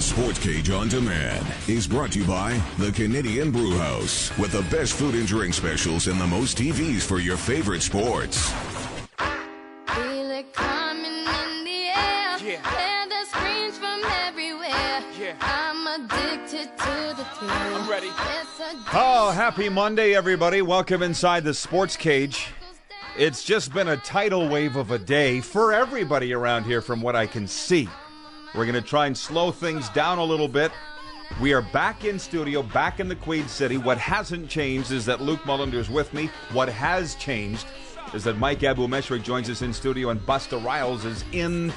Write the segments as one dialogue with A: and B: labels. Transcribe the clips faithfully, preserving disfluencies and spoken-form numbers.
A: Sports Cage on Demand is brought to you by the Canadian Brew House, with the best food and drink specials and the most T Vs for your favorite sports.
B: Feel it coming in the air.
C: Yeah.
B: Hear the screams from everywhere.
C: Yeah.
B: I'm addicted to the thrill.
C: I'm ready.
B: It's a
D: Oh, happy Monday, everybody. Welcome inside the Sports Cage. It's just been a tidal wave of a day for everybody around here from what I can see. We're going to try and slow things down a little bit. We are back in studio, back in the Queen City. What hasn't changed is that Luke Mullender is with me. What has changed is that Mike Abou-Meshra joins us in studio and Busta Riles is in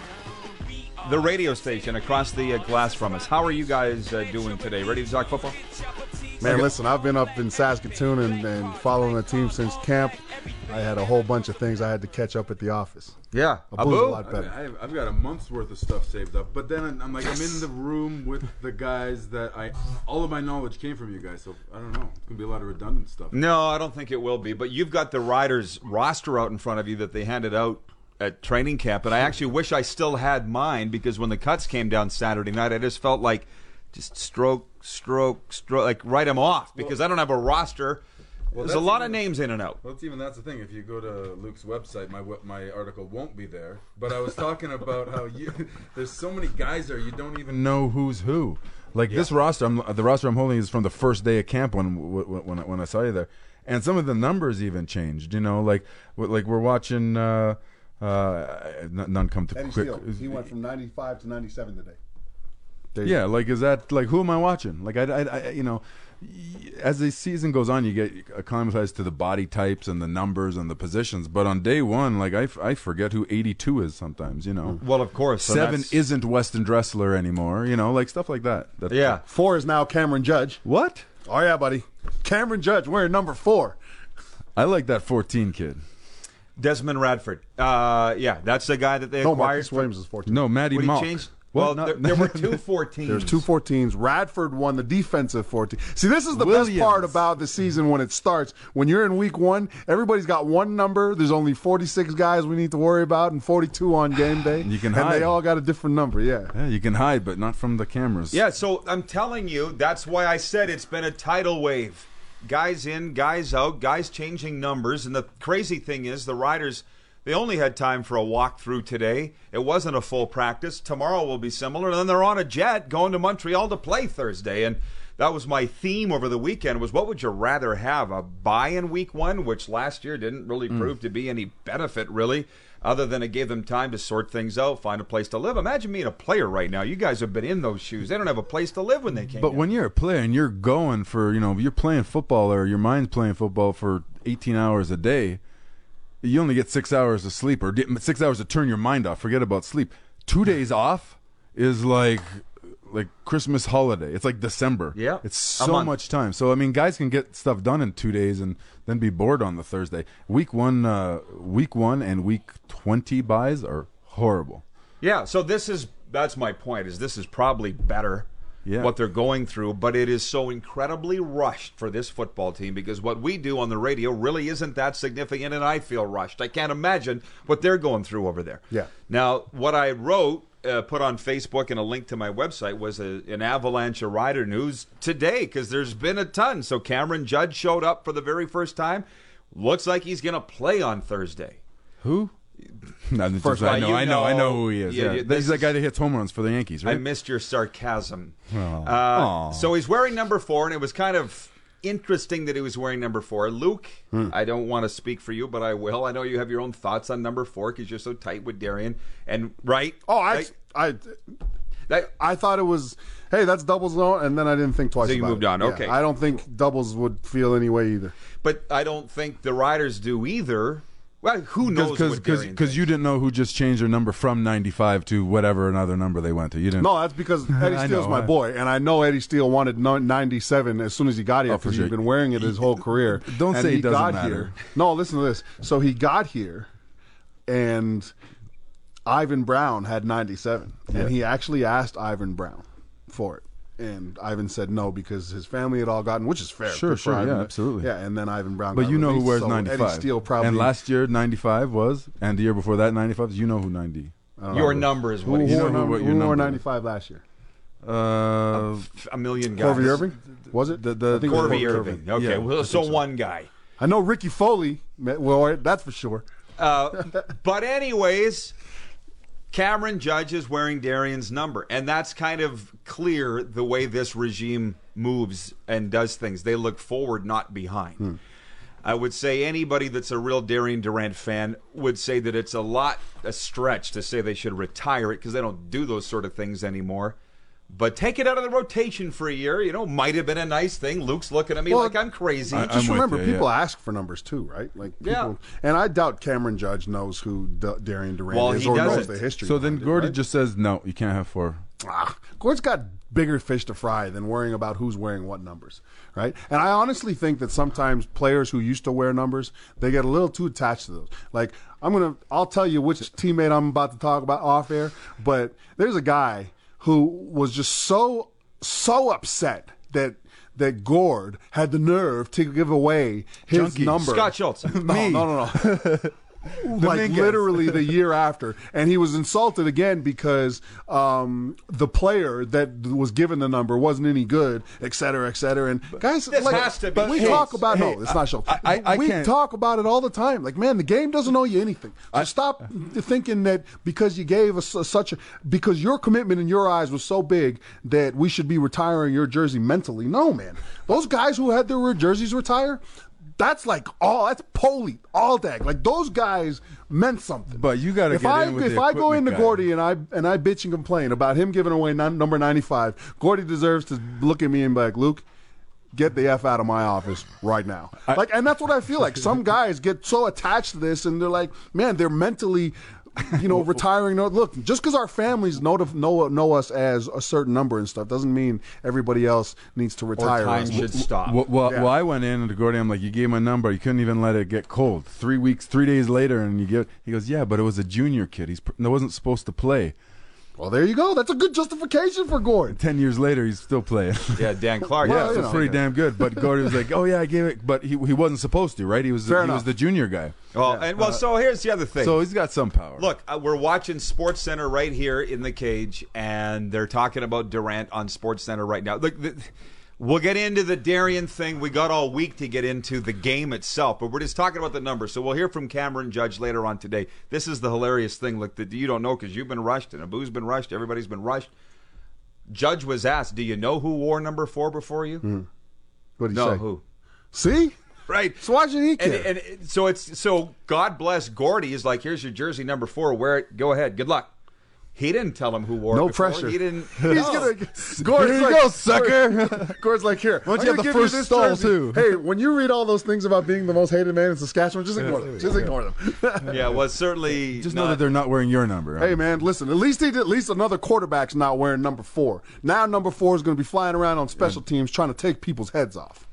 D: the radio station across the uh, glass from us. How are you guys uh, doing today? Ready to talk football?
E: Man,
D: Okay.
E: listen, I've been up in Saskatoon and, and following the team since camp. I had a whole bunch of things I had to catch up at the office.
D: Yeah.
E: Abu's a
D: Abu?
E: lot better.
F: I, I've, I've got a month's worth of stuff saved up, but then I'm, I'm like I'm in the room with the guys that I all of my knowledge came from you guys, so I don't know. It's gonna be a lot of redundant stuff.
D: No, I don't think it will be. But you've got the Riders roster out in front of you that they handed out at training camp, and I actually wish I still had mine because when the cuts came down Saturday night, I just felt like just stroke, stroke, stroke, like write them off because I don't have a roster.
F: Well,
D: There's a
F: that's
D: lot of
F: even-
D: names in and out.
F: Well, it's even that's the thing. If you go to Luke's website, my we- my article won't be there. But I was talking about how you there's so many guys there you don't even know who's who. Like this roster, I'm, the roster I'm holding is from the first day of camp when when when I, when I saw you there, and some of the numbers even changed. You know, like like we're watching. Uh, uh, n- none come to
E: Eddie
F: quick.
E: Steele, he went from ninety-five to ninety-seven today.
F: Yeah, like is that like who am I watching? Like I, I, I you know, y- as the season goes on, you get acclimatized to the body types and the numbers and the positions. But on day one, like I, f- I forget who eighty-two is sometimes. You know,
D: Well, of course. so
F: seven
D: that's-
F: isn't Weston Dressler anymore. You know, like stuff like that. that
D: Yeah.
E: Four is now Cameron Judge.
F: What?
E: Oh, yeah, buddy. Cameron Judge wearing number four.
F: I like that fourteen kid.
D: Desmond Radford. Uh, yeah, that's the guy that they
E: No,
D: acquired.
E: Marcus Williams is fourteen.
F: No, Matty
D: What did he
F: Malk.
D: change?
F: What?
D: Well,
F: No,
D: there, there were two fourteens.
E: There's two fourteens. Radford won the defensive fourteen. See, this is the
F: Williams.
E: best part about the season when it starts. When you're in week one, everybody's got one number. There's only forty-six guys we need to worry about and forty-two on game day.
F: You can
E: and
F: hide.
E: they all got a different number, yeah.
F: Yeah, you can hide, but not from the cameras.
D: Yeah, so I'm telling you, that's why I said it's been a tidal wave. Guys in, guys out, guys changing numbers. And the crazy thing is, the Riders, they only had time for a walkthrough today. It wasn't a full practice. Tomorrow will be similar. And then they're on a jet going to Montreal to play Thursday. And that was my theme over the weekend was what would you rather have, a bye in week one, which last year didn't really prove to be any benefit, really, other than it gave them time to sort things out, find a place to live. Imagine being a player right now. You guys have been in those shoes. They don't have a place to live when they came
F: But
D: down.
F: when you're a player and you're going for, you know, you're playing football or your mind's playing football for eighteen hours a day, you only get six hours of sleep or di- six hours to turn your mind off. Forget about sleep. Two days off is like like Christmas holiday. It's like December.
D: Yeah.
F: It's
D: A
F: so
D: month.
F: much time. So, I mean, guys can get stuff done in two days and then be bored on the Thursday. Week one, uh, week one and week twenty buys are horrible.
D: Yeah, so this is that's my point. Is this is probably better
F: Yeah.
D: what they're going through, but it is so incredibly rushed for this football team because what we do on the radio really isn't that significant, and I feel rushed. I can't imagine what they're going through over there.
E: Yeah.
D: Now, what I wrote, uh, put on Facebook, and a link to my website was a, an avalanche of Rider news today because there's been a ton. So Cameron Judge showed up for the very first time. Looks like he's going to play on Thursday.
F: Who? No, just-
D: First,
F: I
D: well,
F: know,
D: you
F: I know, I
D: know-
F: know who he is.
D: Yeah,
F: Yeah,
D: yeah,
F: He's
D: this
F: that
D: is-
F: guy that hits home runs for the Yankees,
D: I
F: right?
D: missed your sarcasm.
F: Aw.
D: Uh,
F: Aw.
D: so he's wearing number four, and it was kind of interesting that he was wearing number four. Luke,
F: Hmm.
D: I don't want to speak for you, but I will. I know you have your own thoughts on number four because you're so tight with Darian. And right?
E: Oh, I,
D: Like,
E: I,
D: that-
E: I thought it was, hey, that's doubles zone, and then I didn't think twice
D: So you
E: about
D: moved
E: it.
D: on,
E: Yeah,
D: okay.
E: I don't think doubles would feel any way either.
D: but I don't think the Riders do either. Well, who knows what Darian
F: Because you didn't know who just changed their number from ninety-five to whatever another number they went to. You didn't.
E: No, that's because Eddie
F: I
E: Steele's
F: know,
E: my
F: I-
E: boy, and I know Eddie Steele wanted no- ninety-seven as soon as he got here
F: Oh, for
E: because
F: sure.
E: he's been wearing it his whole career.
F: Don't
E: And
F: say
E: he
F: it doesn't
E: got
F: matter.
E: Here. No, listen to this. So he got here, and Ivan Brown had ninety-seven,
F: Yeah.
E: and he actually asked Ivan Brown for it. And Ivan said no because his family had all gotten, which is fair.
F: Sure,
E: Good for
F: sure, yeah,
E: Ivan.
F: absolutely.
E: Yeah, and then Ivan Brown.
F: But
E: got
F: you know who
E: released,
F: wears
E: so
F: ninety-five.
E: Eddie Steele probably.
F: And last year ninety-five was, and the year before that ninety-five. You know who ninety.
E: I don't
D: Your
E: know.
D: number is
E: Who,
D: what
E: who,
D: he's
F: know
E: wore
F: who-
E: number,
F: what your
E: who wore
F: number is.
E: ninety-five last year?
F: Uh,
D: A million guys.
E: Corby Irving? Was it?
F: The, the,
E: I think it was
D: Corby Irving. Okay,
F: Yeah,
D: well,
F: I
D: so
F: think so.
D: one guy.
E: I know Ricky Foley. Well, that's for sure.
D: Uh, but anyways, Cameron Judge is wearing Darian's number, and that's kind of clear the way this regime moves and does things. They look forward, not behind.
E: Hmm.
D: I would say anybody that's a real Darian Durant fan would say that it's a lot a stretch to say they should retire it because they don't do those sort of things anymore. But take it out of the rotation for a year, you know, might have been a nice thing. Luke's looking at me
E: Well,
D: like I'm crazy.
F: I-
E: Just
F: I'm with
E: remember,
F: you,
E: people
F: yeah.
E: ask for numbers too, right? Like, people,
D: Yeah.
E: and I doubt Cameron Judge knows who D- Darian Durant
D: Well,
E: is
D: he
E: or knows
D: doesn't.
E: the history.
F: So then
E: behind it,
F: Gordy
E: right?
F: just says, no, you can't have four.
E: Ah, Gord's got bigger fish to fry than worrying about who's wearing what numbers, right? And I honestly think that sometimes players who used to wear numbers, they get a little too attached to those. Like, I'm gonna, I'll tell you which teammate I'm about to talk about off air, but there's a guy who was just so so upset that that Gord had the nerve to give away his
F: Junkie.
E: number.
D: Scott Schultz.
E: No, no, no, no. Like
F: Dominguez.
E: literally the year after, and he was insulted again because um, the player that was given the number wasn't any good, et cetera, et cetera. And guys,
D: This
E: like,
D: has to be
E: we
D: Schultz.
E: talk about
F: Hey,
E: no, it's not Schultz.
F: I- I- I
E: we
F: can't-
E: talk about it all the time. Like, man, the game doesn't owe you anything. So stop thinking that because you gave us such a because your commitment in your eyes was so big that we should be retiring your jersey mentally. No, man, those guys who had their jerseys retire. That's like all. That's Poli all day. Like those guys meant something.
F: But you gotta
E: if
F: get
E: I
F: in with
E: if
F: the
E: I go
F: equipment
E: into
F: guy.
E: Gordy and I and I bitch and complain about him giving away nine, number ninety-five, Gordy deserves to look at me and be like, Luke, get the F out of my office right now. Like, and that's what I feel like. Some guys get so attached to this, and they're like, man, they're mentally, you know, retiring. No, look, just because our families know to, know know us as a certain number and stuff doesn't mean everybody else needs to
D: Or
E: retire
D: time
E: us.
D: should stop.
F: Well, well,
E: Yeah.
F: well, I went in to Gordy. I'm like, you gave my number. You couldn't even let it get cold. Three weeks, three days later, and you give. He goes, yeah, but it was a junior kid. He's that wasn't supposed to play.
E: Well, there you go. That's a good justification for Gord.
F: Ten years later, he's still playing.
D: Yeah, Dan Clark.
E: Well,
F: yeah,
E: you
F: so
E: know.
F: pretty damn good. But Gordy was like, oh yeah, I gave it, but he he wasn't supposed to, right? He was
E: Fair
F: he
E: enough.
F: was the junior guy.
D: Well, and well, so here's the other thing.
F: So he's got some power.
D: Look, uh, we're watching Sports Center right here in the cage, and they're talking about Durant on Sports Center right now. Look, the, we'll get into the Darian thing. We got all week to get into the game itself, but we're just talking about the numbers. So we'll hear from Cameron Judge later on today. This is the hilarious thing, look, that you don't know because you've been rushed, and Abu's been rushed. Everybody's been rushed. Judge was asked, do you know who wore number four before you?
E: Mm-hmm. What did he
D: No,
E: say?
D: who?
E: See?
D: Right.
E: So why should he
D: And,
E: care?
D: and it- so it's so God bless Gordy is like, here's your jersey number four. Wear it. Go ahead. Good luck. He didn't tell him who wore
E: No
D: it before.
E: pressure.
D: He didn't.
E: He's
D: no.
E: gonna. Gord's
F: Here you
E: like,
F: go, sucker.
E: Gord- Gord's like, here.
F: Why don't
E: I'm
F: you
E: gonna
F: have the
E: give
F: first
E: this
F: stall,
E: jersey.
F: too?
E: Hey, when you read all those things about being the most hated man in Saskatchewan, just ignore them. Just ignore them.
D: Yeah, well, certainly.
F: Just
D: not,
F: know that they're not wearing your number.
E: Hey man, listen. At least he did. At least another quarterback's not wearing number four. Now number four is going to be flying around on special teams trying to take people's heads off.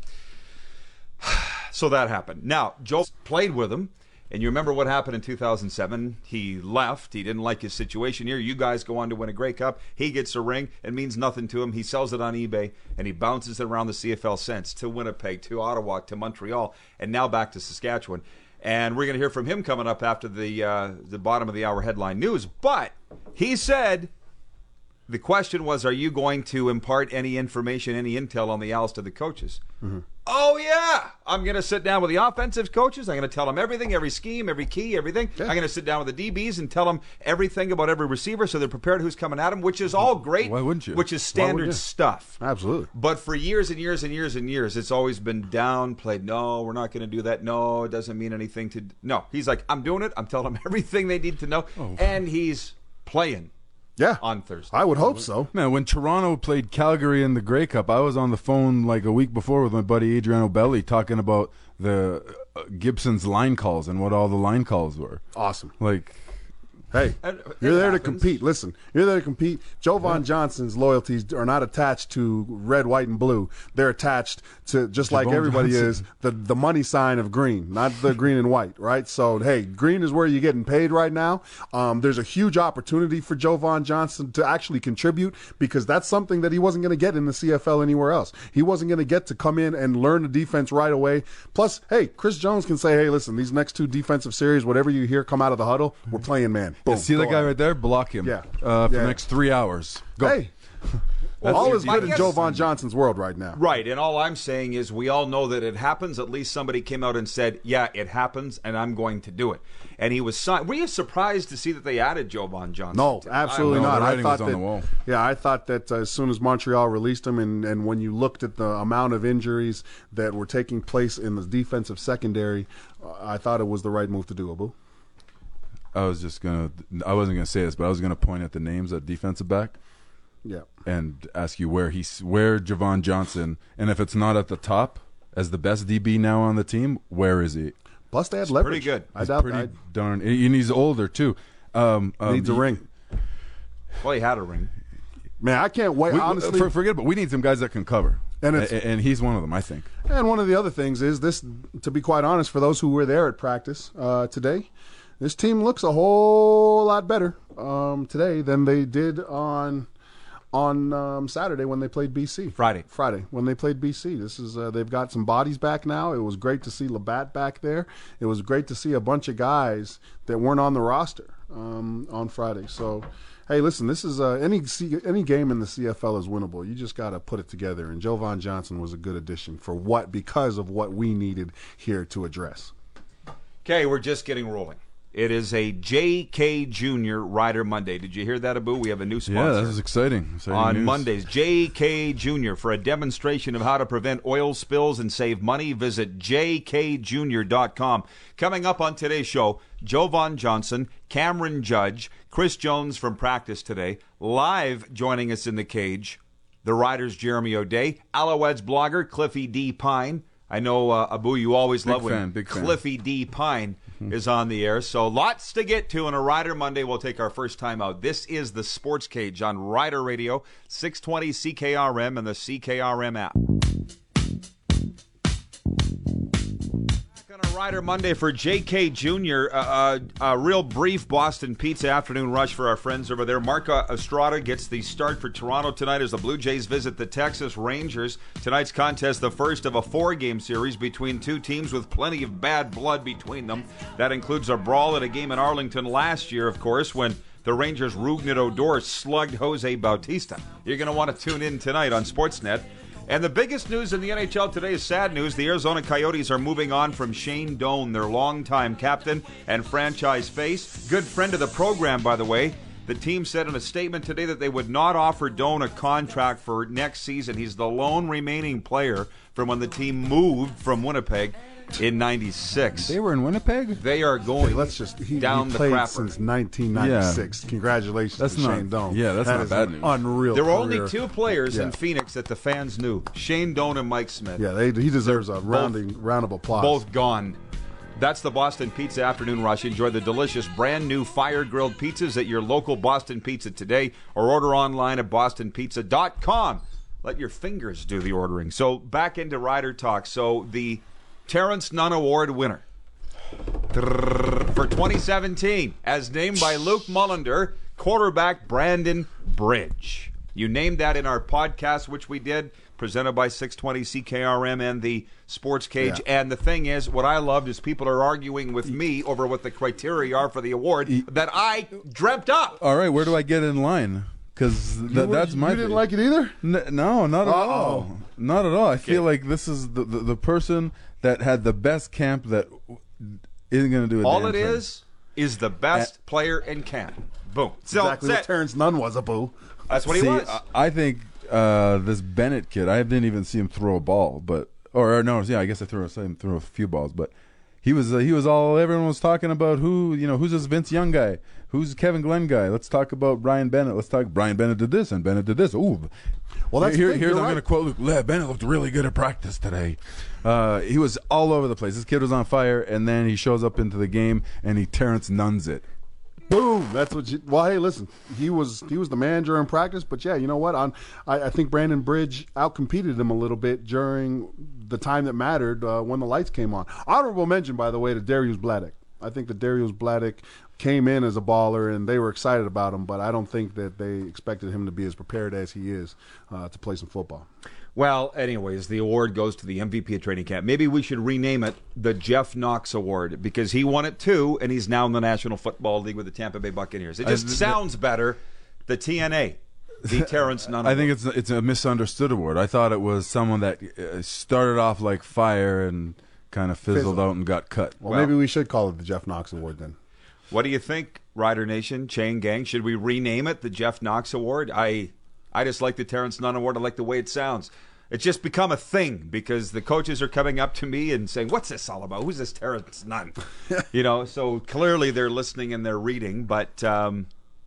D: So that happened. Now, Joe played with him, and you remember what happened in two thousand seven. He left. He didn't like his situation here. You guys go on to win a Grey Cup. He gets a ring. It means nothing to him. He sells it on eBay, and he bounces it around the C F L since to Winnipeg, to Ottawa, to Montreal, and now back to Saskatchewan. And we're going to hear from him coming up after the uh, the bottom of the hour headline news. But he said the question was, are you going to impart any information, any intel on the Owls to the coaches? Mm-hmm. Oh, yeah. I'm going to sit down with the offensive coaches. I'm going to tell them everything, every scheme, every key, everything. Yeah. I'm going to sit down with the D Bs and tell them everything about every receiver so they're prepared who's coming at them, which is all great.
F: Why wouldn't you?
D: Which is
E: Why wouldn't
D: standard
E: you?
D: stuff.
E: Absolutely.
D: But for years and years and years and years, it's always been downplayed. No, we're not going to do that. No, it doesn't mean anything to... No, he's like, I'm doing it. I'm telling them everything they need to know. Oh. And he's playing.
E: Yeah,
D: on Thursday.
E: I would hope so.
F: Man, when Toronto played Calgary in the Grey Cup, I was on the phone like a week before with my buddy Adriano Belli talking about the uh, Gibson's line calls and what all the line calls were.
E: Awesome.
F: Like,
E: hey,
D: And
E: you're
D: it
E: there to
D: happens.
E: compete. Listen, you're there to compete. Jovan yeah. Johnson's loyalties are not attached to red, white, and blue. They're attached to, just like
F: Javon
E: everybody
F: Johnson.
E: is, the, the money sign of green, not the green and white, right? So, hey, green is where you're getting paid right now. Um, there's a huge opportunity for Jovan Johnson to actually contribute because that's something that he wasn't going to get in the C F L anywhere else. He wasn't going to get to come in and learn the defense right away. Plus, hey, Chris Jones can say, hey, listen, these next two defensive series, whatever you hear come out of the huddle, we're playing man. Boom.
F: see that
E: Go
F: guy
E: ahead.
F: right there? Block him.
E: Yeah.
F: Uh, for
E: Yeah.
F: the next three hours. Go.
E: Hey, Well, all is
D: my
E: good in
D: guess-
E: Jovan Johnson's world right now.
D: Right, and all I'm saying is we all know that it happens. At least somebody came out and said, yeah, it happens, and I'm going to do it. And he was signed. Were you surprised to see that they added Jovan Johnson?
E: No, absolutely
F: No,
E: not.
F: the
E: I
F: writing
E: thought
F: was on
E: that,
F: the wall.
E: Yeah, I thought that uh, as soon as Montreal released him, and, and when you looked at the amount of injuries that were taking place in the defensive secondary, uh, I thought it was the right move to do, Abu.
F: I was just gonna. I wasn't gonna say this, but I was gonna point at the names at defensive back
E: Yeah.
F: and ask you where he's where Javon Johnson, and if it's not at the top as the best D B now on the team, where is he?
E: Plus, they had
D: It's
E: leverage.
D: pretty good.
E: I
F: He's
E: doubt
F: pretty
E: I,
F: darn, and he's older too. Um, um,
E: needs a
F: he-
E: ring.
D: Well, he had a ring.
E: Man, I can't wait.
F: We,
E: honestly,
F: for, forget, but we need some guys that can cover,
E: And
F: and,
E: it's-
F: and he's one of them, I think.
E: And one of the other things is this, to be quite honest, for those who were there at practice uh, today, this team looks a whole lot better um, today than they did on on um, Saturday when they played B C.
D: Friday.
E: Friday when they played B C. This is uh, they've got some bodies back now. It was great to see Labatt back there. It was great to see a bunch of guys that weren't on the roster um, on Friday. So. Hey, listen, this is uh, any C- any game in the C F L is winnable. You just got to put it together, and Jovan Johnson was a good addition for what because of what we needed here to address.
D: Okay, we're just getting rolling. It is a J K Junior Rider Monday. Did you hear that, Abu? We have a new sponsor.
F: Yeah, this is exciting. exciting
D: On
F: news.
D: Mondays, J K Junior For a demonstration of how to prevent oil spills and save money, visit j k junior dot com. Coming up on today's show, Jovan Johnson, Cameron Judge, Chris Jones from practice today. Live joining us in the cage, the Riders' Jeremy O'Day, Alouettes blogger Cliffy D. Pine. I know, uh, Abu, you always
F: Big
D: love when
F: fan, big fan.
D: Cliffy D. Pine is on the air. So lots to get to on a Rider Monday. We'll take our first time out. This is the Sports Cage on Rider Radio, six twenty C K R M and the C K R M app. Back on a Rider Monday for J K Junior Uh, uh, a real brief Boston Pizza afternoon rush for our friends over there. Marco Estrada gets the start for Toronto tonight as the Blue Jays visit the Texas Rangers. Tonight's contest, the first of a four-game series between two teams with plenty of bad blood between them. That includes a brawl at a game in Arlington last year, of course, when the Rangers' Rougned Odor slugged Jose Bautista. You're going to want to tune in tonight on Sportsnet. And the biggest news in the N H L today is sad news. The Arizona Coyotes are moving on from Shane Doan, their longtime captain and franchise face. Good friend of the program, by the way. The team said in a statement today that they would not offer Doan a contract for next season. He's the lone remaining player from when the team moved from Winnipeg in ninety-six.
F: They were in Winnipeg?
D: They are going
E: Hey, let's just he,
D: down
E: he
D: the
E: played
D: crapper.
E: since nineteen ninety-six. Congratulations
F: That's
E: to
F: not-
E: Shane Doan.
F: yeah, that's
E: That
F: not
E: is
F: bad
E: an
F: news.
E: Unreal.
D: There were
E: career.
D: only two players in
E: Yeah.
D: Phoenix that the fans knew: Shane Doan and Mike Smith.
E: Yeah, they, he deserves a rounding round of applause.
D: Both gone. That's the Boston Pizza Afternoon Rush. Enjoy the delicious brand new fire-grilled pizzas at your local Boston Pizza today or order online at boston pizza dot com. Let your fingers do the ordering. So back into Rider Talk. So the Terrence Nunn Award winner for twenty seventeen, as named by Luke Mullender, quarterback Brandon Bridge. You named that in our podcast, which we did, presented by six twenty C K R M and the Sports Cage.
E: Yeah.
D: And the thing is, what I loved is people are arguing with me over what the criteria are for the award that I dreamt up.
F: All right, where do I get in line? Because th-
E: You-
F: that's my.
E: You didn't like it either?
F: N- no, not at
E: Uh-oh.
F: all. Not at all. I feel like this is the, the the person that had the best camp that isn't going to do a
D: All
F: damn
D: it
F: thing.
D: is is the best player in camp. Boom. So
E: Exactly
D: that's
E: what
D: it.
E: Terrence Nunn was, a boo.
D: That's what he
F: See,
D: was.
F: I, I think uh, this Bennett kid. I didn't even see him throw a ball, but or, or no, yeah, I guess I threw, I saw him throw a few balls, but he was uh, he was all. Everyone was talking about who you know who's this Vince Young guy, who's Kevin Glenn guy. Let's talk about Brian Bennett. Let's talk. Brian Bennett did this and Bennett did this. Ooh,
E: Well, that's
F: here.
E: the thing.
F: Here's
E: You're
F: I'm
E: right.
F: going to quote Luke. "Le- Bennett looked really good at practice today. Uh, he was all over the place. This kid was on fire, and then he shows up into the game and he Terrence Nunns it.
E: Boom. That's what you. Well, hey, listen. He was he was the manager in practice, but yeah, you know what? On I, I think Brandon Bridge outcompeted him a little bit during the time that mattered uh, when the lights came on. Honorable mention, by the way, to Darius Bladek. I think that Darius Bladek came in as a baller, and they were excited about him, but I don't think that they expected him to be as prepared as he is uh, to play some football.
D: Well, anyways, the award goes to the M V P of training camp. Maybe we should rename it the Jeff Knox Award because he won it too, and he's now in the National Football League with the Tampa Bay Buccaneers. It just
F: I-
D: sounds better. The T N A. the Terrence Nunn
F: I think
D: Award?
F: it's it's a misunderstood award. I thought it was someone that uh, started off like fire and kind of fizzled
E: Fizzled.
F: out and got cut.
E: Well,
D: Well-
E: maybe we should call it the Jeff Knox Award then.
D: What do you think, Rider Nation, Chain Gang? Should we rename it the Jeff Knox Award? I I just like the Terrence Nunn Award. I like the way it sounds. It's just become a thing because the coaches are coming up to me and saying, what's this all about? Who's this Terrence Nunn? You know, so clearly they're listening and they're reading. But um,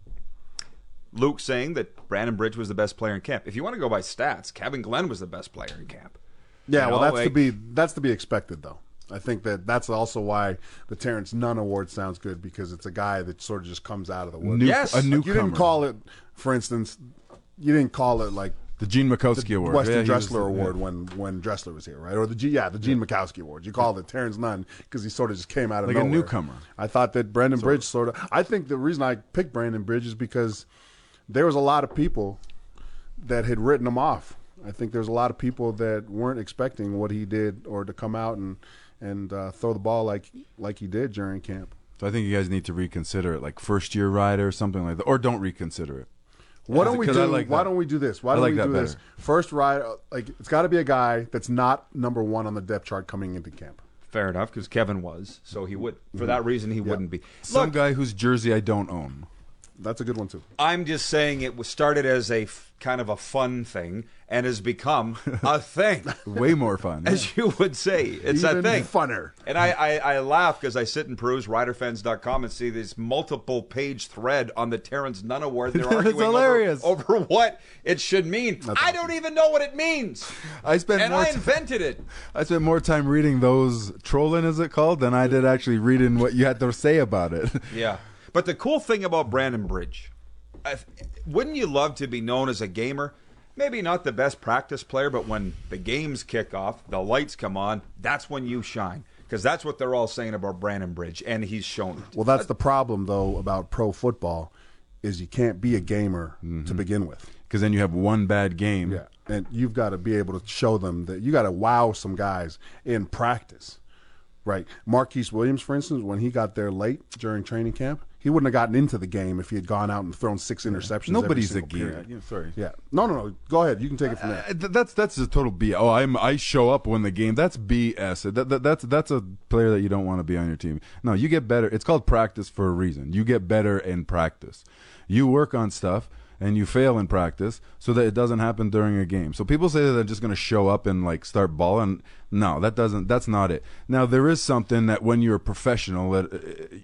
D: Luke saying that Brandon Bridge was the best player in camp. If you want to go by stats, Kevin Glenn was the best player in camp.
E: Yeah,
D: You
E: well,
D: know,
E: that's to
D: like-
E: be that's to be expected, though. I think that that's also why the Terrence Nunn Award sounds good because it's a guy that sort of just comes out of the woods.
F: New,
D: Yes.
F: a
D: Like,
E: You
F: newcomer.
E: didn't call it, for instance, you didn't call it like
F: the Gene Mikowski
E: the
F: Award,
E: Weston
F: Yeah, he was-
E: Dressler Award
F: yeah.
E: when when Dressler was here, right? Or the G, yeah, the Gene Mikowski Award. You called it Terrence Nunn because he sort of just came out of
F: Like a
E: nowhere.
F: newcomer.
E: I thought that Brandon Bridge sort of. I think the reason I picked Brandon Bridge is because there was a lot of people that had written him off. I think there's a lot of people that weren't expecting what he did or to come out and and uh, throw the ball like like he did during camp.
F: So I think you guys need to reconsider it, like first year rider or something like that, or don't reconsider it.
E: Why don't we
F: Because
E: do?
F: I like
E: why
F: that.
E: don't we do this? Why
F: I
E: don't
F: like
E: we
F: that
E: do this?
F: better.
E: First ride, like it's got to be a guy that's not number one on the depth chart coming into camp.
D: Fair enough, because Kevin was. So he would. For that reason, he wouldn't be.
F: Some
D: Look,
F: guy whose jersey I don't own.
E: That's a good one too.
D: I'm just saying it was started as a f- kind of a fun thing and has become a thing,
F: Way more fun.
D: as you would say. It's
E: Even
D: a thing.
E: funner.
D: And I, I, I laugh because I sit and peruse rider fans dot com and see this multiple page thread on the Terrence Nunn Award. They're
F: It's
D: arguing
F: hilarious.
D: Over, over what it should mean. I don't even know what it means.
F: I spent
D: And
F: more
D: I
F: ti-
D: invented it.
F: I spent more time reading those trolling, is it called, than I did actually reading what you had to say about it.
D: Yeah. But the cool thing about Brandon Bridge, I, wouldn't you love to be known as a gamer? Maybe not the best practice player, but when the games kick off, the lights come on, that's when you shine. Because that's what they're all saying about Brandon Bridge, and he's shown it.
E: Well, that's the problem though about pro football, is you can't be a gamer to begin with.
F: Because then you have one bad game.
E: Yeah, and you've got to be able to show them that you got to wow some guys in practice, right? Marquise Williams, for instance, when he got there late during training camp, he wouldn't have gotten into the game if he had gone out and thrown six interceptions.
F: Nobody's
E: every
F: a
E: single
F: gear.
E: period.
F: Yeah, sorry.
E: Yeah, no, no, no. Go ahead. You can take it from there.
F: Uh, th- that's that's a total B S. Oh, I'm I show up when the game. That's B S. That, that, that's that's a player that you don't want to be on your team. No, you get better. It's called practice for a reason. You get better in practice. You work on stuff and you fail in practice so that it doesn't happen during a game. So people say that they're just going to show up and like start balling. No, that doesn't. That's not it. Now there is something that when you're a professional that. Uh,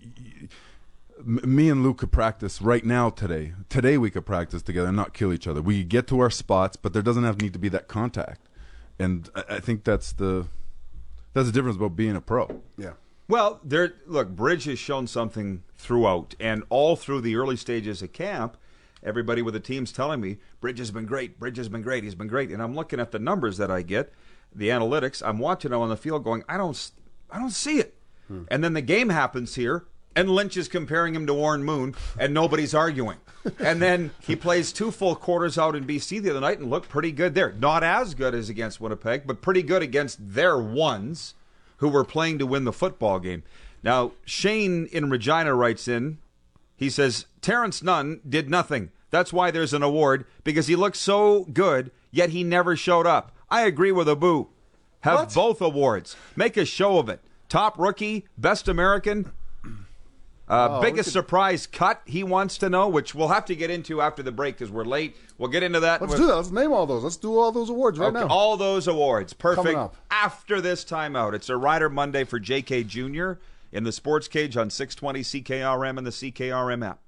F: me and Luke could practice right now today. Today we could practice together and not kill each other. We get to our spots, but there doesn't have need to be that contact. And I, I think that's the that's the difference about being a pro.
E: Yeah.
D: Well, there. Look, Bridge has shown something throughout, and all through the early stages of camp, everybody with the team's telling me Bridge has been great. Bridge has been great. He's been great, and I'm looking at the numbers that I get, the analytics. I'm watching him on the field, going, I don't, I don't see it. Hmm. And then the game happens here, and Lynch is comparing him to Warren Moon, and nobody's arguing. And then he plays two full quarters out in B C the other night and looked pretty good there. Not as good as against Winnipeg, but pretty good against their ones who were playing to win the football game. Now, Shane in Regina writes in, he says, Terrence Nunn did nothing. That's why there's an award, because he looked so good, yet he never showed up. I agree with Abu. Have
E: What?
D: both awards. Make a show of it. Top rookie, best American. Uh,
E: Oh,
D: biggest
E: we could-
D: surprise cut, he wants to know, which we'll have to get into after the break because we're late. We'll get into that.
E: Let's
D: with-
E: do that. Let's name all those. Let's do all those awards right
D: Okay,
E: now.
D: all those awards. Perfect.
E: Coming up.
D: After this timeout. It's a Rider Monday for J K Junior in the Sports Cage on six twenty C K R M and the C K R M app.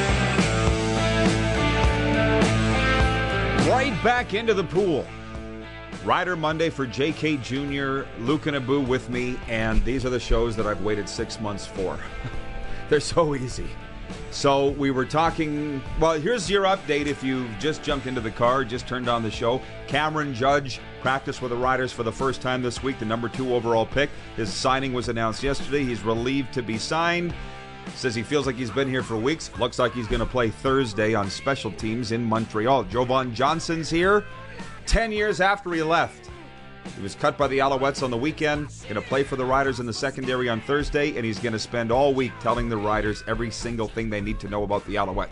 D: Right back into the pool. Rider Monday for J K Junior, Luke and Abu with me, and these are the shows that I've waited six months for. They're so easy. So we were talking, well, here's your update if you've just jumped into the car, just turned on the show. Cameron Judge practiced with the Riders for the first time this week, the number two overall pick. His signing was announced yesterday. He's relieved to be signed. Says he feels like he's been here for weeks. Looks like he's going to play Thursday on special teams in Montreal. Jovan Johnson's here ten years after he left. He was cut by the Alouettes on the weekend, going to play for the Riders in the secondary on Thursday, and he's going to spend all week telling the Riders every single thing they need to know about the Alouettes.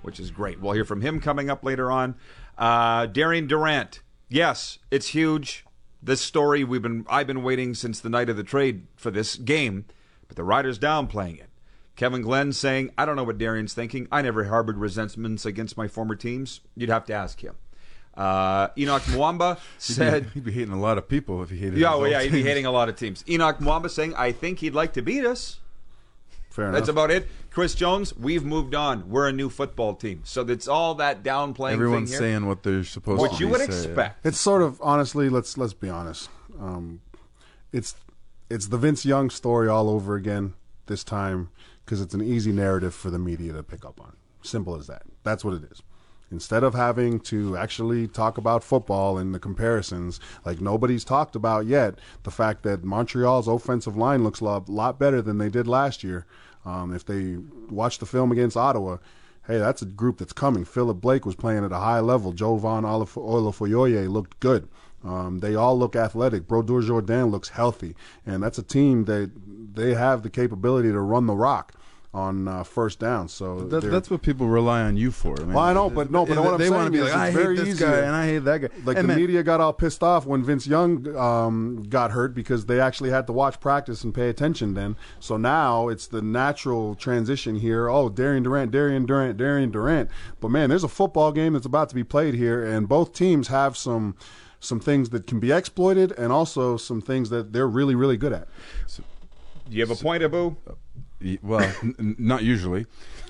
D: which is great. We'll hear from him coming up later on. Uh, Darian Durant. Yes, it's huge. This story, we've been I've been waiting since the night of the trade for this game, but the Riders downplaying it. Kevin Glenn saying, I don't know what Darian's thinking. I never harbored resentments against my former teams. You'd have to ask him. Uh, Enoch Mwamba said...
F: He'd be hating a lot of people if he hated
D: Yeah,
F: his
D: well,
F: own
D: yeah, he'd be
F: teams.
D: hating a lot of teams. Enoch Mwamba saying, I think he'd like to beat us.
E: Fair enough.
D: That's about it. Chris Jones, we've moved on. We're a new football team. So that's all that downplaying
F: Everyone's
D: thing here.
F: saying what they're supposed
D: What
F: to
D: you
F: be
D: would
F: saying.
D: expect.
E: It's sort of honestly. Let's let's be honest. Um, it's it's the Vince Young story all over again this time because it's an easy narrative for the media to pick up on. Simple as that. That's what it is. Instead of having to actually talk about football and the comparisons, like nobody's talked about yet, the fact that Montreal's offensive line looks a lot, lot better than they did last year. Um, if they watch the film against Ottawa, hey, that's a group that's coming. Philip Blake was playing at a high level. Jovan Olafoyoye looked good. Um, they all look athletic. Brodeur Jourdain looks healthy. And that's a team that they have the capability to run the rock on uh, first down. So
F: That,
E: they're-
F: that's what people rely on you for. I mean,
E: Well, I know, but no, but
F: they,
E: what I'm
F: they
E: saying
F: want to be
E: is
F: like,
E: it's
F: I
E: very
F: hate this
E: easy.
F: guy and I hate that guy.
E: Like
F: And
E: the
F: man,
E: media got all pissed off when Vince Young um, got hurt because they actually had to watch practice and pay attention then. So now it's the natural transition here. Oh, Darian Durant, Darian Durant, Darian Durant. But man, there's a football game that's about to be played here, and both teams have some some things that can be exploited and also some things that they're really, really good at.
D: Do you have a point, Abu?
F: Y- Well, n- n- not usually.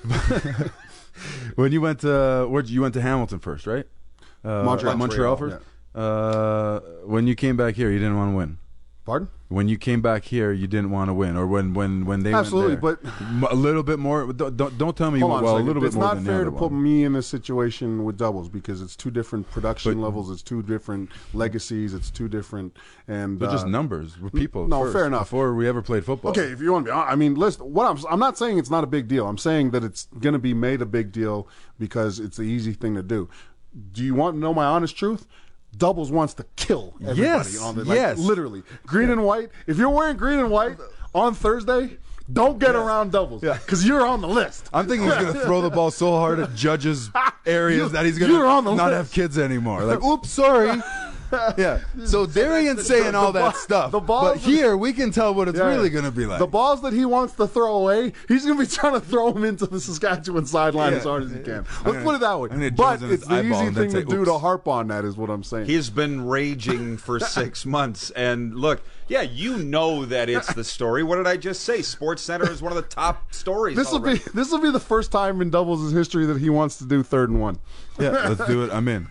F: When you went to where you went to Hamilton first, right? Uh,
E: Montreal.
F: Montreal first. Uh, when you came back here, you didn't want to win.
E: Pardon?
F: When you came back here, you didn't want to win, or when when when they
E: Absolutely,
F: went there.
E: but-
F: M- a little bit more. Don't don't, don't tell me
E: Hold
F: you
E: on
F: went well.
E: a
F: A
E: second.
F: little bit
E: It's
F: more
E: not
F: than
E: fair
F: the
E: to
F: other
E: put
F: one.
E: me in this situation with doubles because it's two different production
F: But-
E: levels. It's two different legacies. It's two different and
F: They're just
E: uh,
F: numbers. We're people.
E: no,
F: first,
E: fair enough.
F: Before we ever played football.
E: Okay, if you want to be, I mean, listen. What I'm, I'm not saying it's not a big deal. I'm saying that it's going to be made a big deal because it's the easy thing to do. Do you want to know my honest truth? Doubles wants to kill everybody
F: Yes,
E: on the like,
F: yes.
E: literally green and white. If you're wearing green and white on Thursday, don't get around doubles because you're on the list.
F: I'm thinking he's going to throw the ball so hard at judges' areas
E: You-
F: that he's going
E: you're on the
F: to not
E: list.
F: have kids anymore. Like, oops, sorry. Yeah. So Darian's saying
E: the
F: all
E: ball-
F: that stuff.
E: the balls
F: but
E: that-
F: here we can tell what it's
E: Yeah.
F: really going to be like.
E: The balls that he wants to throw away, he's going to be trying to throw them into the Saskatchewan sideline
F: Yeah.
E: as hard as he can. Let's
F: gonna-
E: put it that way.
F: I'm gonna
E: But
F: Jones in his
E: it's the
F: eyeball
E: easy
F: and then
E: thing to
F: say,
E: do to
F: "Oops."
E: harp on that is what I'm saying.
D: He's been raging for six months. And look, yeah, you know that it's the story. What did I just say? Sports Center is one of the top stories.
E: This will be
D: already.
E: this will be the first time in doubles' history that he wants to do third and one.
F: Yeah, let's do it. I'm in.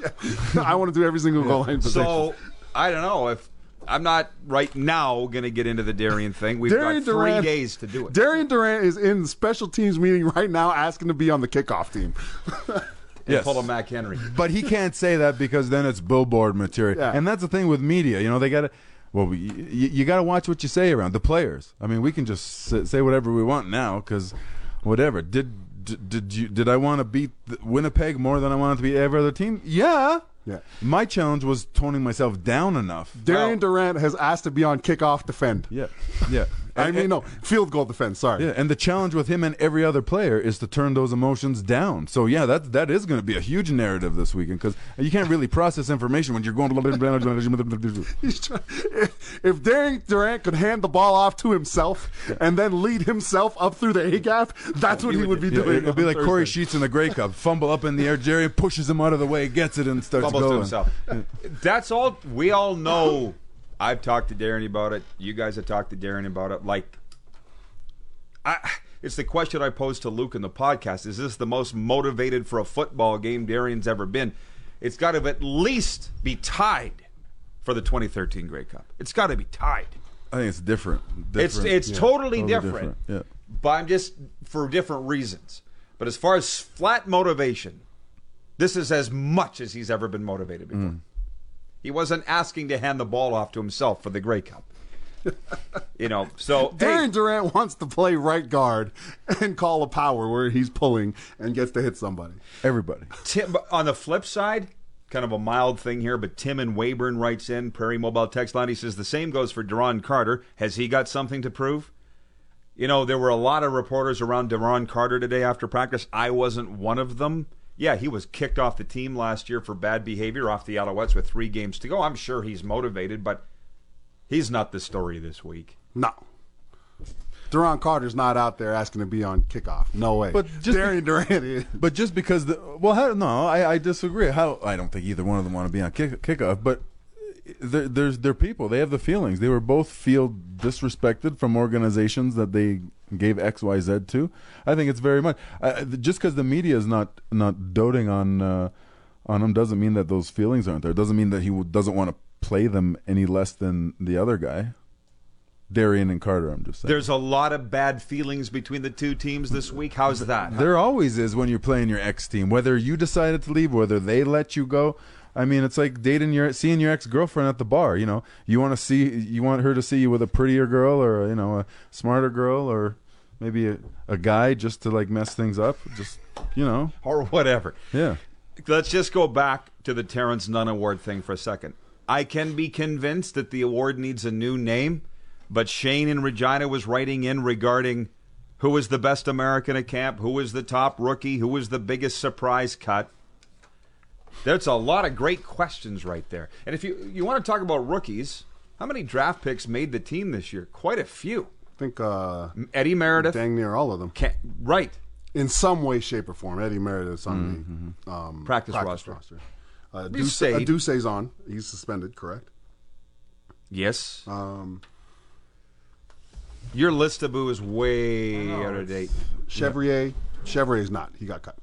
E: I want to do every single goal line position.
D: So I don't know if I'm not right now going to get into the Darian thing. We've
E: Darian
D: got three
E: Durant-
D: days to do it.
E: Darian Durant is in the special teams meeting right now, asking to be on the kickoff team.
D: and
F: Yes.
D: pull a Mac Henry.
F: But he can't say that because then it's billboard material.
E: Yeah.
F: And that's the thing with media. You know, they got to. Well, we, you, you got to watch what you say around the players. I mean, we can just say, say whatever we want now because whatever. Did did, did you did I want to beat the- Winnipeg more than I wanted to beat every other team? Yeah.
E: Yeah.
F: My challenge was toning myself down enough.
E: Darian
D: Well-
E: Durant has asked to be on kickoff defend.
F: Yeah. Yeah.
E: I
F: And-
E: mean, no, field goal defense. Sorry.
F: Yeah, and the challenge with him and every other player is to turn those emotions down. So yeah, that that is going to be a huge narrative this weekend because you can't really process information when you're going.
E: He's trying, if, if Darian Durant could hand the ball off to himself and then lead himself up through the A gap, that's what he would be
F: Yeah,
E: doing.
F: it'll be
E: on
F: like Corey
E: Thursday.
F: Sheets in the Grey Cup, fumble up in the air. Jerry pushes him out of the way, gets it, and starts
D: Fumbles to
F: going.
D: himself. That's all. We all know. I've talked to Darren about it. You guys have talked to Darren about it. Like, I, it's the question I posed to Luke in the podcast. Is this the most motivated for a football game Darian's ever been? It's got to at least be tied for the twenty thirteen Grey Cup. It's got to be tied.
F: I think it's different.
D: It's
F: Different.
D: it's
F: Yeah,
D: totally, different.
F: Yeah.
D: But I'm just for different reasons. But as far as flat motivation, this is as much as he's ever been motivated before.
F: Mm.
D: He wasn't asking to hand the ball off to himself for the Grey Cup. You know, so
E: Darian
D: hey,
E: Durant wants to play right guard and call a power where he's pulling and gets to hit somebody.
F: Everybody.
D: Tim, on the flip side, kind of a mild thing here, but Tim in Weyburn writes in, Prairie Mobile text line, he says, the same goes for Deron Carter. Has he got something to prove? You know, there were a lot of reporters around Deron Carter today after practice. I wasn't one of them. Yeah, he was kicked off the team last year for bad behavior off the Alouettes with three games to go. I'm sure he's motivated, but he's not the story this week.
E: No. Deron Carter's not out there asking to be on kickoff. No way.
F: But just
E: Darian Durant is.
F: But just because the well, how, no, I, I disagree. How I don't think either one of them want to be on kick, kickoff. But they're, there's they're people. They have the feelings. They were both feel disrespected from organizations that they gave X, Y, Z to. I think it's very much uh, just because the media is not not doting on uh, on him doesn't mean that those feelings aren't there. It doesn't mean that he w- doesn't want to play them any less than the other guy. Darian and Carter, I'm just saying.
D: There's a lot of bad feelings between the two teams this week. How's that?
F: There always is when you're playing your ex team. Whether you decided to leave, whether they let you go. I mean, it's like dating your, seeing your ex girlfriend at the bar. You know, you want to see, you want her to see you with a prettier girl, or you know, a smarter girl, or maybe a, a guy just to like mess things up. Just you know,
D: Or whatever.
F: yeah.
D: Let's just go back to the Terrence Nunn Award thing for a second. I can be convinced that the award needs a new name. But Shane in Regina was writing in regarding who was the best American at camp, who was the top rookie, who was the biggest surprise cut. There's a lot of great questions right there. And if you, you want to talk about rookies, how many draft picks made the team this year? Quite a few.
E: I think uh,
D: Eddie Meredith.
E: dang near all of them.
D: Can, right.
E: In some way, shape, or form. Eddie Meredith's on the um,
D: Practice
E: practice,
D: roster.
E: roster. Uh,
D: You
E: Duce,
D: say-
E: uh, Ducey's on. He's suspended, correct?
D: Yes.
E: Um,
D: Your list of boo is way out of date.
E: Chevrier. Chevrier's not. He got cut.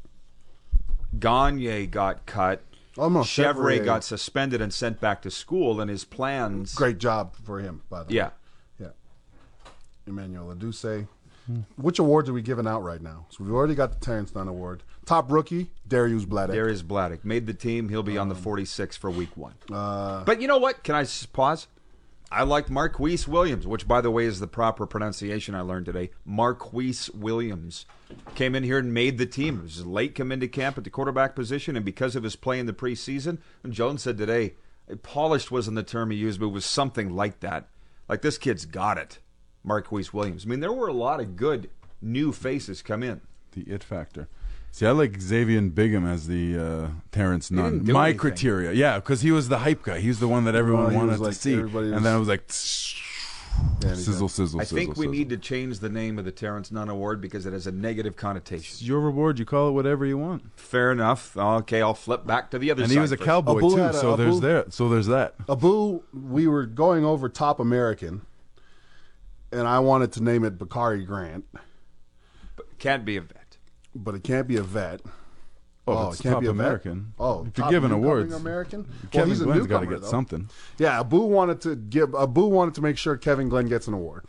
D: Gagne got cut.
E: Oh, no,
D: Chevrolet
E: Chevrier-
D: got suspended and sent back to school, and his plans.
E: Great job for him, by the
D: Yeah.
E: way. Yeah. Emmanuel Ducey. Which awards are we giving out right now? So we've already got the Terrence Nunn Award. Top rookie, Darius Bladek.
D: Darius Bladek made the team. He'll be on the forty-six for week one.
E: Uh,
D: But you know what? Can I just pause? I like Marquise Williams, which, by the way, is the proper pronunciation I learned today. Marquise Williams came in here and made the team. He was late come into camp at the quarterback position, and because of his play in the preseason, and Jones said today, polished wasn't the term he used, but it was something like that. Like, this kid's got it, Marquise Williams. I mean, there were a lot of good new faces come in.
F: The it factor. See, I like Xavier Bigham as the uh, Terrence
D: didn't
F: Nunn.
D: do
F: My
D: anything.
F: criteria, yeah, because he was the hype guy. He was the one that everyone
E: Well, he
F: wanted
E: was like-
F: to see,
E: everybody
F: and
E: was-
F: then it was like
E: yeah, and he
F: sizzle,
E: got-
F: sizzle,
D: I
F: sizzle.
D: think we
F: sizzle.
D: need to change the name of the Terrence Nunn Award because it has a negative connotation.
F: It's your reward. You call it whatever you want.
D: Fair enough. Okay, I'll flip back to the other
F: And
D: side.
F: he was a
D: first.
F: cowboy
E: Abu
F: too,
E: had a-
F: so there's
E: Abu-
F: there. So there's that.
E: Abu, we were going over top American, and I wanted to name it Bakari Grant,
D: Can't be a vet.
E: but it can't be a vet.
F: Oh, it's
E: it can't
F: top
E: be a vet?
F: American.
E: Oh,
F: if you're
E: top
F: giving
E: newcoming
F: awards,
E: American. Well,
F: Kevin
E: he's a
F: Glenn's got to
E: newcomer,
F: get
E: though.
F: something.
E: Yeah, Abu wanted to give. Abu wanted to make sure Kevin Glenn gets an award.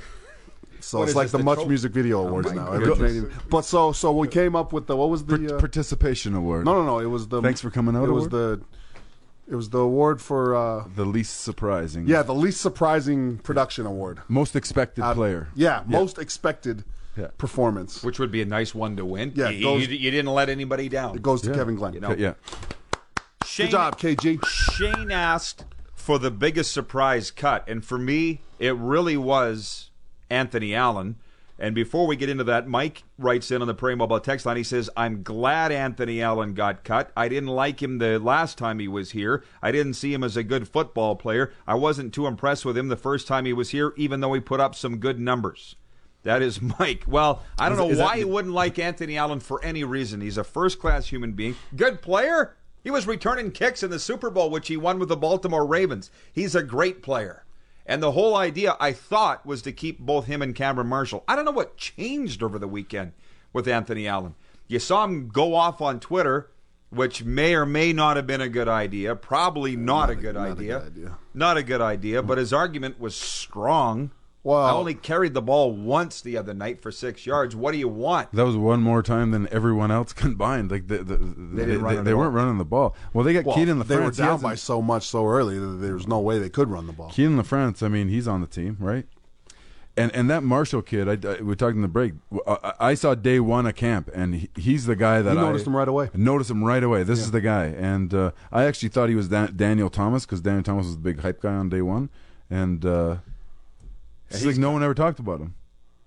E: So
D: What
E: it's
D: is
E: like
D: this,
E: the
D: the
E: Much
D: trophy?
E: Music Video Awards
D: my
E: now. Every
D: goodness.
E: Canadian. But so so we came up with the what was the
F: Par-
E: uh,
F: participation award.
E: no no no it was the
F: Thanks for coming out
E: It was
F: award?
E: the it was the award for uh,
F: The least surprising.
E: yeah the least surprising production award.
F: Most expected
E: Out-
F: player.
E: Yeah, most expected
F: Yeah.
E: performance.
D: Which would be a nice one to win.
E: Yeah,
D: you,
E: goes-
D: you, you didn't let anybody down.
E: It goes to
F: Yeah.
E: Kevin Glenn.
D: You know.
F: Yeah.
D: Shane,
E: Good job, K G.
D: Shane asked for the biggest surprise cut, and for me, it really was Anthony Allen. And before we get into that, Mike writes in on the Prairie Mobile text line. He says, I'm glad Anthony Allen got cut. I didn't like him the last time he was here. I didn't see him as a good football player. I wasn't too impressed with him the first time he was here, even though he put up some good numbers. That is Mike. Well, I don't
F: Is-
D: know
F: is that
D: why
F: the-
D: you wouldn't like Anthony Allen for any reason. He's a first-class human being. Good player. He was returning kicks in the Super Bowl, which he won with the Baltimore Ravens. He's a great player. And the whole idea, I thought, was to keep both him and Cameron Marshall. I don't know what changed over the weekend with Anthony Allen. You saw him go off on Twitter, which may or may not have been a good idea. Probably not,
E: Not
D: a
E: a-
D: good
E: not a
D: idea.
E: good idea.
D: Not a good idea, but his argument was strong.
E: Well-
D: I only carried the ball once the other night for six yards. What do you want?
F: That was one more time than everyone else combined. Like the, the, they,
D: didn't run
F: they,
D: it
F: they
D: at
F: weren't
D: all.
F: running the ball. Well, they got
E: Well,
F: Keaton
E: they were
F: LaFrance. He
E: down
F: hasn't-
E: by so much so early that there was no way they could run the ball.
F: Keaton LaFrance. I mean, he's on the team, right? And and that Marshall kid, I, I, we talked in the break. I, I saw day one of camp, and he, he's the guy that
E: You noticed
F: I
E: him right away.
F: Noticed him right away. This is the guy, and uh, I actually thought he was Dan- Daniel Thomas because Daniel Thomas was the big hype guy on day one, and uh, it's like no one ever talked about him.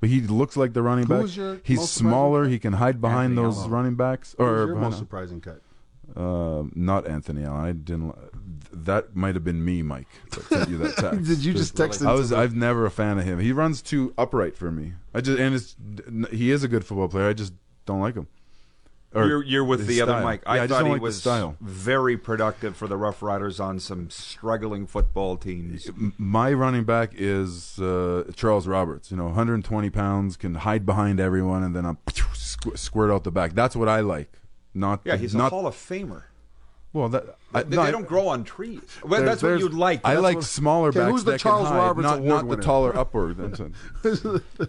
F: but he looks like the running
E: Who
F: back.
E: was your
F: He's
E: most
F: smaller.
E: surprising
F: He can hide behind
D: Anthony
F: those
D: Allen.
F: running backs.
E: Who's
F: Or
E: your
F: behind-
E: most surprising cut?
F: uh, not Anthony Allen. I didn't. That might have been me, Mike. That sent you that text.
E: Did you just text
F: I
E: him
F: was.
E: to the-
F: I've never a fan of him. He runs too upright for me. I just and it's. He is a good football player. I just don't like him. Or
D: You're, you're with
F: his
D: the other
F: style.
D: Mike.
F: Yeah,
D: I,
F: I just
D: thought
F: don't
D: he
F: like the
D: was
F: style.
D: very productive for the Rough Riders on some struggling football teams.
F: M- My running back is uh, Charles Roberts. You know, one hundred twenty pounds, can hide behind everyone, and then I'm squ- squirt out the back. That's what I like. Not
D: Yeah, he's
F: not
D: a Hall of Famer.
F: well. That I,
D: They,
F: no,
D: they
F: I-
D: don't grow on trees. Well,
E: There's-
D: that's what
E: there's-
D: you'd like.
F: I
D: That's
F: like
D: what-
F: smaller
E: Okay,
F: backs
E: who's the
F: that
E: Charles
F: can hide,
E: Roberts
F: not,
E: Award
F: not the
E: winner?
F: taller upward. That's it.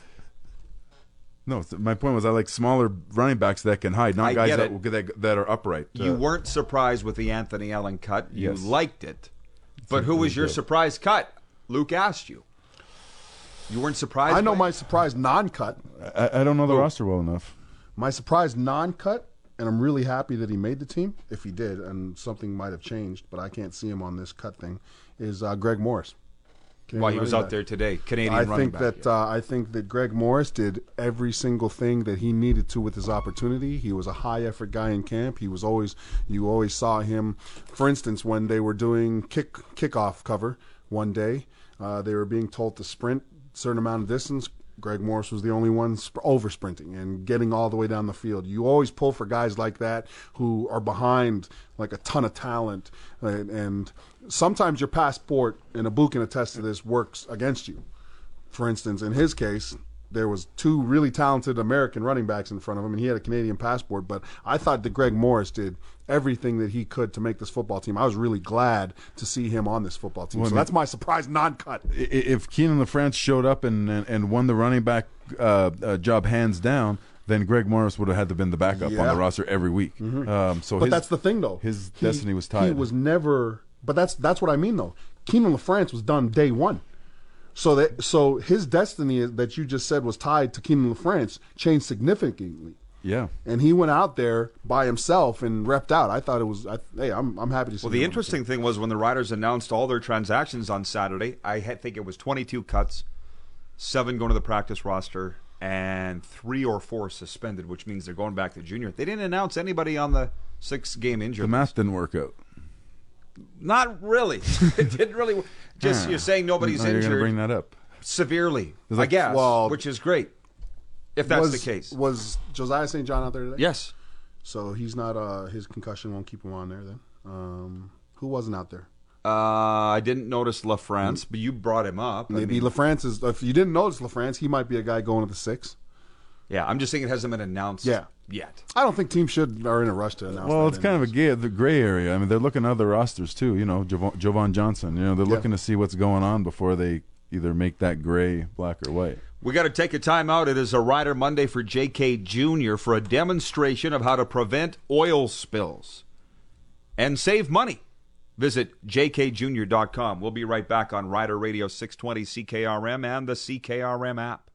F: No, th- my point was I like smaller running backs that can hide, not
D: I
F: guys
D: get
F: that,
D: it.
F: that that are upright.
D: You
F: Uh,
D: weren't surprised with the Anthony Allen cut. You
F: Yes.
D: liked it. But who was your
F: good.
D: surprise cut? Luke asked you. You weren't surprised?
E: I know
D: by
E: my
D: it?
E: surprise non-cut.
F: I, I don't know the
D: Who?
F: roster well enough.
E: My surprise non-cut, and I'm really happy that he made the team. If he did, and something might have changed, but I can't see him on this cut thing. Is uh, Greg Morris? Canadian
D: While he was
E: running
D: out
E: back.
D: there today. Canadian
E: I
D: running
E: think
D: back.
E: that
D: yeah.
E: uh, I think that Greg Morris did every single thing that he needed to with his opportunity. He was a high effort guy in camp. He was always you always saw him. For instance, when they were doing kick kickoff cover one day, uh, they were being told to sprint a certain amount of distance. Greg Morris was the only one sp- over sprinting and getting all the way down the field. You always pull for guys like that who are behind like a ton of talent, and, and sometimes your passport, and Abu can attest to this, works against you. For instance, in his case, there was two really talented American running backs in front of him, and he had a Canadian passport. But I thought that Greg Morris did everything that he could to make this football team. I was really glad to see him on this football team.
F: Well, I
E: so
F: mean-
E: that's my surprise non-cut.
F: I- If Keenan LaFrance showed up and, and, and won the running back uh, uh, job hands down, then Greg Morris would have had to been the backup
E: Yeah.
F: on the roster every week. Um, so
E: But
F: his,
E: that's the thing, though.
F: his
E: He-
F: destiny was
E: He
F: tied.
E: was never. But that's that's what I mean, though. Keenan LaFrance was done day one. So that so his destiny that you just said was tied to Keenan LaFrance changed significantly.
F: yeah.
E: And he went out there by himself and repped out. I thought it was. I, hey, I'm I'm happy to see.
D: Well,
E: him
D: the
E: on
D: interesting thing was when the Riders announced all their transactions on Saturday, I had, think it was twenty-two cuts, seven going to the practice roster, and three or four suspended, which means they're going back to junior. They didn't announce anybody on the six-game injury.
F: The math didn't work out.
D: Not really. It didn't really. work. Just
F: Huh.
D: you're saying nobody's
F: Now you're
D: injured
F: going to bring that up.
D: severely,
F: There's
D: I
F: like-
D: guess,
E: well,
D: which is great. If that's
E: was,
D: the case,
E: Was Josiah Saint John out there today?
D: yes.
E: So he's not. Uh, his concussion won't keep him on there then. Um, who wasn't out there?
D: Uh, I didn't notice LaFrance, but you brought him up. I
E: Maybe
D: mean,
E: LaFrance is. If you didn't notice LaFrance, he might be a guy going to the six.
D: yeah, I'm just saying it hasn't been announced
E: Yeah.
D: yet.
E: I don't think teams should are in a rush to announce.
F: Well,
E: that
F: it's kind of a
E: anyways.
F: gay, the gray area. I mean, they're looking at other rosters too. You know, Jovan, Jovan Johnson. You know, they're
E: Yeah.
F: looking to see what's going on before they either make that gray, black, or white.
D: We got to take a time out. It is a Rider Monday for J K Junior for a demonstration of how to prevent oil spills and save money. Visit j k junior dot com. We'll be right back on Rider Radio six twenty C K R M and the C K R M app.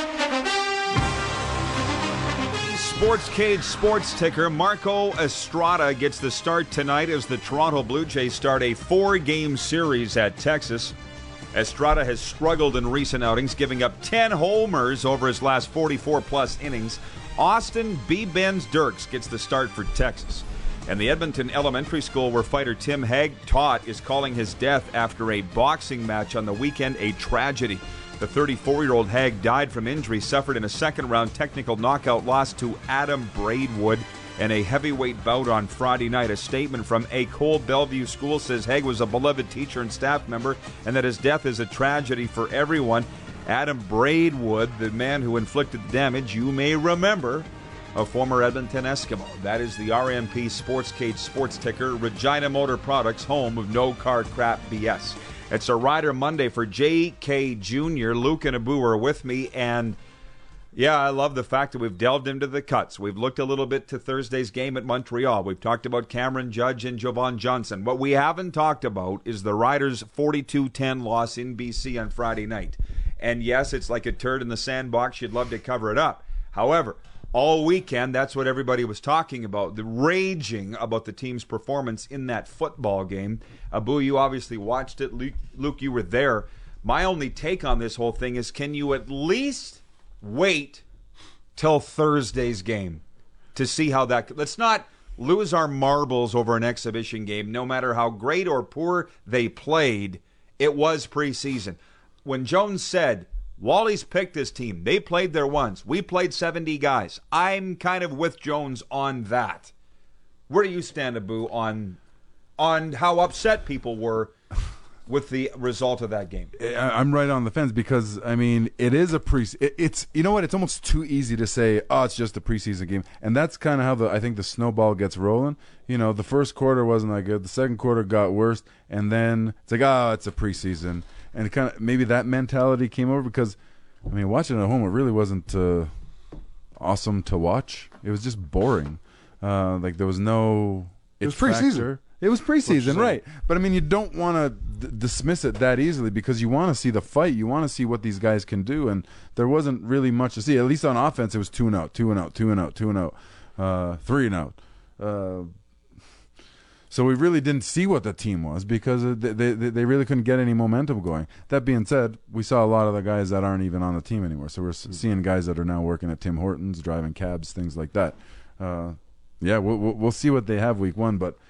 D: Sports Cage Sports Ticker. Marco Estrada gets the start tonight as the Toronto Blue Jays start a four-game series at Texas. Estrada has struggled in recent outings, giving up ten homers over his last forty-four plus innings. Austin B. Benz Dirks gets the start for Texas. And the Edmonton Elementary School, where fighter Tim Hague taught, is calling his death after a boxing match on the weekend a tragedy. The thirty-four-year-old Hague died from injury suffered in a second-round technical knockout loss to Adam Braidwood in a heavyweight bout on Friday night. A statement from École Bellevue School says Hague was a beloved teacher and staff member and that his death is a tragedy for everyone. Adam Braidwood, the man who inflicted the damage, you may remember, a former Edmonton Eskimo. That is the R M P Sports Cage Sports Ticker, Regina Motor Products, home of no car crap B S. It's a Rider Monday for J K Junior Luke and Abu are with me, and yeah, I love the fact that we've delved into the cuts. We've looked a little bit to Thursday's game at Montreal. We've talked about Cameron Judge and Jovan Johnson. What we haven't talked about is the Riders' forty-two ten loss in B C on Friday night. And yes, it's like a turd in the sandbox. You'd love to cover it up. However, all weekend, that's what everybody was talking about, the raging about the team's performance in that football game. Abu, you obviously watched it. Luke, Luke, you were there. My only take on this whole thing is, can you at least wait till Thursday's game to see how that. Let's not lose our marbles over an exhibition game, no matter how great or poor they played. It was preseason. When Jones said, Wally's picked this team, they played their ones, we played seventy guys, I'm kind of with Jones on that. Where do you stand, Abu, on on how upset people were with the result of that game?
F: I'm right on the fence because, I mean, it is a pre. It, it's you know what? It's almost too easy to say, oh, it's just a preseason game, and that's kind of how the I think the snowball gets rolling. You know, the first quarter wasn't that good. The second quarter got worse, and then it's like, oh, it's a preseason, and kind of maybe that mentality came over because, I mean, watching it at home, it really wasn't uh, awesome to watch. It was just boring. Uh, like there was no.
E: It was preseason.
F: Factor. It was preseason, right? But I mean, you don't want to d- dismiss it that easily because you want to see the fight. You want to see what these guys can do, and there wasn't really much to see. At least on offense, it was two and out, two and out, two and out, two and out, uh, three and out. Uh, so we really didn't see what the team was because they, they they really couldn't get any momentum going. That being said, we saw a lot of the guys that aren't even on the team anymore. So we're mm-hmm. seeing guys that are now working at Tim Hortons, driving cabs, things like that. Uh, yeah, we'll we'll see what they have week one, but.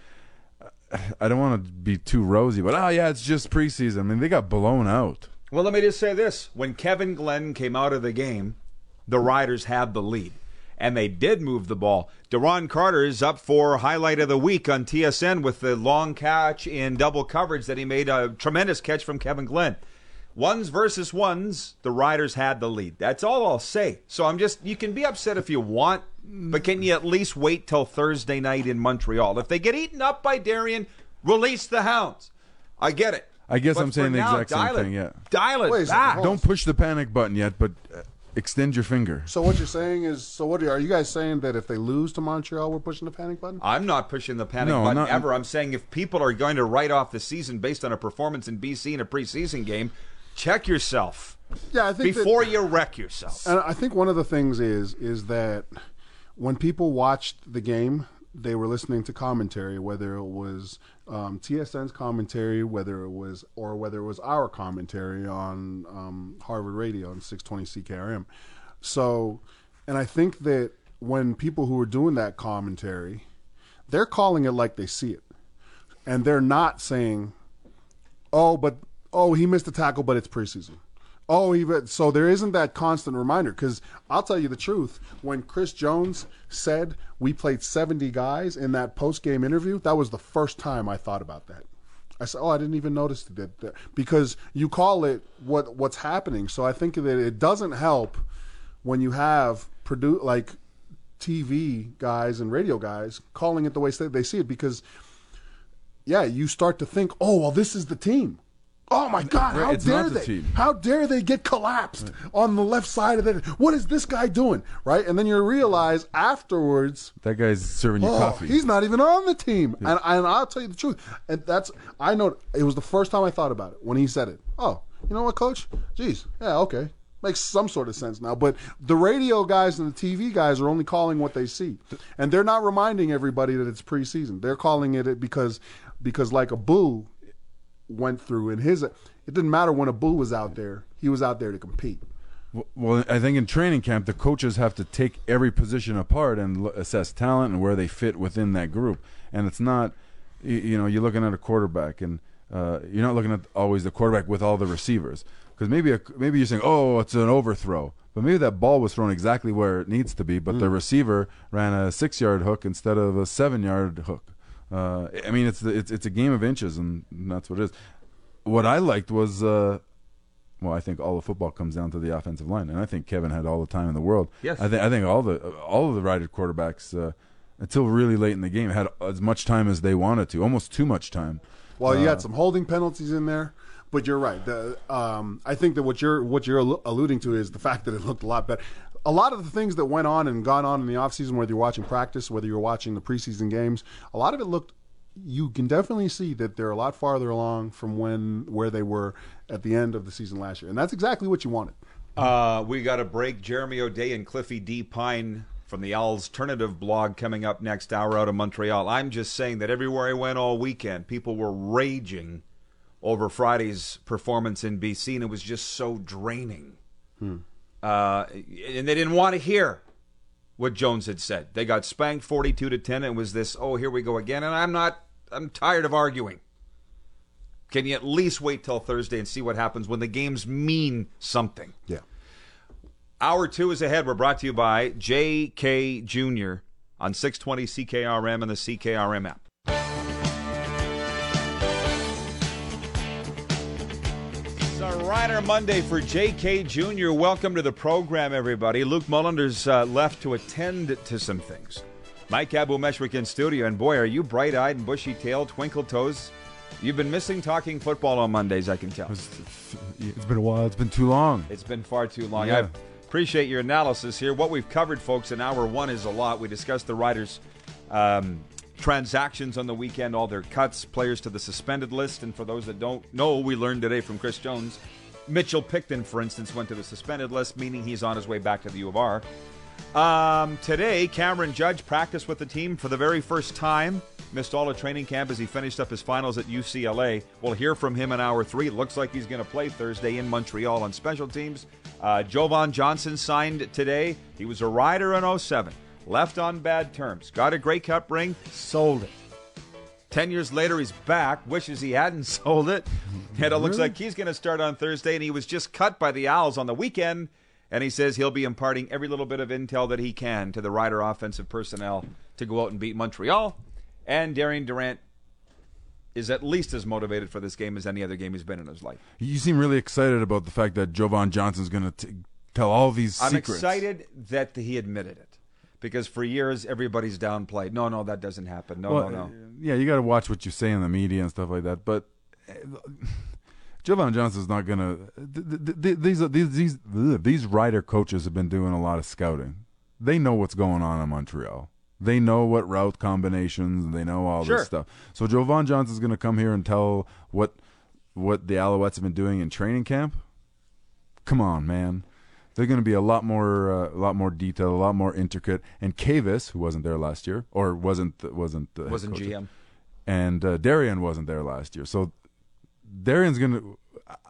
F: I don't want to be too rosy, but oh yeah, it's just preseason. I mean, they got blown out.
D: Well, let me just say this. When Kevin Glenn came out of the game, the Riders had the lead, and they did move the ball. Deron Carter is up for highlight of the week on T S N with the long catch in double coverage that he made, a tremendous catch from Kevin Glenn. Ones versus ones, the Riders had the lead. That's all I'll say. So I'm just, you can be upset if you want, but can you at least wait till Thursday night in Montreal? If they get eaten up by Darien, release the Hounds. I get it.
F: I guess
D: but
F: I'm saying the
D: now,
F: exact same
D: it,
F: thing, yeah.
D: Dial it
E: Wait,
D: back.
F: Don't push the panic button yet, but uh, extend your finger.
E: So what you're saying is, so what are, are you guys saying that if they lose to Montreal, we're pushing the panic button?
D: I'm not pushing the panic
F: No,
D: button
F: not-
D: ever. I'm saying if people are going to write off the season based on a performance in B C in a preseason game, check yourself
E: Yeah, I think
D: before
E: that,
D: you wreck yourself.
E: And I think one of the things is is that when people watched the game, they were listening to commentary, whether it was um, T S N's commentary, whether it was or whether it was our commentary on um, Harvard Radio and six twenty C K R M. So, and I think that when people who are doing that commentary, they're calling it like they see it, and they're not saying, "Oh, but oh, he missed a tackle, but it's preseason." Oh, he, so there isn't that constant reminder. Because I'll tell you the truth, when Chris Jones said we played seventy guys in that post-game interview, that was the first time I thought about that. I said, oh, I didn't even notice that. that because you call it what what's happening. So I think that it doesn't help when you have produ- like T V guys and radio guys calling it the way they see it. Because, yeah, you start to think, oh, well, this is the team. Oh my God! How
F: It's
E: dare
F: not the
E: they?
F: team.
E: How dare they get collapsed on the left side of it? What is this guy doing? Right, and then you realize afterwards,
F: That guy's serving you
E: oh,
F: coffee.
E: he's not even on the team. And, and I'll tell you the truth, and that's I know it was the first time I thought about it when he said it. Oh, you know what, Coach? Jeez, yeah, okay, makes some sort of sense now. But the radio guys and the T V guys are only calling what they see, and they're not reminding everybody that it's preseason. They're calling it because because like a boo. Went through in his it didn't matter when Abu was out there, he was out there to compete.
F: Well, I think in training camp, the coaches have to take every position apart and l- assess talent and where they fit within that group. And it's not, you, you know, you're looking at a quarterback, and uh, you're not looking at always the quarterback with all the receivers. Because maybe a, maybe you're saying, oh, it's an overthrow. But maybe that ball was thrown exactly where it needs to be, but mm. the receiver ran a six-yard hook instead of a seven-yard hook. Uh, I mean, it's, it's it's a game of inches, and that's what it is. What I liked was, uh, well, I think all of football comes down to the offensive line, and I think Kevin had all the time in the world.
D: Yes,
F: I think I think all the all of the Rider quarterbacks uh, until really late in the game had as much time as they wanted to, almost too much time.
E: Well, you
F: uh,
E: had some holding penalties in there, but you're right. The, um, I think that what you're what you're alluding to is the fact that it looked a lot better. A lot of the things that went on and gone on in the offseason, whether you're watching practice, whether you're watching the preseason games, a lot of it looked, you can definitely see that they're a lot farther along from when where they were at the end of the season last year. And that's exactly what you wanted.
D: Uh, we got a break. Jeremy O'Day and Cliffy D. Pine from the Alternative blog coming up next hour out of Montreal. I'm just saying that everywhere I went all weekend, people were raging over Friday's performance in B C, and it was just so draining.
E: Hmm.
D: Uh, and they didn't want to hear what Jones had said. They got spanked forty-two to ten, and it was this, oh, here we go again. And I'm not, I'm tired of arguing. Can you at least wait till Thursday and see what happens when the games mean something?
E: Yeah.
D: Hour two is ahead. We're brought to you by J K Junior on six twenty C K R M and the C K R M app. It's a Rider Monday for J K Junior Welcome to the program, everybody. Luke Mullender's uh, left to attend to some things. Mike Abou-Meshwick in studio, and boy, are you bright-eyed and bushy-tailed, twinkle-toes. You've been missing talking football on Mondays, I can tell.
F: It's been a while. It's been too long.
D: It's been far too long.
F: Yeah.
D: I appreciate your analysis here. What we've covered, folks, in hour one is a lot. We discussed the Riders' um, transactions on the weekend, all their cuts, players to the suspended list. And for those that don't know, we learned today from Chris Jones, Mitchell Picton, for instance, went to the suspended list, meaning he's on his way back to the U of R. Um, today, Cameron Judge practiced with the team for the very first time. Missed all of training camp as he finished up his finals at U C L A. We'll hear from him in hour three. It looks like he's going to play Thursday in Montreal on special teams. Uh, Jovan Johnson signed today. He was a Rider in oh seven. Left on bad terms. Got a Grey Cup ring. Sold it. Ten years later, he's back. Wishes he hadn't sold it. And it looks like he's going to start on Thursday. And he was just cut by the Owls on the weekend. And he says he'll be imparting every little bit of intel that he can to the Rider offensive personnel to go out and beat Montreal. And Darian Durant is at least as motivated for this game as any other game he's been in his life.
F: You seem really excited about the fact that Jovan Johnson's going to tell all these
D: I'm
F: secrets.
D: I'm excited that he admitted it. Because for years, everybody's downplayed. No, no, that doesn't happen. No,
F: well,
D: no, no.
F: Yeah, you got to watch what you say in the media and stuff like that. But uh, Jovan Johnson's not going to th- th- – these, these, these, these Rider coaches have been doing a lot of scouting. They know what's going on in Montreal. They know what route combinations, and they know all
D: Sure.
F: this stuff. So Jovan Johnson's going to come here and tell what what the Alouettes have been doing in training camp. Come on, man. They're going to be a lot more uh, a lot more detailed, a lot more intricate. And Kavis, who wasn't there last year, or wasn't wasn't the head
D: Wasn't
F: coach,
D: G M.
F: and uh, Darian wasn't there last year. So Darian's going to.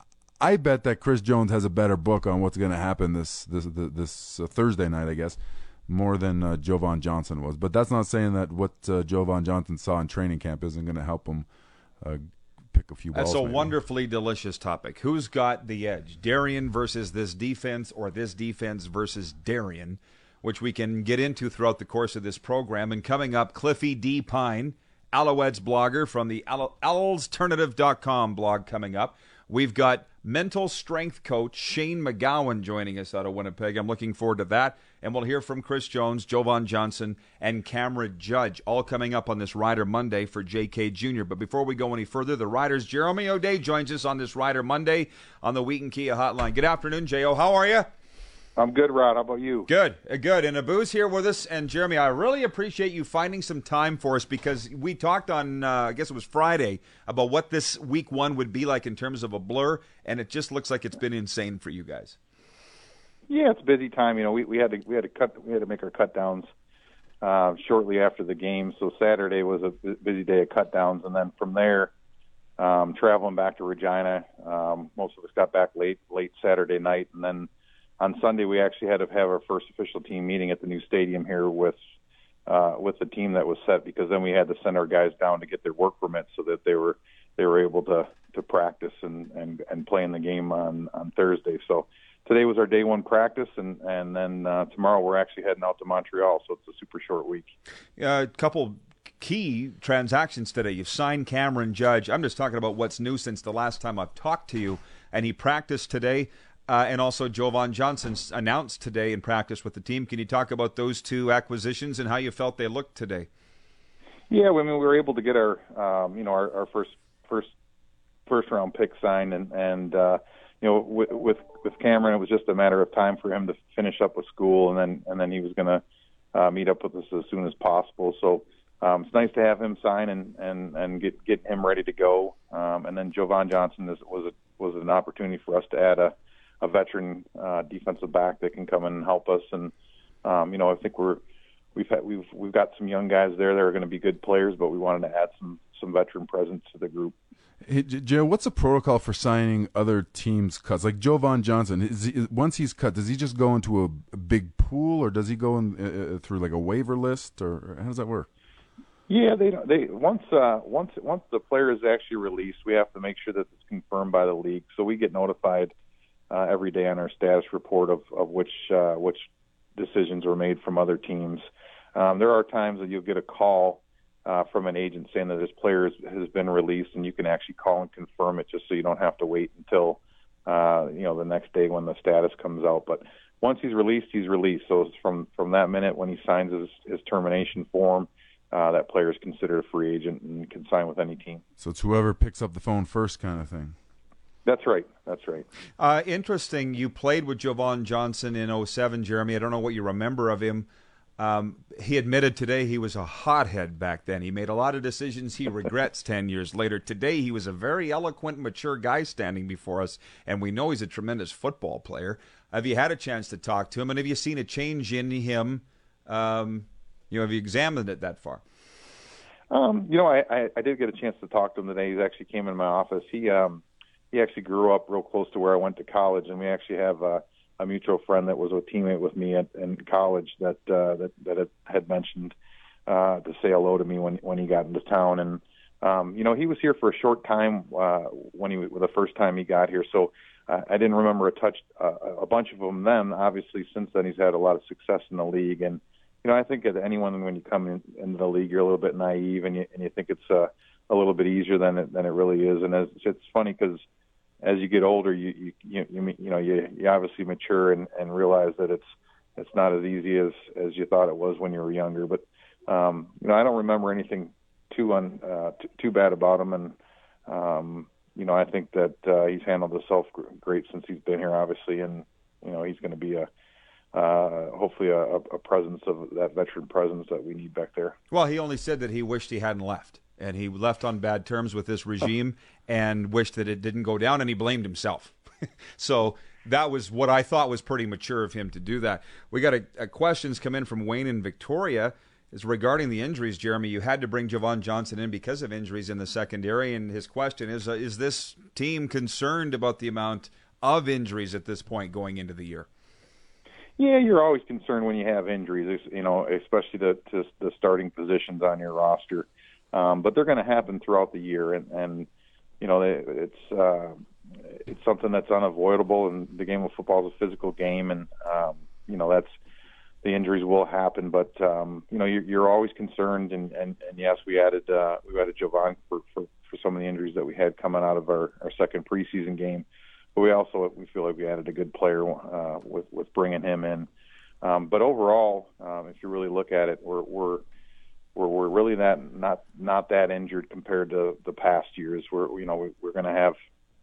F: I bet that Chris Jones has a better book on what's going to happen this this this, this uh, Thursday night, I guess, more than uh, Jovan Johnson was. But that's not saying that what uh, Jovan Johnson saw in training camp isn't going to help him uh, pick a few balls.
D: That's a
F: maybe.
D: wonderfully delicious topic. Who's got the edge? Darian versus this defense, or this defense versus Darian, which we can get into throughout the course of this program. And coming up, Cliffy D. Pine, Alouettes blogger from the Owlsternative dot com blog coming up. We've got mental strength coach Shane McGowan joining us out of Winnipeg. I'm looking forward to that. And we'll hear from Chris Jones, Jovan Johnson, and Cameron Judge, all coming up on this Rider Monday for J K Junior But before we go any further, the Riders' Jeremy O'Day joins us on this Rider Monday on the Wheaton Kia Hotline. Good afternoon, J O. How are you?
C: I'm good, Rod. How about you?
D: Good, uh, good. And Abu's here with us. And Jeremy, I really appreciate you finding some time for us, because we talked on, uh, I guess it was Friday, about what this week one would be like in terms of a blur, and it just looks like it's been insane for you guys.
C: Yeah, it's a busy time. You know, we, we had to we had to cut we had to make our cut downs uh, shortly after the game. So Saturday was a busy day of cut downs, and then from there, um, traveling back to Regina. Um, most of us got back late late Saturday night, and then on Sunday we actually had to have our first official team meeting at the new stadium here with uh, with the team that was set, because then we had to send our guys down to get their work permits so that they were they were able to to practice and and, and play in the game on on Thursday. So today was our day one practice, and, and then uh, tomorrow we're actually heading out to Montreal, so it's a super short week.
D: Uh, a couple key transactions today. You've signed Cameron Judge. I'm just talking about what's new since the last time I've talked to you, and he practiced today. Uh, and also Jovan Johnson announced today in practice with the team. Can you talk about those two acquisitions and how you felt they looked today?
C: Yeah, I mean, we were able to get our, um, you know, our, our first first first round pick signed, and and uh, you know, with, with with Cameron, it was just a matter of time for him to finish up with school, and then and then he was going to uh, meet up with us as soon as possible. So um, it's nice to have him sign and and and get get him ready to go. Um, and then Jovan Johnson is, was a, was an opportunity for us to add a. a veteran uh, defensive back that can come in and help us. And, um, you know, I think we're, we've had, we've, we've got some young guys there that are going to be good players, but we wanted to add some, some veteran presence to the group.
F: Hey, Joe, what's the protocol for signing other teams' cuts? Like Jovan Johnson, is he, once he's cut, does he just go into a, a big pool, or does he go in, uh, through like a waiver list, or, or how does that work?
C: Yeah, they they once uh, once once the player is actually released, we have to make sure that it's confirmed by the league. So we get notified uh, every day on our status report of of which uh, which decisions were made from other teams. Um, there are times that you'll get a call uh, from an agent saying that this player has, has been released, and you can actually call and confirm it, just so you don't have to wait until uh, you know the next day when the status comes out. But once he's released, he's released. So it's from from that minute when he signs his, his termination form. Uh, that player is considered a free agent and can sign with any team.
F: So it's whoever picks up the phone first kind of thing.
C: That's right. That's right.
D: Uh, interesting. You played with Jovan Johnson in oh seven, Jeremy. I don't know what you remember of him. Um, he admitted today he was a hothead back then. He made a lot of decisions he regrets ten years later. Today he was a very eloquent, mature guy standing before us, and we know he's a tremendous football player. Have you had a chance to talk to him, and have you seen a change in him? Um You know, have you examined it that far?
C: Um, you know, I, I, I did get a chance to talk to him today. He actually came in my office. He um, he actually grew up real close to where I went to college, and we actually have a, a mutual friend that was a teammate with me at, in college that uh, that that had, had mentioned uh, to say hello to me when when he got into town. And um, you know, he was here for a short time uh, when he the first time he got here, so uh, I didn't remember a touch uh, a bunch of them then. Obviously, since then he's had a lot of success in the league. And you know, I think that anyone, when you come in, into the league, you're a little bit naive, and you and you think it's uh, a little bit easier than it than it really is. And it's, it's funny because as you get older, you you you you, you know you, you obviously mature and, and realize that it's it's not as easy as, as you thought it was when you were younger. But um, you know, I don't remember anything too un, uh, t- too bad about him, and um, you know, I think that uh, he's handled himself great since he's been here, obviously, and you know, he's going to be a Uh, hopefully a, a presence of that veteran presence that we need back there.
D: Well, he only said that he wished he hadn't left, and he left on bad terms with this regime and wished that it didn't go down, and he blamed himself. So that was what I thought was pretty mature of him to do that. We got a, a questions come in from Wayne in Victoria. Is regarding the injuries, Jeremy. You had to bring Jovan Johnson in because of injuries in the secondary, and his question is, uh, is this team concerned about the amount of injuries at this point going into the year?
C: Yeah, you're always concerned when you have injuries, you know, especially to, to the starting positions on your roster. Um, but they're going to happen throughout the year, and, and you know, it's uh, it's something that's unavoidable. And the game of football is a physical game, and um, you know, that's the injuries will happen. But um, you know, you're, you're always concerned. And, and, and yes, we added uh, we added Jovan for, for for some of the injuries that we had coming out of our, our second preseason game. But we also we feel like we added a good player uh, with with bringing him in. Um, but overall, um, if you really look at it, we're we're we're, we're really not, not not that injured compared to the past years. We're you know we, we're going to have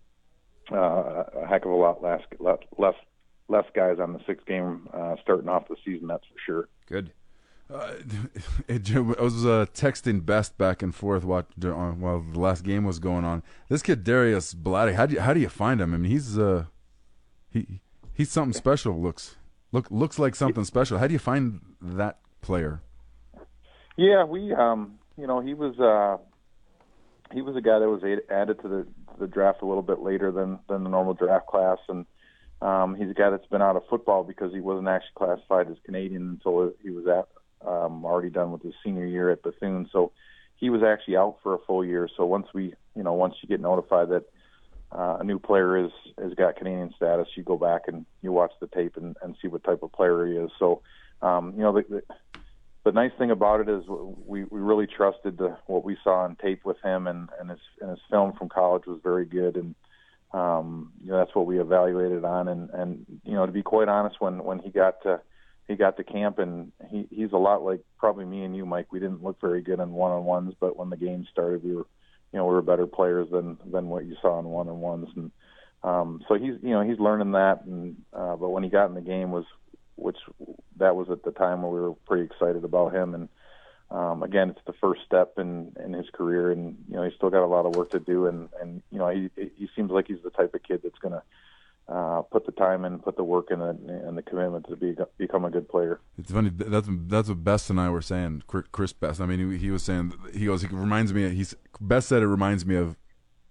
C: uh, a heck of a lot less less less guys on the sixth game uh, starting off the season. That's for sure.
D: Good.
F: Uh, it, I was uh, texting Best back and forth while, while the last game was going on. This kid Darius Blatty, how do you how do you find him? I mean, he's uh, he he's something special. Looks look looks like something special. How do you find that player?
C: Yeah, we um, you know, he was uh, he was a guy that was added to the the draft a little bit later than than the normal draft class, and um, he's a guy that's been out of football because he wasn't actually classified as Canadian until he was at. Um, already done with his senior year at Bethune, so he was actually out for a full year. So once we, you know, once you get notified that uh, a new player is has got Canadian status, you go back and you watch the tape and, and see what type of player he is. So, um, you know, the, the, the nice thing about it is we, we really trusted the, what we saw on tape with him, and, and his and his film from college was very good, and um, you know, that's what we evaluated on. And, and you know, to be quite honest, when when he got to He got to camp, and he, he's a lot like probably me and you, Mike. We didn't look very good in one-on-ones, but when the game started, we were, you know, we were better players than than what you saw in one-on-ones. And um, so he's, you know, he's learning that. And uh, but when he got in the game was, which that was at the time where we were pretty excited about him. And um, again, it's the first step in, in his career, and you know, he's still got a lot of work to do. And, and you know, he he seems like he's the type of kid that's gonna uh, put the time in, put the work in, and, and the commitment to be become a good player.
F: It's funny. That's that's what Best and I were saying. Chris Best. I mean, he, he was saying he goes. He reminds me. He's Best said it reminds me of.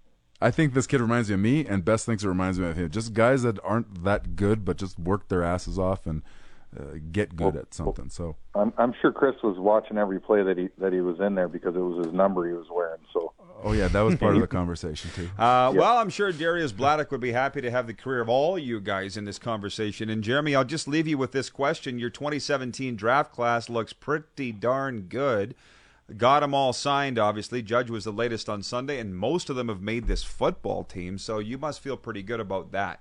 F: I think this kid reminds me of me, and Best thinks it reminds me of him. Just guys that aren't that good, but just work their asses off and uh, get good
C: well,
F: at something. So
C: I'm, I'm sure Chris was watching every play that he that he was in there because it was his number he was wearing. So.
F: Oh yeah, that was part of the conversation too.
D: Uh, yep. Well, I'm sure Darius Bladdock would be happy to have the career of all you guys in this conversation. And Jeremy, I'll just leave you with this question: your twenty seventeen draft class looks pretty darn good. Got them all signed, obviously. Judge was the latest on Sunday, and most of them have made this football team, so you must feel pretty good about that.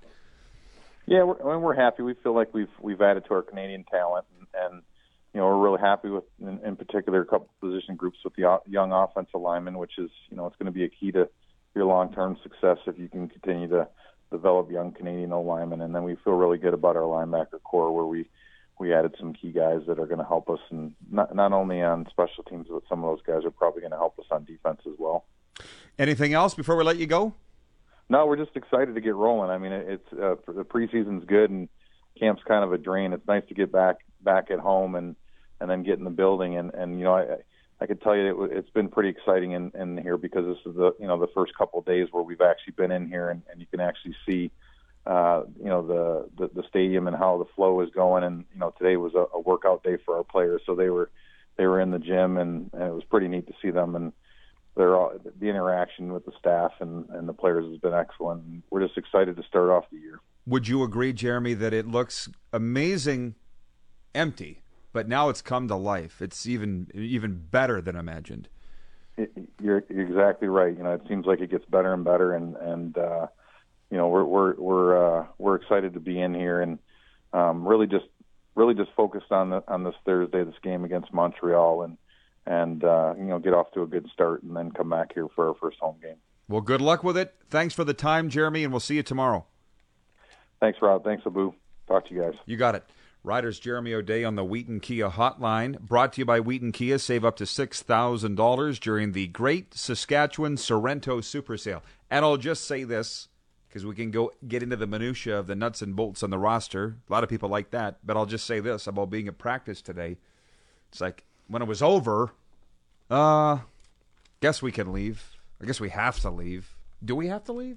C: Yeah, we're, I mean, we're happy. We feel like we've we've added to our Canadian talent, and, and you know, we're really happy with, in, in particular, a couple position groups with the young offensive linemen, which is, you know, it's going to be a key to your long-term success if you can continue to develop young Canadian O-linemen. And then we feel really good about our linebacker core, where we we added some key guys that are going to help us, and not not only on special teams, but some of those guys are probably going to help us on defense as well.
D: Anything else before we let you go?
C: No, we're just excited to get rolling. I mean, it's uh, the preseason's good, and camp's kind of a drain. It's nice to get back back at home and, and then get in the building. And, and you know, I I could tell you it, it's been pretty exciting in, in here because this is the you know the first couple of days where we've actually been in here, and, and you can actually see. Uh, you know, the, the, the stadium and how the flow is going. And, you know, today was a, a workout day for our players. So they were, they were in the gym, and, and it was pretty neat to see them. And they're all, the interaction with the staff and, and the players has been excellent. And we're just excited to start off the year.
D: Would you agree, Jeremy, that it looks amazing empty, but now it's come to life? It's even, even better than imagined.
C: It, you're, you're exactly right. You know, it seems like it gets better and better. And, and, uh, you know, we're we're we're uh, we're excited to be in here, and um, really just really just focused on the on this Thursday, this game against Montreal, and and uh, you know, get off to a good start, and then come back here for our first home game.
D: Well, good luck with it. Thanks for the time, Jeremy, and we'll see you tomorrow.
C: Thanks, Rob. Thanks, Abu. Talk to you guys.
D: You got it. Riders Jeremy O'Day on the Wheaton Kia Hotline, brought to you by Wheaton Kia. Save up to six thousand dollars during the Great Saskatchewan Sorrento Super Sale. And I'll just say this, because we can go get into the minutia of the nuts and bolts on the roster. A lot of people like that, but I'll just say this about being at practice today. It's like, when it was over, uh, guess we can leave. I guess we have to leave. Do we have to leave?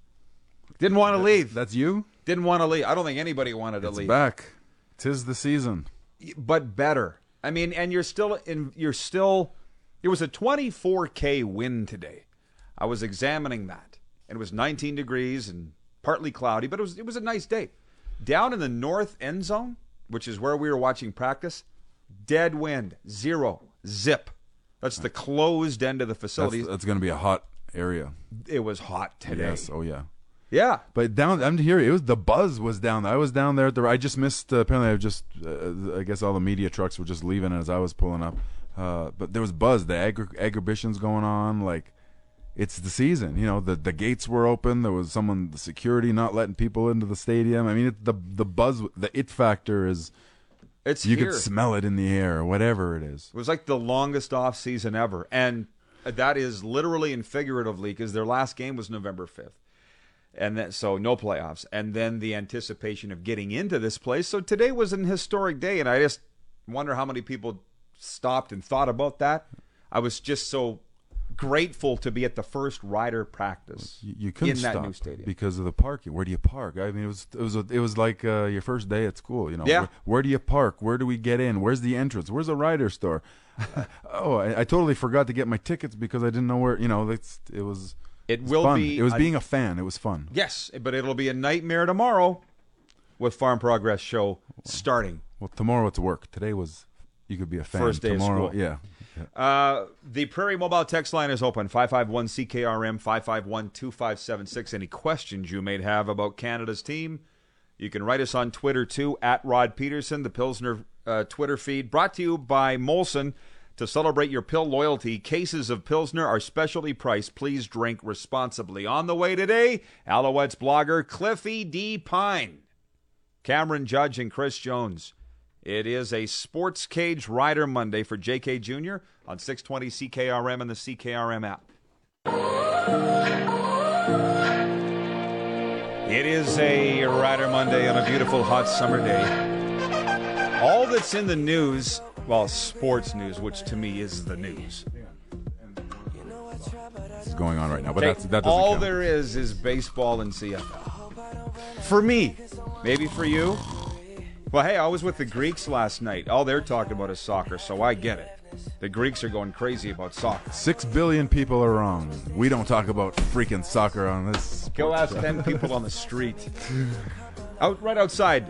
D: Didn't want to leave.
F: That's you?
D: Didn't want to leave. I don't think anybody wanted to
F: it's
D: leave.
F: Back. 'Tis the season.
D: But better. I mean, and you're still in, you're still, it was a twenty-four K win today. I was examining that. And it was nineteen degrees and partly cloudy, but it was it was a nice day. Down in the north end zone, which is where we were watching practice, dead wind, zero, zip. That's the closed end of the facility.
F: That's, that's going to be a hot area.
D: It was hot today.
F: Yes, oh yeah.
D: Yeah.
F: But down, I'm here. It was the buzz was down there. I was down there at the. I just missed. Uh, apparently, I just. Uh, I guess all the media trucks were just leaving as I was pulling up. Uh, but there was buzz. The agri- exhibitions going on. Like, it's the season. You know, the the gates were open. There was someone, the security, not letting people into the stadium. I mean, it, the the buzz, the it factor is.
D: It's
F: you
D: here.
F: could smell it in the air, or whatever it is.
D: It was like the longest off season ever, and that is literally and figuratively because their last game was November fifth. And then, so no playoffs, and then the anticipation of getting into this place. So today was an historic day, and I just wonder how many people stopped and thought about that. I was just so grateful to be at the first Rider practice
F: you, you couldn't
D: in that
F: stop
D: new stadium
F: because of the parking. Where do you park? I mean, it was it was a, it was like uh, your first day at school. You know,
D: yeah.
F: Where, where do you park? Where do we get in? Where's the entrance? Where's the Rider store? uh, oh, I, I totally forgot to get my tickets because I didn't know where. You know, it's, it was.
D: It
F: It's
D: will
F: fun.
D: be.
F: It was
D: a,
F: being a fan. It was fun.
D: Yes, but it'll be a nightmare tomorrow with Farm Progress Show starting.
F: Well, tomorrow it's work. Today was you could be a fan.
D: First day
F: tomorrow,
D: of school.
F: Yeah.
D: Uh, the Prairie Mobile text line is open, five five one C K R M, five five one, two five seven six. Any questions you may have about Canada's team, you can write us on Twitter, too, at Rod Peterson, the Pilsner uh, Twitter feed. Brought to you by Molson. To celebrate your pill loyalty, cases of Pilsner are specialty priced. Please drink responsibly. On the way today, Alouettes blogger Cliffy D. Pine, Cameron Judge, and Chris Jones. It is a Sports Cage Rider Monday for J K Junior on six twenty C K R M and the C K R M app. It is a Rider Monday on a beautiful hot summer day. All that's in the news, well, sports news, which to me is the news.
F: It's going on right now, but
D: Okay,
F: that's, that doesn't
D: all
F: count.
D: there is is baseball and C F L. For me, maybe for you. Well, hey, I was with the Greeks last night. All they're talking about is soccer, so I get it. The Greeks are going crazy about soccer.
F: Six billion people are wrong. We don't talk about freaking soccer on this.
D: Go ask
F: show.
D: ten people on the street. Out right outside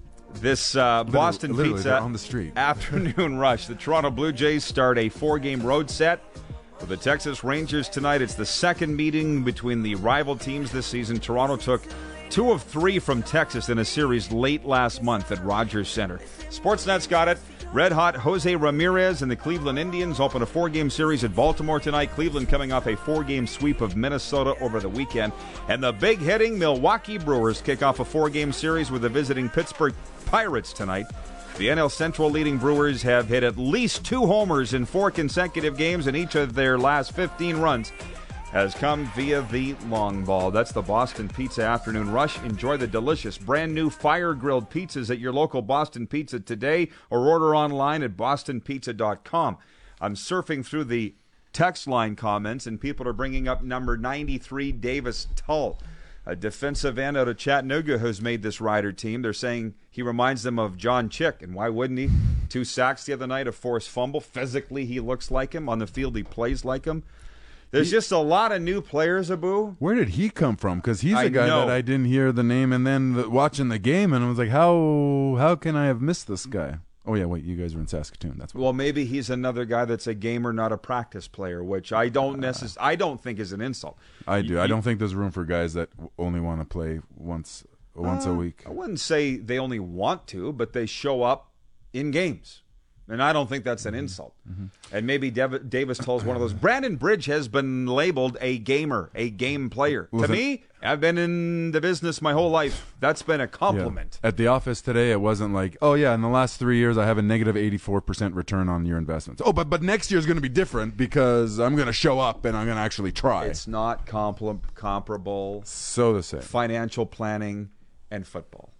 D: this uh, Boston
F: literally,
D: Pizza
F: they're on the street.
D: afternoon rush. The Toronto Blue Jays start a four-game road set with the Texas Rangers tonight. It's the second meeting between the rival teams this season. Toronto took two of three from Texas in a series late last month at Rogers Center. Sportsnet's got it. Red hot Jose Ramirez and the Cleveland Indians open a four-game series at Baltimore tonight. Cleveland coming off a four-game sweep of Minnesota over the weekend. And the big hitting Milwaukee Brewers kick off a four-game series with the visiting Pittsburgh Pirates tonight. The N L Central leading Brewers have hit at least two homers in four consecutive games, and each of their last fifteen runs has come via the long ball. That's the Boston Pizza Afternoon Rush. Enjoy the delicious brand new fire-grilled pizzas at your local Boston Pizza today or order online at boston pizza dot com. I'm surfing through the text line comments, and people are bringing up number ninety-three, Davis Tull, a defensive end out of Chattanooga who's made this Rider team. They're saying he reminds them of John Chick, and why wouldn't he? Two sacks the other night, a forced fumble. Physically, he looks like him. On the field, he plays like him. There's just a lot of new players, Abu.
F: Where did he come from? Because he's
D: I
F: a guy
D: know.
F: that I didn't hear the name, and then the, watching the game, and I was like, how how can I have missed this guy? Oh yeah, wait, you guys were in Saskatoon. That's what.
D: Well, maybe he's another guy that's a gamer, not a practice player, which I don't necess- I don't think is an insult.
F: I do.
D: You-
F: I don't think there's room for guys that only want to play once once a week.
D: I wouldn't say they only want to, but they show up in games. And I don't think that's an insult.
F: Mm-hmm.
D: And maybe Dev- Davis Tull's one of those. Brandon Bridge has been labeled a gamer, a game player.
F: Was
D: to
F: it-
D: me, I've been in the business my whole life. That's been a compliment.
F: Yeah. At the office today, it wasn't like, oh yeah, in the last three years, I have a negative eighty-four percent return on your investments. Oh, but but next year's going to be different because I'm going to show up and I'm going to actually try.
D: It's not compl- comparable.
F: So the same.
D: Financial planning and football.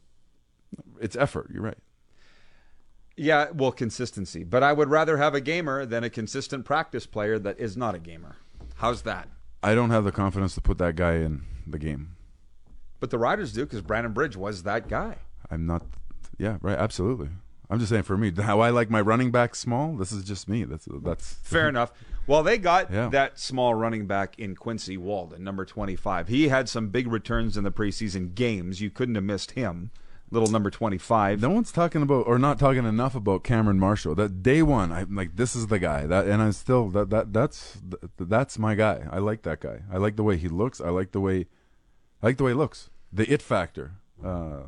F: It's effort. You're right.
D: Yeah, well, consistency. But I would rather have a gamer than a consistent practice player that is not a gamer. How's that?
F: I don't have the confidence to put that guy in the game.
D: But the Riders do, because Brandon Bridge was that guy.
F: I'm not. Yeah, right. Absolutely. I'm just saying, for me, how I like my running back small. This is just me. That's that's
D: Fair enough. Well, they got
F: Yeah.
D: that small running back in Quincy Walden, number twenty-five. He had some big returns in the preseason games. You couldn't have missed him. Little number twenty-five.
F: No one's talking about or not talking enough about Cameron Marshall. That day one, I'm like, this is the guy. That and I'm still that that that's that's my guy. I like that guy. I like the way he looks. I like the way I like the way he looks. The it factor. Uh,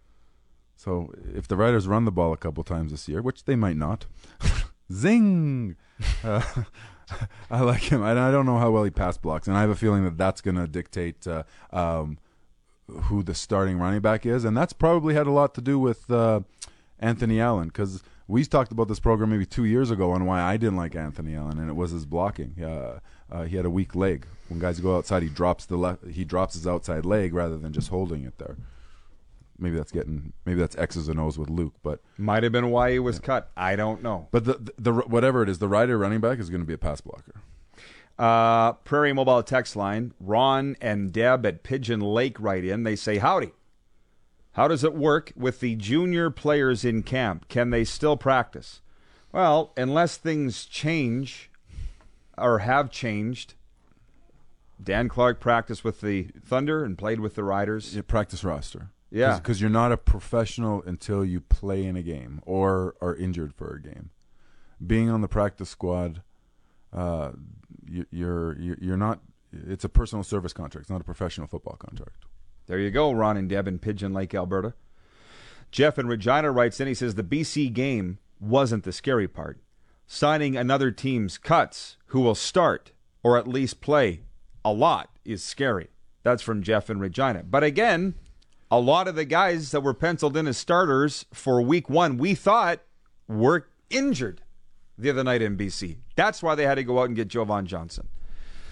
F: so if the Riders run the ball a couple times this year, which they might not, zing. Uh, I like him. I, I don't know how well he pass blocks, and I have a feeling that that's going to dictate uh, um, who the starting running back is, and that's probably had a lot to do with uh, Anthony Allen, because we talked about this program maybe two years ago on why I didn't like Anthony Allen, and it was his blocking. Uh, uh, he had a weak leg. When guys go outside, he drops the left. He drops his outside leg rather than just holding it there. Maybe that's getting maybe that's X's and O's with Luke, but
D: Might have been why he was cut. I don't know.
F: but the, the the whatever it is, the Rider running back is going to be a pass blocker.
D: Uh, Prairie Mobile text line. Ron and Deb at Pigeon Lake write in. They say, howdy. How does it work with the junior players in camp? Can they still practice? Well, unless things change or have changed. Dan Clark practiced with the Thunder and played with the Riders.
F: Yeah, practice roster.
D: Yeah.
F: Because you're not a professional until you play in a game or are injured for a game. Being on the practice squad, uh, you, you're you're not. It's a personal service contract. It's not a professional football contract.
D: There you go, Ron and Deb in Pigeon Lake, Alberta. Jeff in Regina writes in, he says, the B C game wasn't the scary part. Signing another team's cuts who will start or at least play a lot is scary. That's from Jeff in Regina. But again, a lot of the guys that were penciled in as starters for week one, we thought were injured the other night in B C. That's why they had to go out and get Jovan Johnson.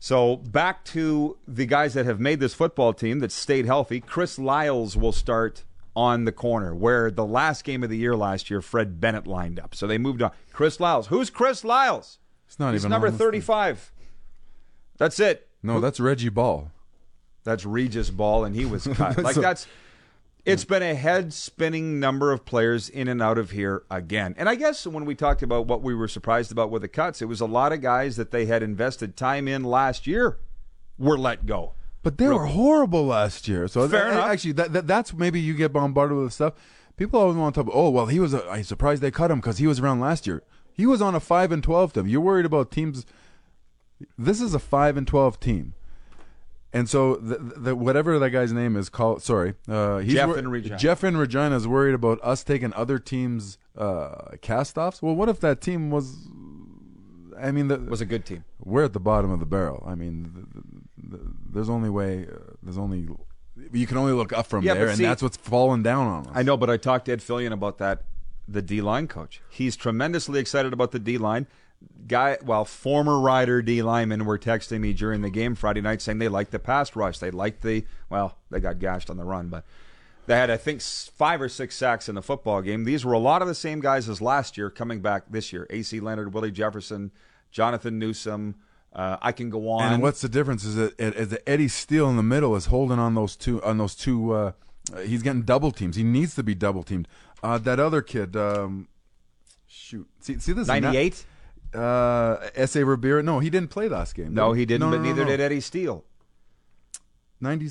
D: So back to the guys that have made this football team that stayed healthy. Chris Lyles will start on the corner, where the last game of the year last year, Fred Bennett lined up. So they moved on. Chris Lyles. Who's Chris Lyles?
F: It's not
D: He's
F: even
D: number
F: on this
D: thirty-five. That's it.
F: No, that's Reggie Ball.
D: That's Regis Ball, and he was cut. Like, that's... It's been a head-spinning number of players in and out of here again. And I guess when we talked about what we were surprised about with the cuts, it was a lot of guys that they had invested time in last year were let go.
F: But they
D: Real-
F: were horrible last year. So
D: Fair
F: th-
D: enough.
F: Actually, that, that that's maybe you get bombarded with stuff. People always want to talk about, oh, well, he was. A, I'm surprised they cut him because he was around last year. He was on a five and twelve team. You're worried about teams. This is a five and twelve team. And so, the, the, whatever that guy's name is, called sorry, uh, he's
D: Jeff
F: wor-
D: in Regina.
F: Jeff in Regina is worried about us taking other teams' uh, cast-offs. Well, what if that team was? I mean, the,
D: was a good team.
F: We're at the bottom of the barrel. I mean, the, the, the, there's only way. Uh, there's only you can only look up from
D: Yeah,
F: there,
D: but
F: and
D: see-
F: that's what's fallen down on us.
D: I know, but I talked to Ed Fillion about that, the D-line coach. He's tremendously excited about the D-line. Guy, well, former Rider D linemen were texting me during the game Friday night saying they liked the pass rush. They liked the, well, they got gashed on the run, but they had, I think, s- five or six sacks in the football game. These were a lot of the same guys as last year coming back this year. A C Leonard, Willie Jefferson, Jonathan Newsom. Uh, I can go on.
F: And what's the difference is that, is that Eddie Steele in the middle is holding on those two. On those two, uh, he's getting double teams. He needs to be double teamed. Uh, that other kid, um, shoot, see, see this
D: ninety-eight?
F: Uh, S A Rivera. No, he didn't play last game.
D: No,
F: did
D: he didn't,
F: No,
D: but
F: no, no,
D: neither
F: no.
D: did Eddie Steele.
F: ninety.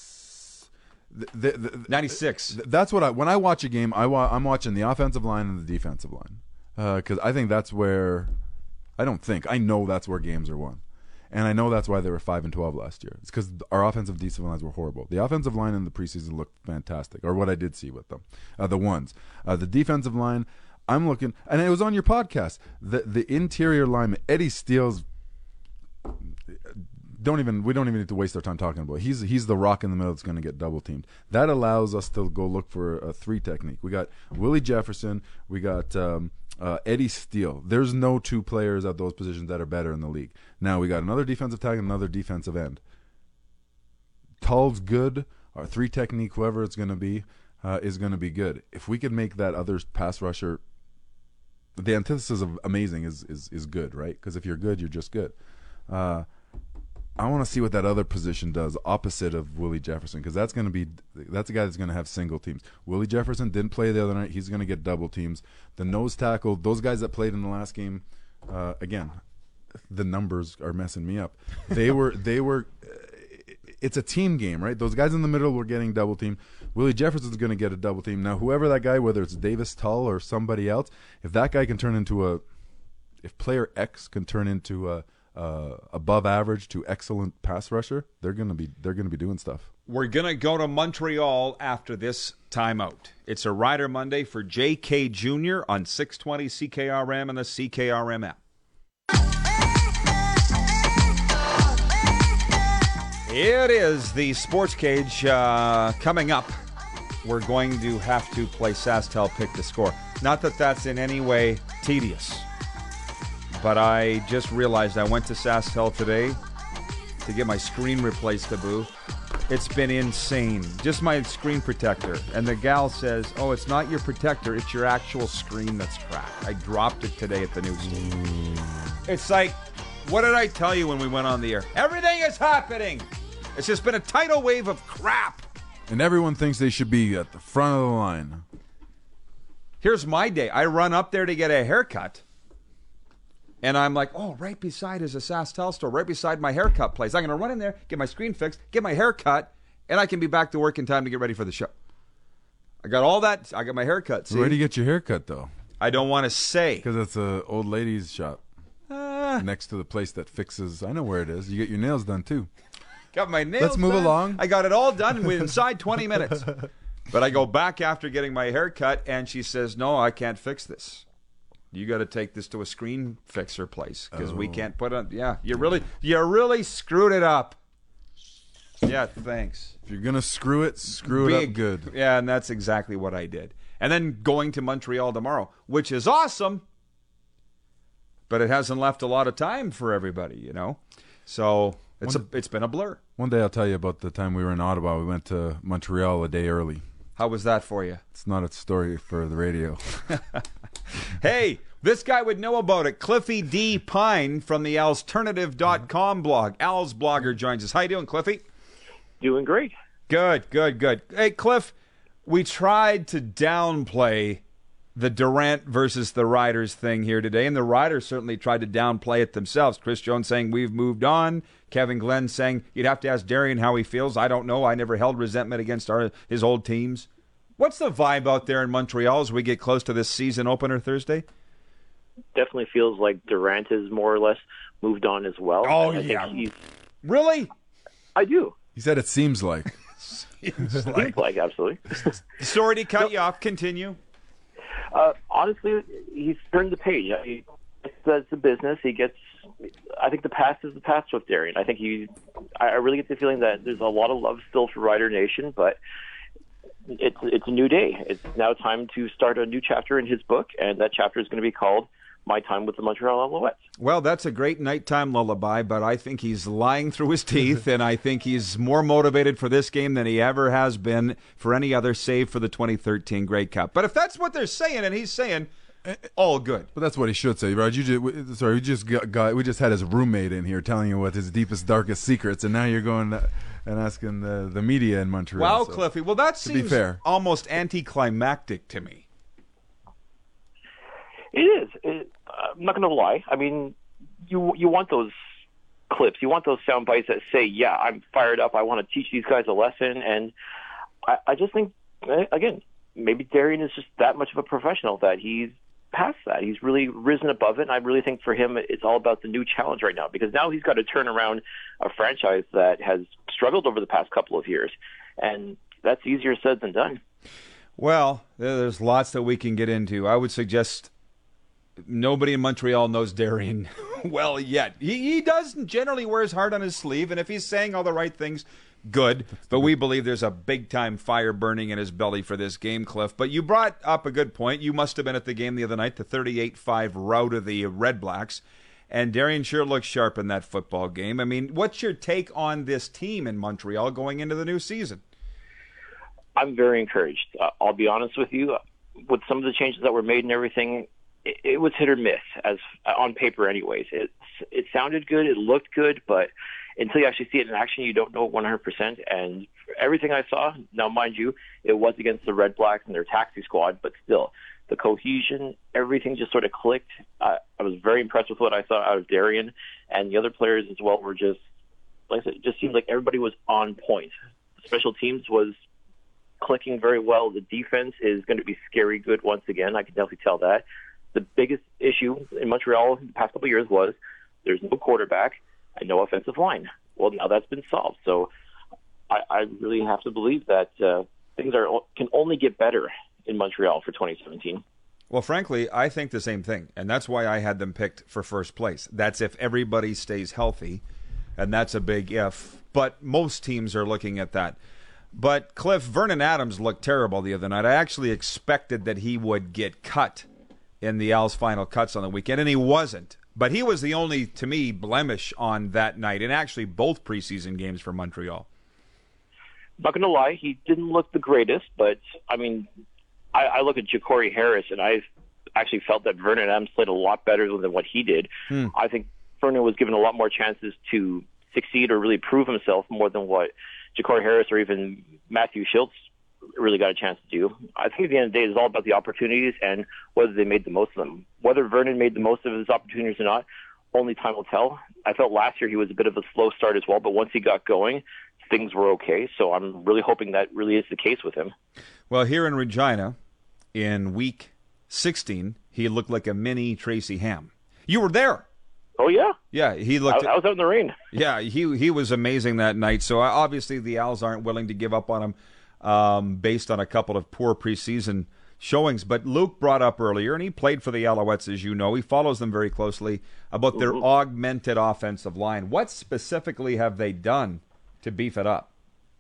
F: The, the, the,
D: ninety-six.
F: th- That's what I when I watch a game. I wa- I'm watching the offensive line and the defensive line because I think that's where I don't think I know that's where games are won, and I know that's why they were five and twelve last year. It's because our offensive defensive lines were horrible. The offensive line in the preseason looked fantastic, or what I did see with them. Uh, the ones, uh, the defensive line. I'm looking, and it was on your podcast. The the interior lineman, Eddie Steele's. Don't even we don't even need to waste our time talking about it. He's he's the rock in the middle that's going to get double teamed. That allows us to go look for a three technique. We got Willie Jefferson, we got um, uh, Eddie Steele. There's no two players at those positions that are better in the league. Now we got another defensive tackle, another defensive end. Tull's good. Our three technique, whoever it's going to be, uh, is going to be good. If we could make that other pass rusher, the antithesis of amazing is is is good, right? Because if you're good, you're just good. Uh, I want to see what that other position does opposite of Willie Jefferson because that's going to be that's a guy that's going to have single teams. Willie Jefferson didn't play the other night. He's going to get double teams. The nose tackle, those guys that played in the last game, uh, again, the numbers are messing me up. They were they were. It's a team game, right? Those guys in the middle were getting double teamed. Willie Jefferson's going to get a double team. Now, whoever that guy, whether it's Davis Tull or somebody else, if that guy can turn into a, if player X can turn into a, uh, above average to excellent pass rusher, they're going to be they're going to be doing stuff.
D: We're going to go to Montreal after this timeout. It's a Rider Monday for J K Junior on six twenty C K R M and the C K R M app. It is the Sports Cage uh, coming up. We're going to have to play SaskTel Pick the Score. Not that that's in any way tedious, but I just realized I went to SaskTel today to get my screen replaced, Taboo. It's been insane. Just my screen protector. And the gal says, oh, it's not your protector, it's your actual screen that's cracked. I dropped it today at the newsstand. It's like, what did I tell you when we went on the air? Everything is happening. It's just been a tidal wave of crap.
F: And everyone thinks they should be at the front of the line.
D: Here's my day. I run up there to get a haircut. And I'm like, oh, right beside is a SaskTel store, right beside my haircut place. I'm going to run in there, get my screen fixed, get my hair cut, and I can be back to work in time to get ready for the show. I got all that. I got my haircut. See?
F: Where do you get your haircut, though?
D: I don't want to say.
F: Because it's an old lady's shop
D: Uh,
F: next to the place that fixes. I know where it is. You get your nails done, too.
D: got my nails
F: Let's move
D: done.
F: along.
D: I got it all done inside twenty minutes. But I go back after getting my hair cut, and she says, no, I can't fix this. You got to take this to a screen fixer place because
F: Oh.
D: we can't put on. Yeah, you really, you really screwed it up. Yeah, thanks.
F: If you're going to screw it, screw it
D: Big.
F: up good.
D: Yeah, and that's exactly what I did. And then going to Montreal tomorrow, which is awesome, but it hasn't left a lot of time for everybody, you know. So it's a, it's been a blur.
F: One day I'll tell you about the time we were in Ottawa. We went to Montreal a day early.
D: How was that for you?
F: It's not a story for the radio.
D: Hey, this guy would know about it. Cliffy D. Pine from the Alternative dot com blog. Al's blogger joins us. How you doing, Cliffy?
G: Doing great.
D: Good, good, good. Hey, Cliff, we tried to downplay the Durant versus the Riders thing here today, and the Riders certainly tried to downplay it themselves. Chris Jones saying we've moved on. Kevin Glenn saying you'd have to ask Darian how he feels. I don't know. I never held resentment against our his old teams. What's the vibe out there in Montreal as we get close to this season opener Thursday?
G: Definitely feels like Durant is more or less moved on as well.
D: Oh,
G: I
D: yeah.
G: think he's,
D: Really?
G: I do.
F: He said it seems like.
D: Seems like.
G: Seems like, absolutely.
D: Sorry to cut you off. Continue.
G: Uh, honestly, he's turned the page. He does the business. He gets. I think the past is the past with Darian. I think he. I I really get the feeling that there's a lot of love still for Rider Nation, but it's it's a new day. It's now time to start a new chapter in his book, and that chapter is going to be called My Time with the Montreal Alouettes.
D: Well, that's a great nighttime lullaby, but I think he's lying through his teeth, and I think he's more motivated for this game than he ever has been for any other, save for the twenty thirteen Grey Cup. But if that's what they're saying, and he's saying, all good.
F: But that's what he should say, right? You just we- sorry, we just got, got we just had his roommate in here telling you what his deepest, darkest secrets, and now you're going to, and asking the the media in Montreal.
D: Wow,
F: so,
D: Cliffy. Well, that
F: to be
D: seems
F: fair.
D: almost anticlimactic to me.
G: It is. It, I'm not going to lie. I mean, you you want those clips. You want those sound bites that say, yeah, I'm fired up. I want to teach these guys a lesson. And I, I just think, again, maybe Darian is just that much of a professional that he's past that. He's really risen above it. And I really think for him, it's all about the new challenge right now, because now he's got to turn around a franchise that has struggled over the past couple of years. And that's easier said than done.
D: Well, there's lots that we can get into. I would suggest nobody in Montreal knows Darian well yet. He, he does generally wear his heart on his sleeve, and if he's saying all the right things, good. But we believe there's a big-time fire burning in his belly for this game, Cliff. But you brought up a good point. You must have been at the game the other night, the thirty-eight five rout of the Red Blacks, and Darian sure looks sharp in that football game. I mean, what's your take on this team in Montreal going into the new season?
G: I'm very encouraged. Uh, I'll be honest with you. With some of the changes that were made and everything, it, it was hit or miss, as on paper anyways. It, it sounded good, it looked good, but until you actually see it in action, you don't know one hundred percent. And everything I saw, now mind you, it was against the Red Blacks and their taxi squad, but still, the cohesion, everything just sort of clicked. Uh, I was very impressed with what I saw out of Darian, and the other players as well were just, like I said, it just seemed like everybody was on point. Special teams was clicking very well. The defense is going to be scary good once again. I can definitely tell that. The biggest issue in Montreal in the past couple of years was there's no quarterback and no offensive line. Well, now that's been solved. So I, I really have to believe that uh, things are can only get better in Montreal for twenty seventeen.
D: Well, frankly, I think the same thing, and that's why I had them picked for first place. That's if everybody stays healthy, and that's a big if. But most teams are looking at that. But, Cliff, Vernon Adams looked terrible the other night. I actually expected that he would get cut in the Al's final cuts on the weekend, and he wasn't. But he was the only, to me, blemish on that night, and actually both preseason games for Montreal.
G: Not going to lie, he didn't look the greatest, but, I mean, I, I look at Ja'Cory Harris, and I actually felt that Vernon Adams played a lot better than what he did. Hmm. I think Vernon was given a lot more chances to succeed or really prove himself more than what Ja'Cory Harris or even Matthew Schultz really got a chance to do. I think at the end of the day, it's all about the opportunities and whether they made the most of them. Whether Vernon made the most of his opportunities or not, only time will tell. I felt last year he was a bit of a slow start as well, but once he got going, things were okay. So I'm really hoping that really is the case with him.
D: Well, here in Regina, in week sixteen, he looked like a mini Tracy Ham. You were there.
G: Oh, yeah.
D: Yeah, he looked.
G: I, I was out in the rain.
D: Yeah, he he was amazing that night. So uh, obviously the Als aren't willing to give up on him um, based on a couple of poor preseason showings. But Luke brought up earlier, and he played for the Alouettes, as you know. He follows them very closely, about their mm-hmm. augmented offensive line. What specifically have they done to beef it up?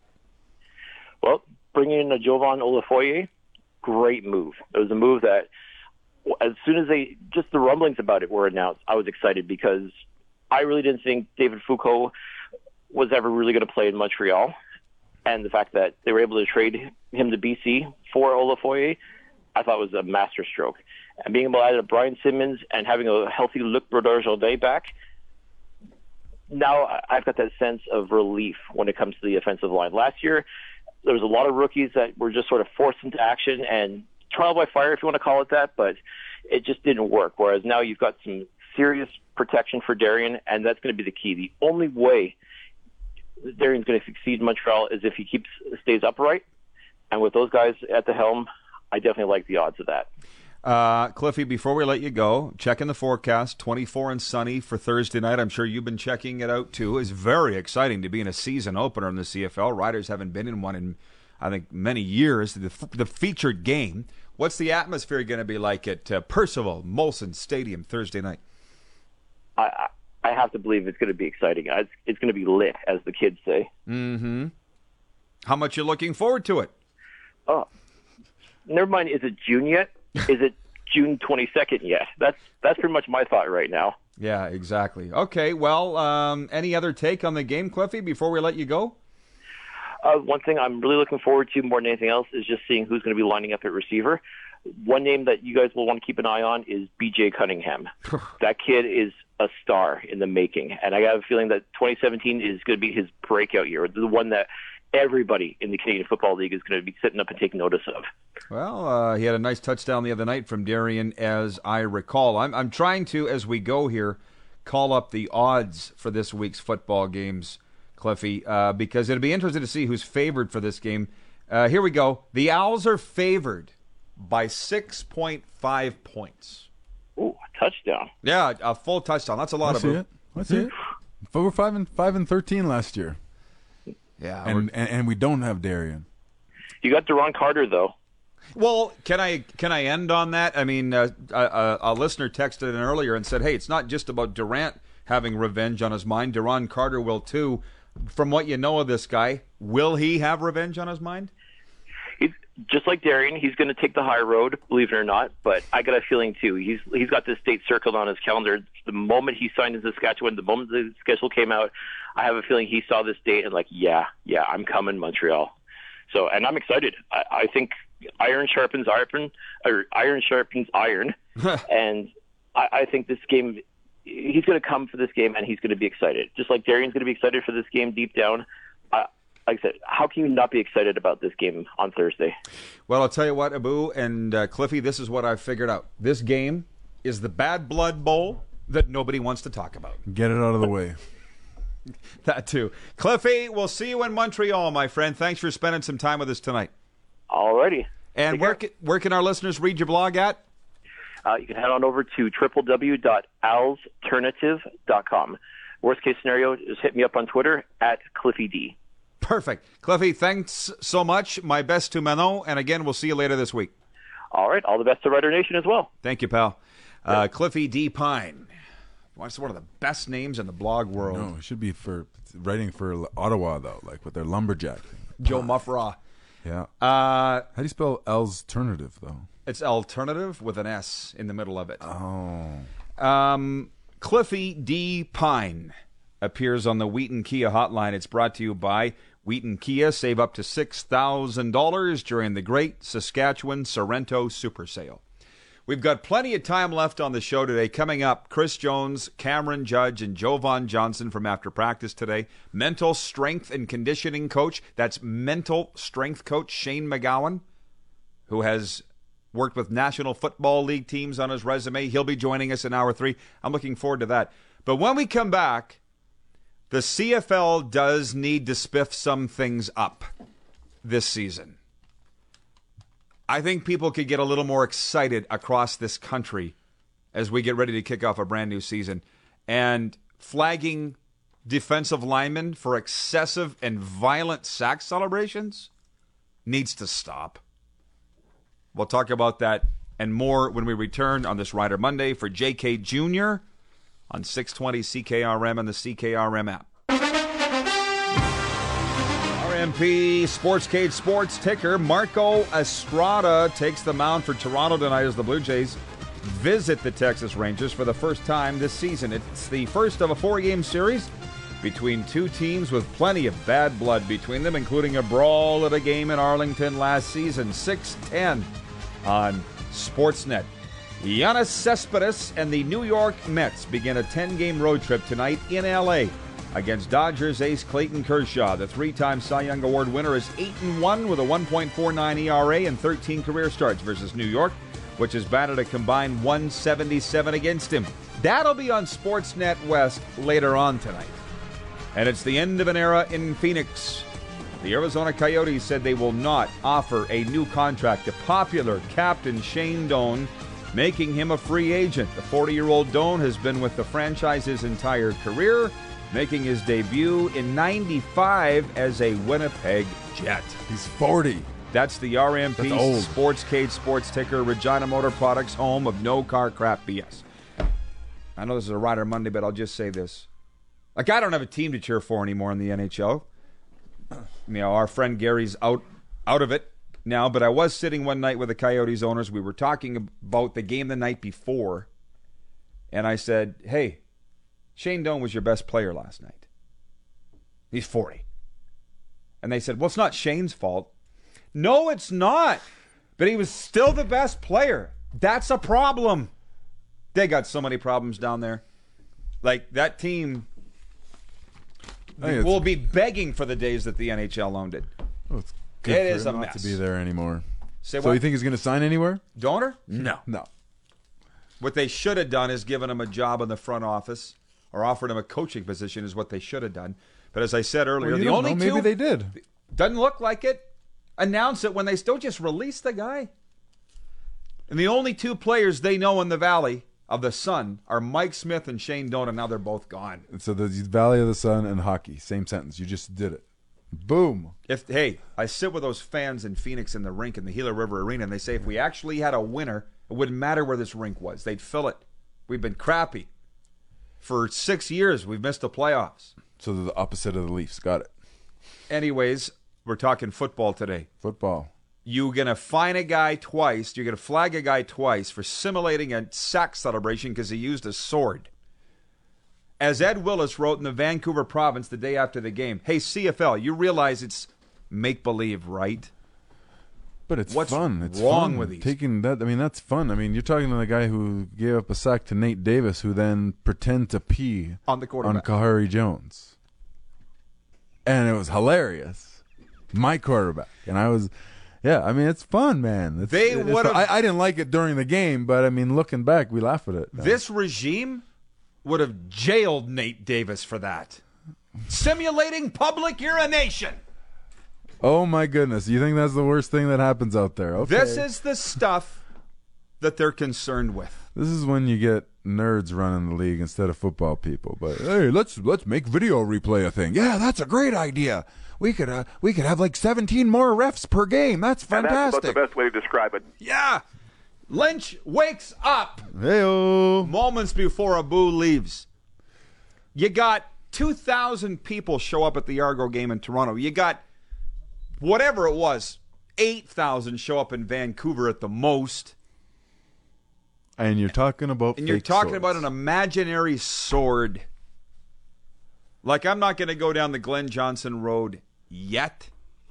G: Well, bringing in a Jovan Olafoye, great move. It was a move that as soon as they, just the rumblings about it were announced, I was excited because I really didn't think David Foucault was ever really going to play in Montreal. And the fact that they were able to trade him to B C for Olafoye, I thought was a masterstroke. And being able to add a Brian Simmons and having a healthy Luc Brodeur-Jardin back, now I've got that sense of relief when it comes to the offensive line. Last year, there was a lot of rookies that were just sort of forced into action and trial by fire, if you want to call it that, but it just didn't work. Whereas now you've got some serious protection for Darian, and that's going to be the key. The only way Darian's going to succeed in Montreal is if he keeps stays upright. And with those guys at the helm, I definitely like the odds of that.
D: Uh, Cliffy, before we let you go, checking the forecast, twenty-four and sunny for Thursday night. I'm sure you've been checking it out, too. It's very exciting to be in a season opener in the C F L. Riders haven't been in one in, I think, many years. The, the featured game. What's the atmosphere going to be like at uh, Percival Molson Stadium Thursday night?
G: I, I have to believe it's going to be exciting. It's, it's going to be lit, as the kids say.
D: Mm-hmm. How much you looking forward to it?
G: Oh, never mind. Is it June yet? Is it June twenty-second yet? That's that's pretty much my thought right now.
D: Yeah, exactly. Okay, well, um, any other take on the game, Cliffy, before we let you go?
G: Uh, one thing I'm really looking forward to more than anything else is just seeing who's going to be lining up at receiver. One name that you guys will want to keep an eye on is B J Cunningham. That kid is a star in the making, and I have a feeling that twenty seventeen is going to be his breakout year, the one that everybody in the Canadian Football League is going to be sitting up and taking notice of.
D: Well, uh, he had a nice touchdown the other night from Darian, as I recall. I'm, I'm trying to, as we go here, call up the odds for this week's football games, Cliffy, uh, because it'll be interesting to see who's favored for this game. Uh, here we go. The Owls are favored by six point five points.
G: Ooh, a touchdown.
D: Yeah, a full touchdown. That's a lot
F: I
D: of
F: see it. I see it. We were five and five and thirteen last year.
D: Yeah,
F: and, and and we don't have Darian.
G: You got Deron Carter though.
D: Well, can I can I end on that? I mean, uh, a, a listener texted in earlier and said, "Hey, it's not just about Durant having revenge on his mind. Deron Carter will too." From what you know of this guy, will he have revenge on his mind?
G: He's just like Darian. He's going to take the high road, believe it or not. But I got a feeling too. He's he's got this date circled on his calendar. The moment he signed in Saskatchewan, the moment the schedule came out, I have a feeling he saw this date and like, yeah, yeah, I'm coming, Montreal. So, and I'm excited. I, I think iron sharpens iron, or iron sharpens iron, and I, I think this game, he's going to come for this game, and he's going to be excited. Just like Darian's going to be excited for this game deep down. I, like I said, how can you not be excited about this game on Thursday?
D: Well, I'll tell you what, Abu and uh, Cliffy, this is what I've figured out. This game is the Bad Blood Bowl that nobody wants to talk about.
F: Get it out of the way.
D: That too. Cliffy, we'll see you in Montreal, my friend. Thanks for spending some time with us tonight.
G: Alrighty.
D: And where can, where can our listeners read your blog at?
G: Uh, you can head on over to w w w dot owlsternative dot com. Worst case scenario, just hit me up on Twitter at Cliffy D.
D: Perfect. Cliffy, thanks so much. My best to Manon. And again, we'll see you later this week.
G: All right. All the best to Rider Nation as well.
D: Thank you, pal. Uh, Cliffy D. Pine. That's one of the best names in the blog world.
F: No, it should be for writing for Ottawa, though, like with their lumberjack thing.
D: Joe Muffraw.
F: Yeah.
D: Uh,
F: How do you spell alternative, though?
D: It's alternative with an S in the middle of it.
F: Oh.
D: Um, Cliffy D. Pine appears on the Wheaton Kia hotline. It's brought to you by Wheaton Kia. Save up to six thousand dollars during the Great Saskatchewan Sorrento Super Sale. We've got plenty of time left on the show today. Coming up, Chris Jones, Cameron Judge, and Jovan Johnson from After Practice today. Mental strength and conditioning coach. That's mental strength coach Shane McGowan, who has worked with National Football League teams on his resume. He'll be joining us in hour three. I'm looking forward to that. But when we come back, the C F L does need to spiff some things up this season. I think people could get a little more excited across this country as we get ready to kick off a brand new season. And flagging defensive linemen for excessive and violent sack celebrations needs to stop. We'll talk about that and more when we return on this Rider Monday for J K Junior on six twenty C K R M and the C K R M app. R M P Sportscade Sports ticker Marco Estrada takes the mound for Toronto tonight as the Blue Jays visit the Texas Rangers for the first time this season. It's the first of a four-game series between two teams with plenty of bad blood between them, including a brawl at a game in Arlington last season. six ten on Sportsnet. Giannis Cespedes and the New York Mets begin a ten-game road trip tonight in L A against Dodgers ace Clayton Kershaw. The three-time Cy Young Award winner is eight and one with a one point four nine E R A and thirteen career starts versus New York, which has batted a combined one seventy-seven against him. That'll be on Sportsnet West later on tonight. And it's the end of an era in Phoenix. The Arizona Coyotes said they will not offer a new contract to popular captain Shane Doan, making him a free agent. The forty-year-old Doan has been with the franchise his entire career, making his debut in ninety-five as a Winnipeg Jet.
F: He's forty.
D: That's the R M P
F: That's old.
D: Sports Cage Sports Ticker, Regina Motor Products, home of no car crap B S. I know this is a Rider Monday, but I'll just say this. Like, I don't have a team to cheer for anymore in the N H L. You know, our friend Gary's out out of it now, but I was sitting one night with the Coyotes owners. We were talking about the game the night before, and I said, hey, Shane Doan was your best player last night. He's forty. And they said, well, it's not Shane's fault. No, it's not. But he was still the best player. That's a problem. They got so many problems down there. Like, that team will be begging for the days that the N H L owned it.
F: Oh, it's good
D: It
F: for
D: is
F: him
D: a
F: not
D: mess.
F: to be there anymore.
D: Say
F: so
D: what?
F: you think he's going to sign anywhere?
D: Donor? No.
F: No.
D: What they should have done is given him a job in the front office or offered him a coaching position is what they should have done. But as I said earlier,
F: Well, you
D: the
F: don't
D: only
F: know. Maybe
D: two...
F: they did.
D: Doesn't look like it. Announce it when they still just release the guy. And the only two players they know in the Valley of the Sun are Mike Smith and Shane Doan, and now they're both gone.
F: So the Valley of the Sun and hockey, same sentence. You just did it. Boom.
D: If hey, I sit with those fans in Phoenix in the rink in the Gila River Arena, and they say if we actually had a winner, it wouldn't matter where this rink was. They'd fill it. We've been crappy. For six years, we've missed the playoffs.
F: So they're the opposite of the Leafs. Got it.
D: Anyways, we're talking football today.
F: Football.
D: You're going to fine a guy twice. You're going to flag a guy twice for simulating a sack celebration because he used a sword. As Ed Willis wrote in the Vancouver Province the day after the game, hey, C F L, you realize it's make-believe, right?
F: But it's
D: What's
F: fun. It's
D: wrong
F: fun.
D: with these?
F: Taking that, I mean, that's fun. I mean, you're talking to the guy who gave up a sack to Nate Davis, who then pretended to pee
D: On the quarterback.
F: on Kahari Jones, and it was hilarious. My quarterback, and I was, yeah. I mean, it's fun, man. It's,
D: They
F: it's
D: would've-
F: fun. I, I didn't like it during the game, but I mean, looking back, we laugh at it.
D: This regime would have jailed Nate Davis for that. Simulating public urination.
F: Oh my goodness! You think that's the worst thing that happens out there? Okay.
D: This is the stuff that they're concerned with.
F: This is when you get nerds running the league instead of football people. But hey, let's let's make video replay a thing. Yeah, that's a great idea. We could uh, we could have like seventeen more refs per game. That's
H: And that's
F: fantastic.
H: about the best way to describe it.
D: Yeah. Lynch wakes up
F: Hey-o.
D: moments before Abu leaves. You got two thousand people show up at the Argo game in Toronto. You got whatever it was, eight thousand show up in Vancouver at the most.
F: And you're talking about
D: And you're
F: fake
D: talking
F: swords.
D: about an imaginary sword. Like, I'm not going to go down the Glenn Johnson road yet.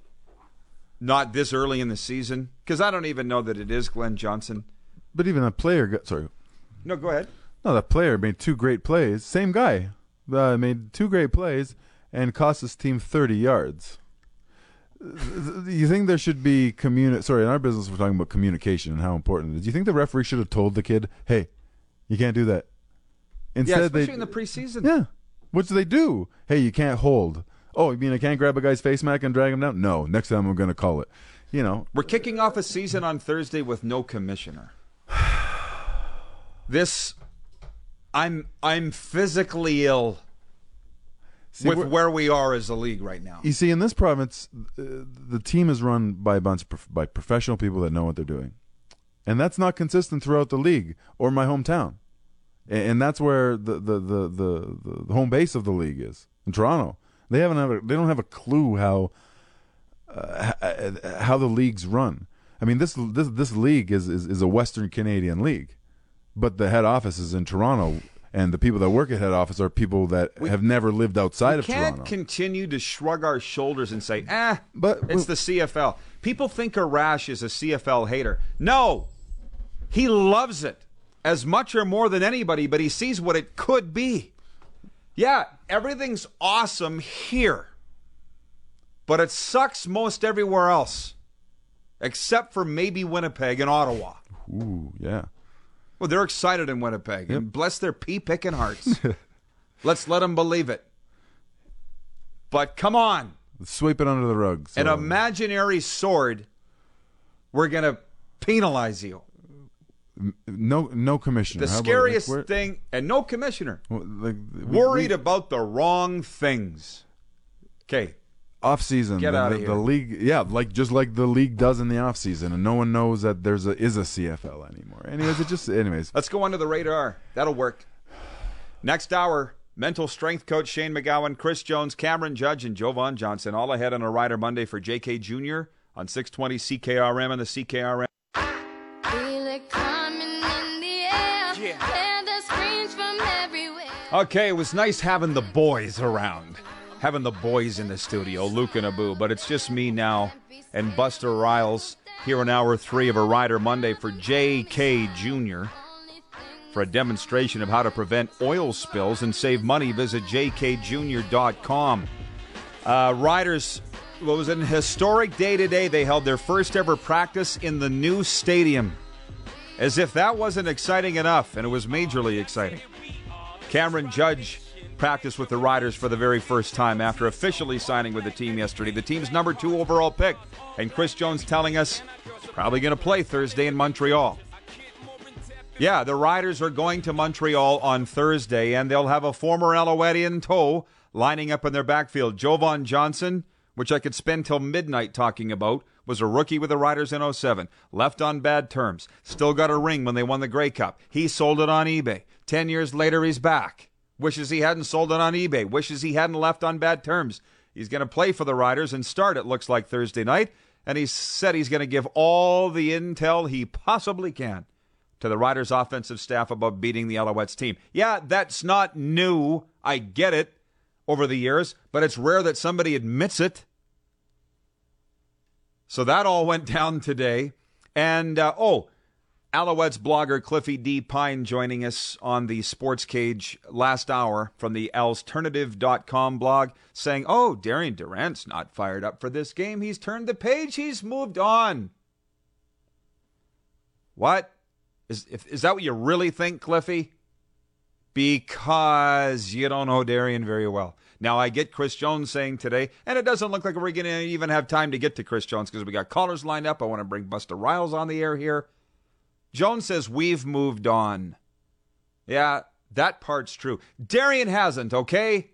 D: Not this early in the season. Because I don't even know that it is Glenn Johnson.
F: But even that player got sorry.
D: No, go ahead.
F: No, that player made two great plays. Same guy. Uh, made two great plays and cost his team thirty yards. You think there should be communi- Sorry, in our business we're talking about communication and how important it is. Do you think the referee should have told the kid, "Hey, you can't do that"? Instead,
D: Yeah, especially
F: they,
D: in the preseason.
F: Yeah. What do they do? Hey, you can't hold. Oh, you mean I can't grab a guy's face mask and drag him down? No. Next time I'm going to call it. You know.
D: We're kicking off a season on Thursday with no commissioner. This, I'm I'm physically ill
F: See,
D: with
F: we're-
D: where we are as a league right now.
F: You see, in this province, uh, the team is run by a bunch of prof- by professional people that know what they're doing, and that's not consistent throughout the league or my hometown, and, and that's where the the, the the the home base of the league is in Toronto. They haven't have a, they don't have a clue how uh, how the leagues run. I mean, this this this league is, is is a Western Canadian league. but the head office is in Toronto, and the people that work at head office are people that
D: We-
F: have never lived outside
D: We
F: of
D: can't
F: Toronto.
D: continue to shrug our shoulders and say, "Ah,
F: But-
D: it's
F: but-
D: the C F L." People think Arash is a C F L hater. No, he loves it as much or more than anybody, but he sees what it could be. Yeah, everything's awesome here, but it sucks most everywhere else, except for maybe Winnipeg and Ottawa.
F: Ooh, yeah.
D: Well, they're excited in Winnipeg, and bless their pea-picking hearts. Let's let them believe it. But come on.
F: Sweep it under the rug. So.
D: An imaginary sword, we're going to penalize you.
F: No, no commissioner.
D: The
F: How about-
D: scariest
F: like, where-
D: thing, and no commissioner,
F: well, like, we-
D: worried
F: we-
D: about the wrong things. Okay,
F: off season.
D: Get
F: the,
D: outta
F: the,
D: here.
F: the league, yeah, like just like the league does in the off season, and no one knows that there's a is a C F L anymore. Anyways, it just anyways.
D: let's go under the radar. That'll work. Next hour, mental strength coach Shane McGowan, Chris Jones, Cameron Judge, and Jovan Johnson, all ahead on a Rider Monday for J K Junior on six twenty C K R M and the C K R M.
B: Feel it coming in the air. Hear the screams from everywhere.
D: Okay, it was nice having the boys around. Having the boys in the studio, Luke and Abu, but it's just me now and Buster Riles here in hour three of a Rider Monday for J K Junior For a demonstration of how to prevent oil spills and save money, visit j k junior dot com. Uh, Riders, well, it was an historic day today. They held their first ever practice in the new stadium. As if that wasn't exciting enough, and it was majorly exciting. Cameron Judge practiced with the Riders for the very first time after officially signing with the team yesterday. The team's number two overall pick. And Chris Jones telling us he's probably going to play Thursday in Montreal. Yeah, the Riders are going to Montreal on Thursday, and they'll have a former Alouette in tow lining up in their backfield. Jovan Johnson, which I could spend till midnight talking about, was a rookie with the Riders in oh seven. Left on bad terms. Still got a ring when they won the Grey Cup. He sold it on eBay. Ten years later, he's back. Wishes he hadn't sold it on eBay. Wishes he hadn't left on bad terms. He's going to play for the Riders and start, it looks like, Thursday night. And he said he's going to give all the intel he possibly can to the Riders' offensive staff about beating the Alouettes team. Yeah, that's not new. I get it over the years, but it's rare that somebody admits it. So that all went down today. And, uh, oh, Alouettes blogger Cliffy D. Pine joining us on the Sports Cage last hour from the alternative dot com blog saying, oh, Darian Durant's not fired up for this game. He's turned the page. He's moved on. What? Is, if, is that what you really think, Cliffy? Because you don't know Darian very well. Now, I get Chris Jones saying today, and it doesn't look like we're going to even have time to get to Chris Jones because we got callers lined up. I want to bring Buster Riles on the air here. Jones says we've moved on. Yeah, that part's true. Darian hasn't, okay?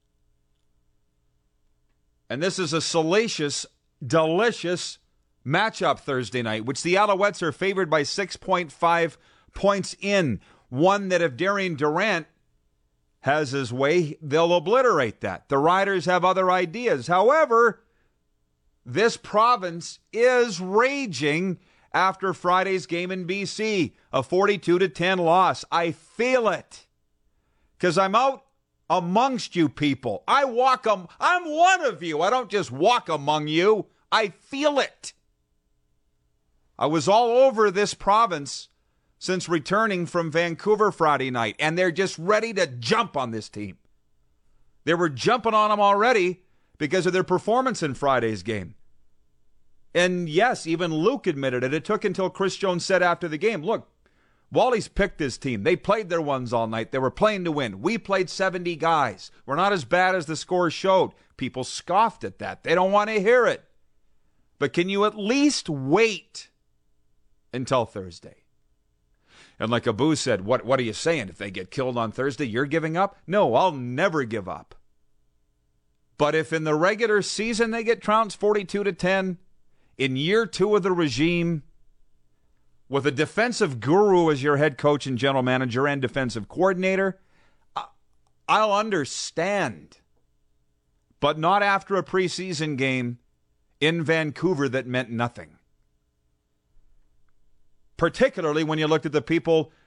D: And this is a salacious, delicious matchup Thursday night, which the Alouettes are favored by six point five points in. One that if Darian Durant has his way, they'll obliterate that. The Riders have other ideas. However, this province is raging after Friday's game in B C, a forty-two to ten loss. I feel it because I'm out amongst you people. I walk am- I'm one of you. I don't just walk among you. I feel it. I was all over this province since returning from Vancouver Friday night, and they're just ready to jump on this team. They were jumping on them already because of their performance in Friday's game. And yes, even Luke admitted it. It took until Chris Jones said after the game, look, Wally's picked his team. They played their ones all night. They were playing to win. We played seventy guys. We're not as bad as the scores showed. People scoffed at that. They don't want to hear it. But can you at least wait until Thursday? And like Abu said, what, what are you saying? If they get killed on Thursday, you're giving up? No, I'll never give up. But if in the regular season they get trounced forty-two to ten, in year two of the regime, with a defensive guru as your head coach and general manager and defensive coordinator, I'll understand. But not after a preseason game in Vancouver that meant nothing. Particularly when you looked at the people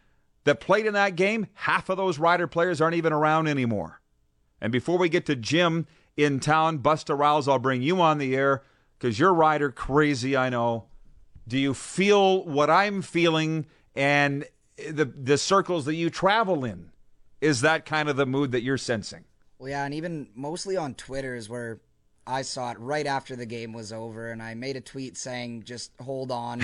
D: that played in that game, half of those Rider players aren't even around anymore. And before we get to Jim in town, Busta Rouse, I'll bring you on the air because you're Rider crazy, I know. Do you feel what I'm feeling and the the circles that you travel in? Is that kind of the mood that you're sensing?
H: Well, yeah, and even mostly on Twitter is where I saw it right after the game was over, and I made a tweet saying, just hold on.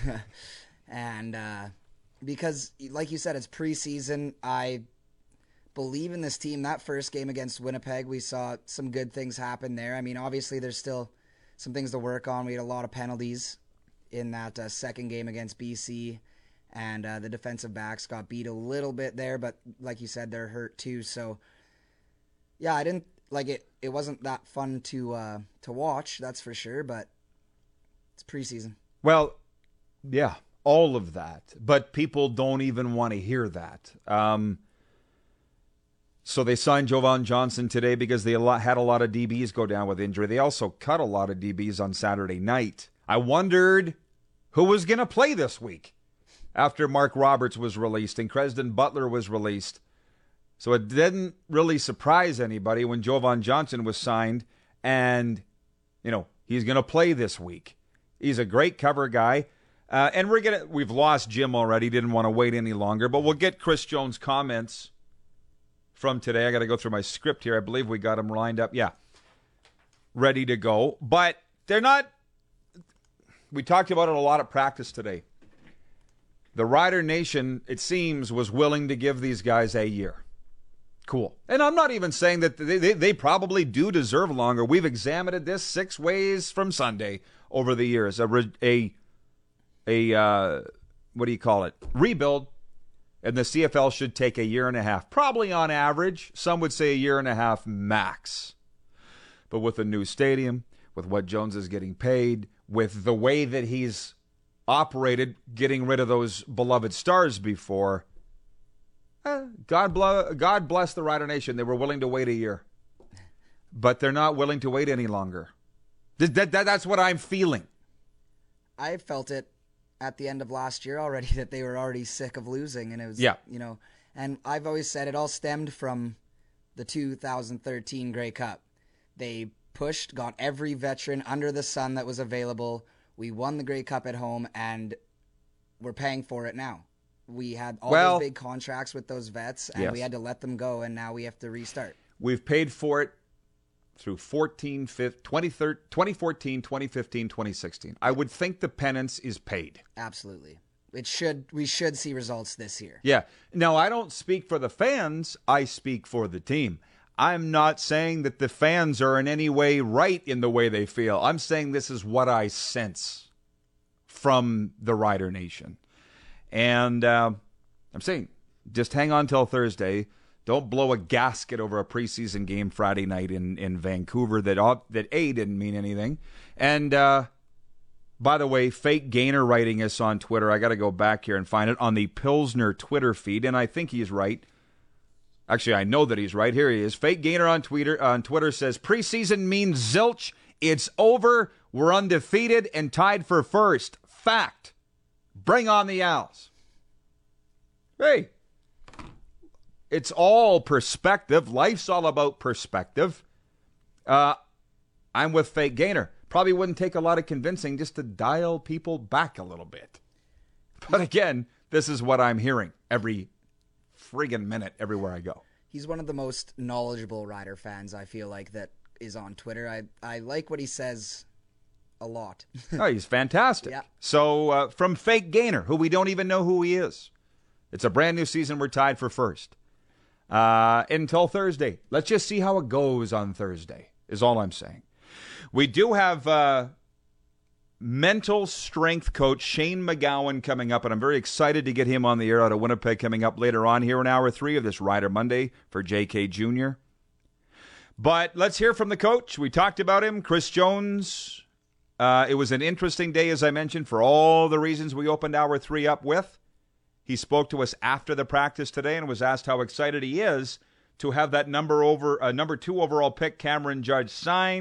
H: and uh, because, like you said, it's preseason, I believe in this team. That first game against Winnipeg, we saw some good things happen there. I mean, obviously, there's still some things to work on. We had a lot of penalties in that uh, second game against B C, and uh, the defensive backs got beat a little bit there, but like you said, they're hurt too. So, yeah, I didn't like it. It wasn't that fun to uh, to watch, that's for sure. But it's preseason.
D: Well, yeah, all of that, but people don't even want to hear that. Um, so they signed Jovan Johnson today because they had a lot of D Bs go down with injury. They also cut a lot of D Bs on Saturday night. I wondered who was going to play this week after Mark Roberts was released and Cresden Butler was released. So it didn't really surprise anybody when Jovan Johnson was signed and, you know, he's going to play this week. He's a great cover guy. Uh, and we're gonna we've lost Jim already, didn't want to wait any longer, but we'll get Chris Jones' comments from today. I got to go through my script here. I believe we got them lined up. Yeah. Ready to go. But they're not... We talked about it a lot at practice today. The Rider Nation, it seems, was willing to give these guys a year. Cool. And I'm not even saying that they, they, they probably do deserve longer. We've examined this six ways from Sunday over the years. A, a, a uh, what do you call it? Rebuild. And the C F L should take a year and a half. Probably on average. Some would say a year and a half max. But with a new stadium, with what Jones is getting paid, with the way that he's operated, getting rid of those beloved stars before, eh, God, bl- God bless the Rider Nation. They were willing to wait a year. But they're not willing to wait any longer. That, that, that, that's what I'm feeling.
H: I felt it at the end of last year already, that they were already sick of losing. And it was,
D: yeah.
H: you know, and I've always said it all stemmed from the two thousand thirteen Grey Cup. They pushed, got every veteran under the sun that was available. We won the Grey Cup at home, and we're paying for it now. We had all
D: well,
H: those big contracts with those vets, and
D: yes.
H: we had to let them go, and now we have to restart.
D: We've paid for it through fourteen, twenty fourteen, twenty fifteen, twenty sixteen. I would think the penance is paid.
H: Absolutely. It should. We should see results this year.
D: Yeah. Now, I don't speak for the fans. I speak for the team. I'm not saying that the fans are in any way right in the way they feel. I'm saying this is what I sense from the Rider Nation. And uh, I'm saying just hang on till Thursday. Don't blow a gasket over a preseason game Friday night in, in Vancouver that, uh, that A, didn't mean anything. And uh, by the way, Fake Gainer writing us on Twitter. I got to go back here and find it on the Pilsner Twitter feed, and I think he's right. Actually, I know that he's right. Here he is. Fake Gainer on Twitter, on Twitter says, preseason means zilch. It's over. We're undefeated and tied for first. Fact. Bring on the Owls. Hey, it's all perspective. Life's all about perspective. Uh, I'm with Fake Gainer. Probably wouldn't take a lot of convincing just to dial people back a little bit. But again, this is what I'm hearing every friggin' minute everywhere I go.
H: He's one of the most knowledgeable Rider fans, I feel like, that is on Twitter. I, I like what he says a lot.
D: Oh, he's fantastic.
H: Yeah.
D: So uh, from Fake Gainer, who we don't even know who he is. It's a brand new season. We're tied for first. Uh, until Thursday. Let's just see how it goes on Thursday, is all I'm saying. We do have uh, mental strength coach Shane McGowan coming up, and I'm very excited to get him on the air out of Winnipeg coming up later on here in hour three of this Rider Monday for J K Junior But let's hear from the coach. We talked about him, Chris Jones. Uh, it was an interesting day, as I mentioned, for all the reasons we opened hour three up with. He spoke to us after the practice today and was asked how excited he is to have that number over uh, number two overall pick, Cameron Judge, signed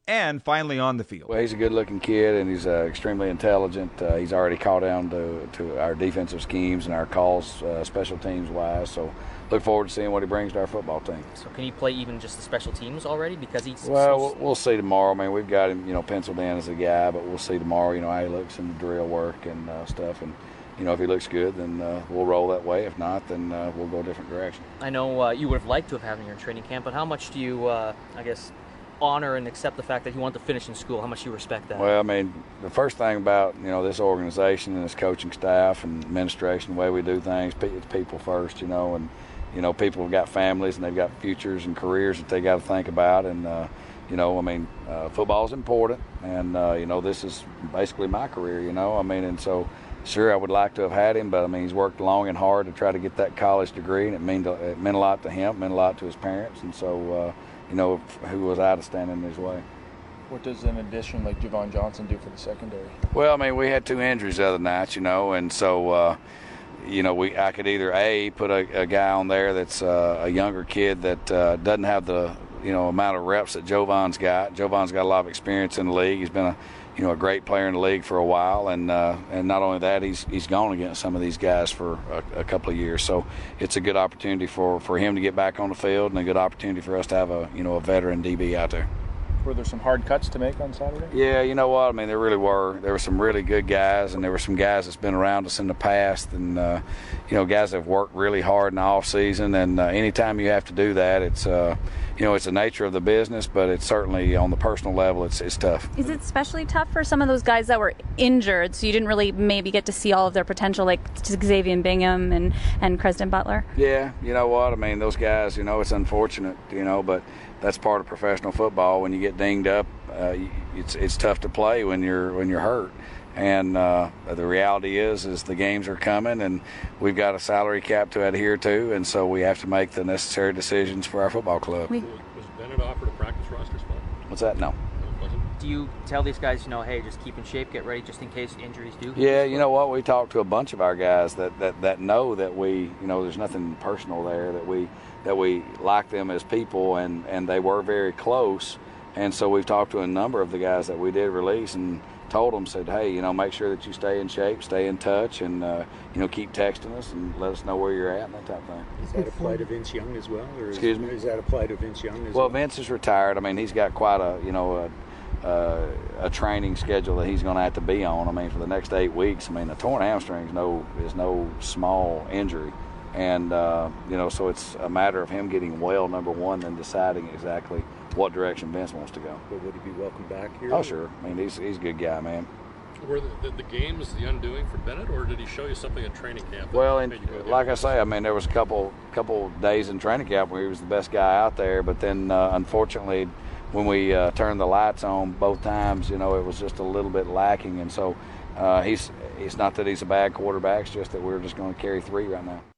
D: and finally on the field.
I: Well, he's a good-looking kid, and he's uh, extremely intelligent. Uh, he's already caught on to, to our defensive schemes and our calls, uh, special teams-wise. So look forward to seeing what he brings to our football team.
J: So can he play even just the special teams already? Because he's
I: well,
J: so...
I: we'll, we'll see tomorrow. I mean, we've got him, you know, penciled in as a guy, but we'll see tomorrow. You know, how he looks in the drill work and uh, stuff, and you know, if he looks good, then uh, we'll roll that way. If not, then uh, we'll go a different direction.
J: I know uh, you would have liked to have had him in your training camp, but how much do you, uh, I guess, honor and accept the fact that he wanted to finish in school? How much do you respect that?
I: Well, I mean, the first thing about, you know, this organization and its coaching staff and administration, the way we do things, it's people first, you know, and, you know, people have got families and they've got futures and careers that they got to think about. And, uh, you know, I mean, uh, football is important. And, uh, you know, this is basically my career, you know, I mean, and so sure, I would like to have had him, but I mean, he's worked long and hard to try to get that college degree, and it meant, it meant a lot to him, it meant a lot to his parents. And so, uh, you know, who was I to stand in his way?
K: What does an addition like Javon Johnson do for the secondary?
I: Well, I mean, we had two injuries the other night, you know, and so, uh, you know, we I could either A, put a, a guy on there that's uh, a younger kid that uh, doesn't have the, you know, amount of reps that Jovan's got. Jovan's got a lot of experience in the league. He's been a, you know, a great player in the league for a while, and uh, and not only that, he's he's gone against some of these guys for a, a couple of years. So it's a good opportunity for, for him to get back on the field, and a good opportunity for us to have a, you know, a veteran D B out there.
K: Were there some hard cuts to make on Saturday?
I: Yeah, you know what? I mean, there really were. There were some really good guys, and there were some guys that's been around us in the past, and uh, you know, guys that have worked really hard in the off season. And uh, anytime you have to do that, it's uh, you know, it's the nature of the business, but it's certainly on the personal level, it's it's tough.
L: Is it especially tough for some of those guys that were injured, so you didn't really maybe get to see all of their potential, like Xavier Bingham and and Creston Butler?
I: Yeah, you know what? I mean, those guys, you know, it's unfortunate, you know, but that's part of professional football. When you get dinged up, uh, it's it's tough to play when you're when you're hurt. And uh, the reality is, is the games are coming, and we've got a salary cap to adhere to, and so we have to make the necessary decisions for our football club.
M: Was Bennett offered a practice roster spot?
I: What's that? No.
J: Do you tell these guys, you know, hey, just keep in shape, get ready, just in case injuries do?
I: Yeah, you know what? We talked to a bunch of our guys that, that, that know that we, you know, there's nothing personal there, that we that we like them as people, and, and they were very close. And so we've talked to a number of the guys that we did release and told them, said, hey, you know, make sure that you stay in shape, stay in touch, and, uh, you know, keep texting us and let us know where you're at and that type of thing.
N: Is that apply to Vince Young as well? Or is,
I: Excuse me?
N: Is that apply to Vince Young as
I: well?
N: well?
I: Vince is retired. I mean, he's got quite a, you know, a, Uh, a training schedule that he's going to have to be on. I mean, for the next eight weeks. I mean, a torn hamstring is no is no small injury, and uh, you know, so it's a matter of him getting well, number one, then deciding exactly what direction Vince wants to go.
N: But would he be welcome back here?
I: Oh, sure. I mean, he's he's a good guy, man.
M: Were the, the, the games the undoing for Bennett, or did he show you something in training camp?
I: Well, and like I say, I mean, there was a couple couple days in training camp where he was the best guy out there, but then uh, unfortunately, when we uh, turned the lights on both times, you know, it was just a little bit lacking. And so uh, he's it's not that he's a bad quarterback, it's just that we're just going to carry three right now.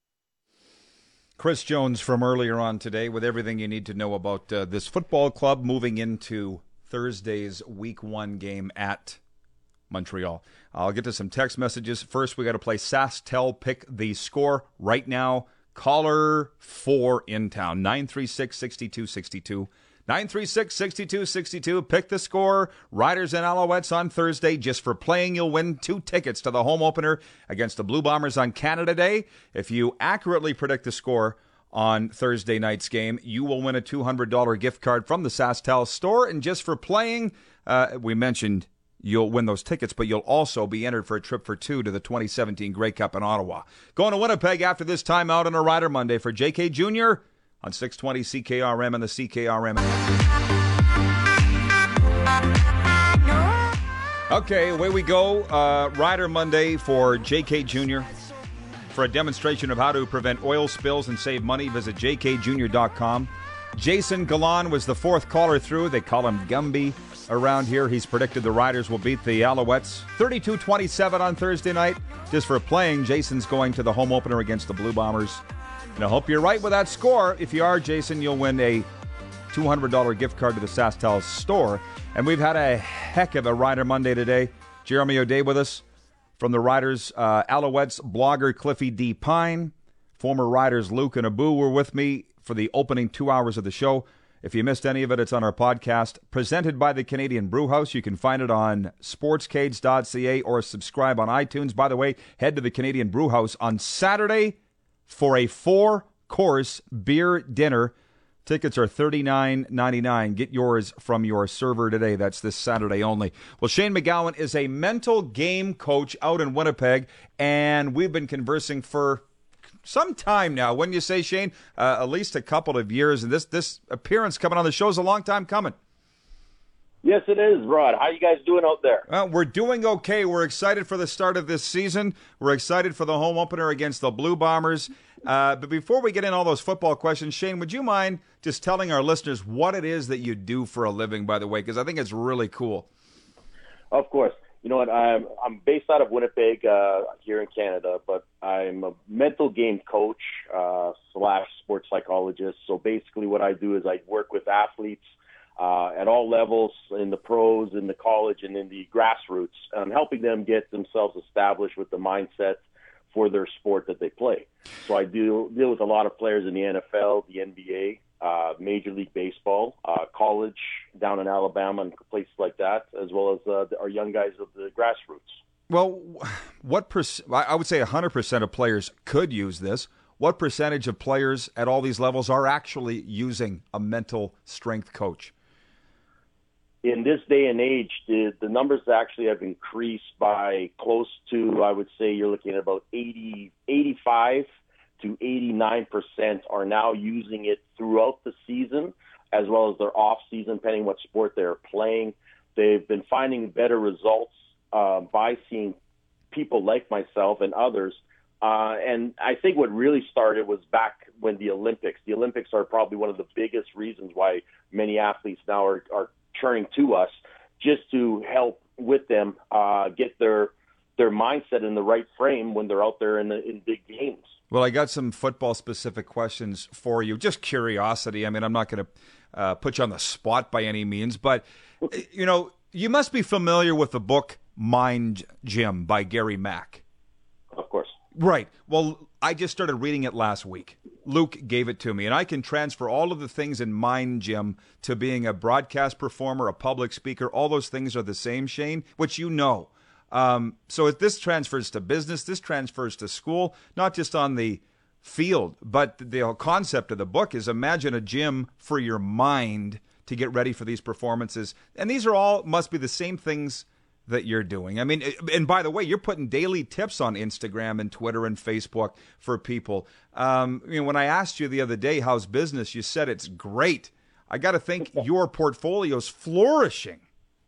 D: Chris Jones from earlier on today with everything you need to know about uh, this football club moving into Thursday's week one game at Montreal. I'll get to some text messages. First, we got to play SaskTel Pick the Score right now. Caller four in town, nine three six, six two six two. nine three six, six two six two. Pick the Score. Riders and Alouettes on Thursday. Just for playing, you'll win two tickets to the home opener against the Blue Bombers on Canada Day. If you accurately predict the score on Thursday night's game, you will win a two hundred dollars gift card from the SaskTel store. And just for playing, uh, we mentioned you'll win those tickets, but you'll also be entered for a trip for two to the twenty seventeen Grey Cup in Ottawa. Going to Winnipeg after this time out on a Rider Monday for J K Junior on six twenty C K R M and the C K R M. Okay, away we go. Uh, Rider Monday for J K Junior For a demonstration of how to prevent oil spills and save money, visit j k junior dot com. Jason Galan was the fourth caller through. They call him Gumby around here. He's predicted the Riders will beat the Alouettes thirty-two twenty-seven on Thursday night. Just for playing, Jason's going to the home opener against the Blue Bombers. And I hope you're right with that score. If you are, Jason, you'll win a two hundred dollars gift card to the SaskTel store. And we've had a heck of a Rider Monday today. Jeremy O'Day with us from the Riders. Uh, Alouettes blogger Cliffy D. Pine. Former Riders Luke and Abu were with me for the opening two hours of the show. If you missed any of it, it's on our podcast, presented by the Canadian Brew House. You can find it on sportscades dot c a or subscribe on iTunes. By the way, head to the Canadian Brew House on Saturday for a four-course beer dinner. Tickets are thirty-nine ninety-nine. Get yours from your server today. That's this Saturday only. Well, Shane McGowan is a mental game coach out in Winnipeg, and we've been conversing for some time now. When you say, Shane, uh, at least a couple of years, and this this appearance coming on the show is a long time coming.
O: Yes, it is, Rod. How you guys doing out there?
D: Well, we're doing okay. We're excited for the start of this season. We're excited for the home opener against the Blue Bombers. Uh, but before we get in all those football questions, Shane, would you mind just telling our listeners what it is that you do for a living, by the way, because I think it's really cool.
O: Of course. You know what? I'm I'm based out of Winnipeg uh, here in Canada, but I'm a mental game coach uh, slash sports psychologist. So basically what I do is I work with athletes uh, at all levels, in the pros, in the college, and in the grassroots, and helping them get themselves established with the mindset for their sport that they play. So I deal, deal with a lot of players in the N F L, the N B A, Uh, Major League Baseball, uh, college down in Alabama and places like that, as well as uh, our young guys of the grassroots.
D: Well, what perc- I would say one hundred percent of players could use this. What percentage of players at all these levels are actually using a mental strength coach?
O: In this day and age, the, the numbers actually have increased by close to, I would say you're looking at about eighty, eighty-five to eighty-nine percent are now using it throughout the season, as well as their off season, depending what sport they're playing. They've been finding better results uh, by seeing people like myself and others. Uh, and I think what really started was back when the Olympics. The Olympics are probably one of the biggest reasons why many athletes now are, are turning to us just to help with them uh, get their their mindset in the right frame when they're out there in the, in big games.
D: Well, I got some football-specific questions for you. Just curiosity. I mean, I'm not going to uh, put you on the spot by any means, but, you know, you must be familiar with the book Mind Gym by Gary Mack.
O: Of course.
D: Right. Well, I just started reading it last week. Luke gave it to me, and I can transfer all of the things in Mind Gym to being a broadcast performer, a public speaker. All those things are the same, Shane, which you know. Um, so if this transfers to business, this transfers to school, not just on the field, but the concept of the book is imagine a gym for your mind to get ready for these performances. And these are all must be the same things that you're doing. I mean, and by the way, you're putting daily tips on Instagram and Twitter and Facebook for people. Um, I mean, when I asked you the other day, how's business, you said it's great. I got to think your portfolio's flourishing.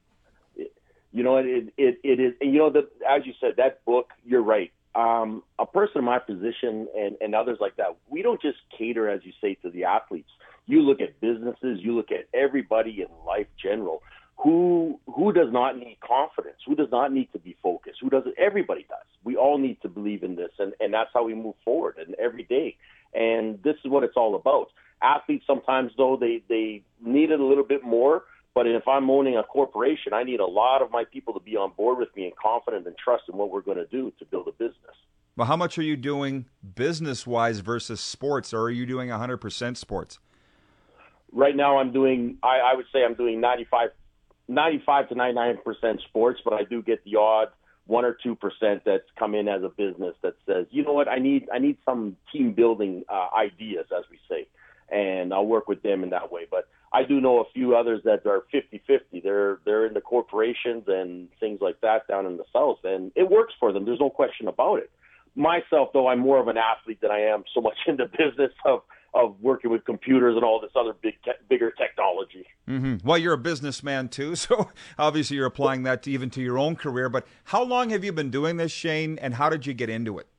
O: You know, it, it, it is, you know, the, as you said, that book, you're right. Um, a person in my position and, and others like that, we don't just cater, as you say, to the athletes. You look at businesses, you look at everybody in life general. Who who does not need confidence? Who does not need to be focused? Who doesn't? Everybody does. We all need to believe in this, and, and that's how we move forward and every day. And this is what it's all about. Athletes sometimes, though, they, they need it a little bit more. But if I'm owning a corporation, I need a lot of my people to be on board with me and confident and trust in what we're going to do to build a business.
D: Well, how much are you doing business-wise versus sports, or are you doing one hundred percent sports?
O: Right now I'm doing, I, I would say I'm doing ninety-five, ninety-five to ninety-nine percent sports, but I do get the odd one or two percent that's come in as a business that says, you know what, I need I need some team-building uh, ideas, as we say, and I'll work with them in that way. But I do know a few others that are fifty-fifty. They're they're in the corporations and things like that down in the South, and it works for them. There's no question about it. Myself, though, I'm more of an athlete than I am so much in the business of, of working with computers and all this other big te- bigger technology.
D: Mm-hmm. Well, you're a businessman, too, so obviously you're applying that to even to your own career. But how long have you been doing this, Shane, and how did you get into it?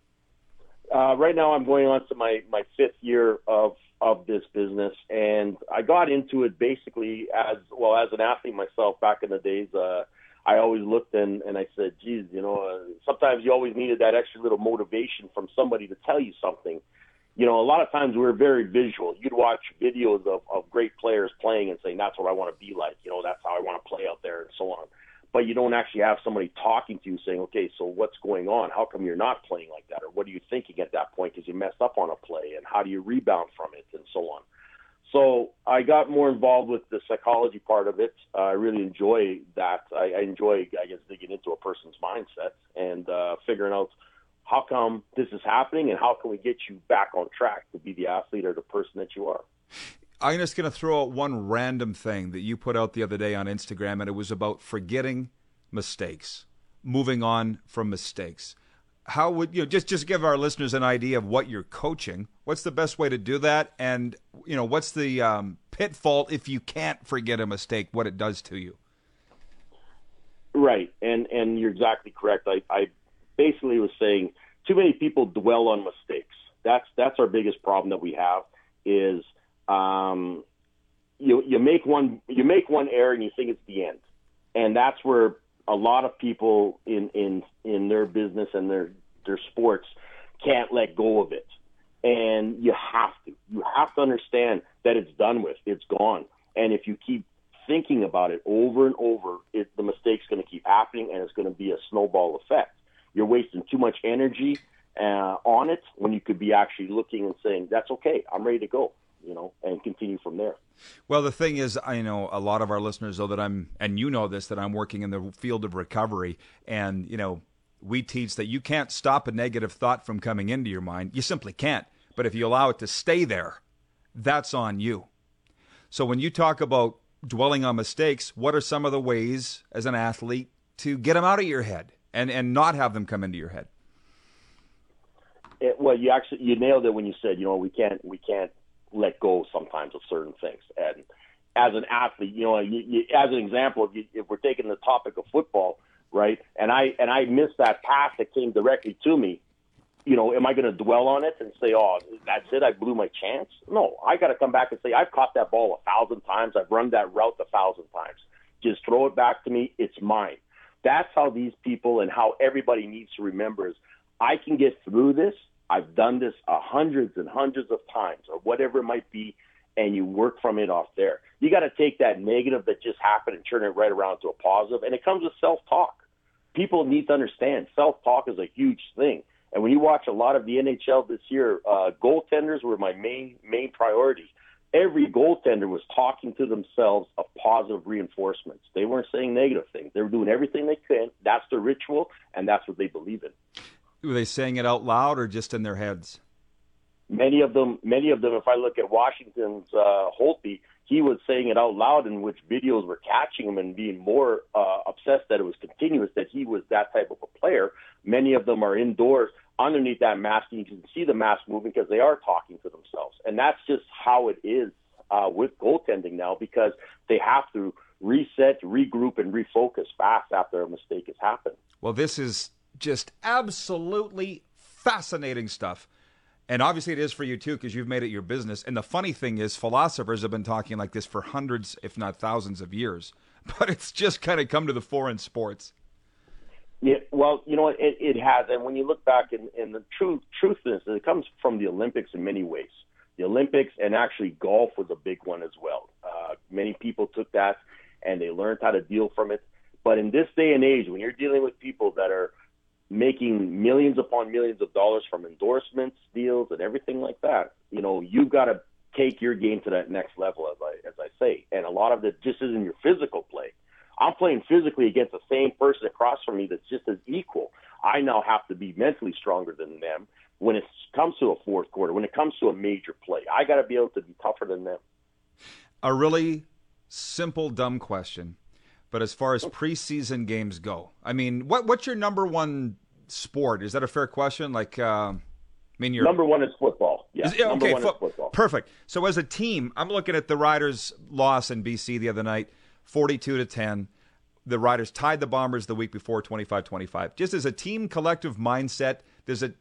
O: Uh, right now I'm going on to my, my fifth year of of this business, and I got into it basically as well as an athlete myself back in the days. Uh, I always looked and, and I said, geez, you know, uh, sometimes you always needed that extra little motivation from somebody to tell you something. You know, a lot of times we're very visual. You'd watch videos of, of great players playing and saying, that's what I want to be like. You know, that's how I want to play out there and so on. But you don't actually have somebody talking to you saying, okay, so what's going on? How come you're not playing like that? Or what are you thinking at that point because you messed up on a play? And how do you rebound from it and so on? So I got more involved with the psychology part of it. Uh, I really enjoy that. I, I enjoy, I guess, digging into a person's mindset and uh, figuring out how come this is happening and how can we get you back on track to be the athlete or the person that you are.
D: I'm just going to throw out one random thing that you put out the other day on Instagram, and it was about forgetting mistakes, moving on from mistakes. How would you know, just just give our listeners an idea of what you're coaching? What's the best way to do that? And you know, what's the um, pitfall if you can't forget a mistake? What it does to you?
O: Right, and and you're exactly correct. I, I basically was saying too many people dwell on mistakes. That's that's our biggest problem that we have. Is um, you you make one you make one error and you think it's the end, and that's where a lot of people in, in, in their business and their, their sports can't let go of it. And you have to. You have to understand that it's done with. It's gone. And if you keep thinking about it over and over, it, the mistake's going to keep happening, and it's going to be a snowball effect. You're wasting too much energy uh, on it when you could be actually looking and saying, that's okay, I'm ready to go, you know, and continue from there.
D: Well, the thing is, I know a lot of our listeners know that I'm, and you know this, that I'm working in the field of recovery. And, you know, we teach that you can't stop a negative thought from coming into your mind. You simply can't. But if you allow it to stay there, that's on you. So when you talk about dwelling on mistakes, what are some of the ways as an athlete to get them out of your head and, and not have them come into your head?
O: It, well, you actually, you nailed it when you said, you know, we can't, we can't, let go sometimes of certain things. And as an athlete, you know, you, you, as an example, if, you, if we're taking the topic of football, right, and I and I missed that pass that came directly to me, you know, am I going to dwell on it and say, oh, that's it, I blew my chance? No, I got to come back and say, I've caught that ball a thousand times, I've run that route a thousand times. Just throw it back to me, it's mine. That's how these people and how everybody needs to remember is I can get through this. I've done this uh, hundreds and hundreds of times or whatever it might be, and you work from it off there. You got to take that negative that just happened and turn it right around to a positive, and it comes with self-talk. People need to understand self-talk is a huge thing. And when you watch a lot of the N H L this year, uh, goaltenders were my main main priority. Every goaltender was talking to themselves of positive reinforcements. They weren't saying negative things. They were doing everything they could. That's their ritual, and that's what they believe in.
D: Were they saying it out loud or just in their heads?
O: Many of them, many of them, if I look at Washington's uh, Holtby, he was saying it out loud, in which videos were catching him and being more uh, obsessed that it was continuous, that he was that type of a player. Many of them are indoors underneath that mask, and you can see the mask moving because they are talking to themselves. And that's just how it is uh, with goaltending now, because they have to reset, regroup, and refocus fast after a mistake has happened.
D: Well, this is just absolutely fascinating stuff. And obviously it is for you too, because you've made it your business. And the funny thing is, philosophers have been talking like this for hundreds, if not thousands of years. But it's just kind of come to the fore in sports.
O: Yeah, well, you know, it, it has. And when you look back, in, in the true truth is, it comes from the Olympics in many ways. The Olympics, and actually golf was a big one as well. Uh, many people took that and they learned how to deal from it. But in this day and age, when you're dealing with people that are making millions upon millions of dollars from endorsements, deals, and everything like that, you know, you've got to take your game to that next level, as I as I say. And a lot of it just isn't your physical play. I'm playing physically against the same person across from me that's just as equal. I now have to be mentally stronger than them when it comes to a fourth quarter, when it comes to a major play. I got to be able to be tougher than them.
D: A really simple, dumb question. But as far as preseason games go, I mean, what what's your number one sport? Is that a fair question? Like, uh, I mean, your
O: number one is football. Yeah,
D: is, number
O: okay,
D: one
O: fo-
D: is
O: football.
D: Perfect. So as a team, I'm looking at the Riders' loss in B C the other night, forty-two to ten. The Riders tied the Bombers the week before, twenty-five twenty-five. Just as a team collective mindset, does it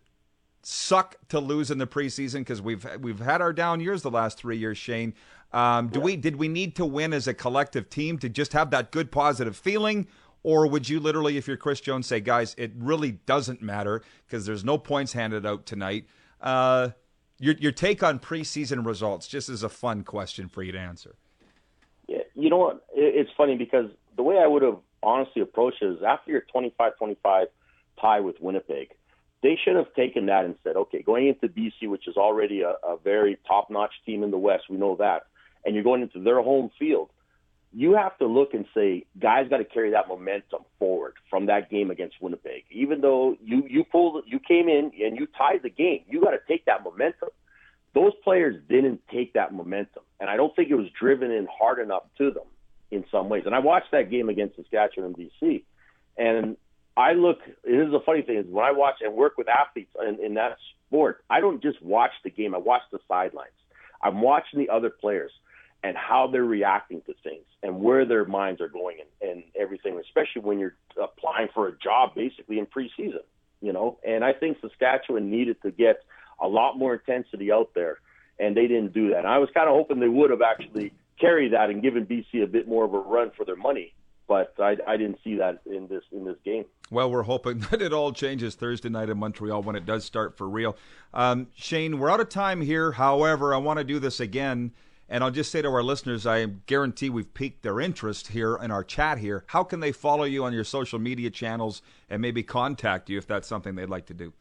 D: suck to lose in the preseason? Because we've we've had our down years the last three years, Shane. Um, do yeah. we did we need to win as a collective team to just have that good positive feeling? Or would you literally, if you're Chris Jones, say, guys, it really doesn't matter because there's no points handed out tonight? Uh, your your take on preseason results, just as a fun question for you to answer.
O: Yeah, you know what? It's funny because the way I would have honestly approached it is after your twenty-five twenty-five tie with Winnipeg, they should have taken that and said, okay, going into B C, which is already a, a very top-notch team in the West, we know that. and you're going into their home field, you have to look and say, guys got to carry that momentum forward from that game against Winnipeg. Even though you you pulled, you came in and you tied the game, you got to take that momentum. Those players didn't take that momentum, and I don't think it was driven in hard enough to them in some ways. And I watched that game against Saskatchewan and B C, and I look. This is a funny thing is when I watch and work with athletes in, in that sport, I don't just watch the game. I watch the sidelines. I'm watching the other players and how they're reacting to things and where their minds are going and, and everything, especially when you're applying for a job basically in preseason, you know. And I think Saskatchewan needed to get a lot more intensity out there, and they didn't do that. And I was kind of hoping they would have actually carried that and given B C a bit more of a run for their money, but I, I didn't see that in this in this game.
D: Well, we're hoping that it all changes Thursday night in Montreal when it does start for real. Um, Shane, we're out of time here. However, I want to do this again. And I'll just say to our listeners, I guarantee we've piqued their interest here in our chat here. How can they follow you on your social media channels and maybe contact you if that's something they'd like to do?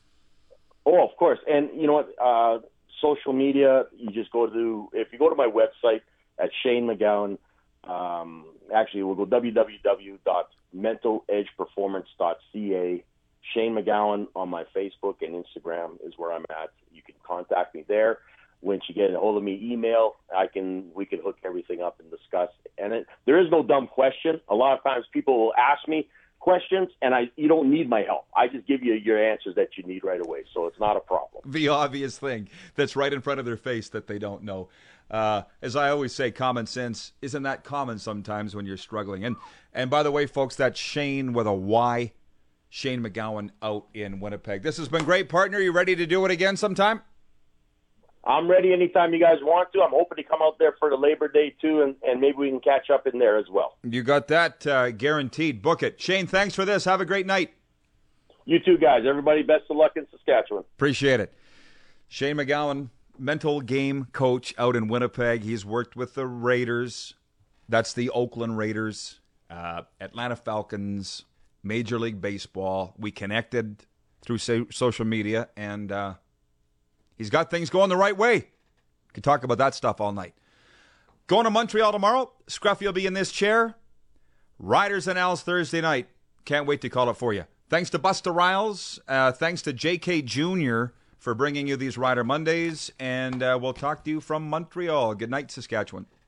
O: Oh, of course. And you know what? Uh, social media, you just go to, if you go to my website at Shane McGowan, um, actually we'll go w w w dot mental edge performance dot c a. Shane McGowan on my Facebook and Instagram is where I'm at. You can contact me there. Once you get a hold of me, email, I can we can hook everything up and discuss. And it, there is no dumb question. A lot of times people will ask me questions, and I you don't need my help. I just give you your answers that you need right away, so it's not a problem.
D: The obvious thing that's right in front of their face that they don't know. Uh, as I always say, common sense isn't that common sometimes when you're struggling. And and by the way, folks, that's Shane with a Y, Shane McGowan out in Winnipeg. This has been great, partner. You ready to do it again sometime?
O: I'm ready anytime you guys want to. I'm hoping to come out there for the Labor Day, too, and, and maybe we can catch up in there as well.
D: You got that uh, guaranteed. Book it. Shane, thanks for this. Have a great night.
O: You too, guys. Everybody, best of luck in Saskatchewan.
D: Appreciate it. Shane McGowan, mental game coach out in Winnipeg. He's worked with the Raiders. That's the Oakland Raiders, uh, Atlanta Falcons, Major League Baseball. We connected through so- social media, and uh, he's got things going the right way. We can talk about that stuff all night. Going to Montreal tomorrow. Scruffy will be in this chair. Riders and Owls Thursday night. Can't wait to call it for you. Thanks to Busta Riles. Uh, thanks to J K Junior for bringing you these Rider Mondays. And uh, we'll talk to you from Montreal. Good night, Saskatchewan.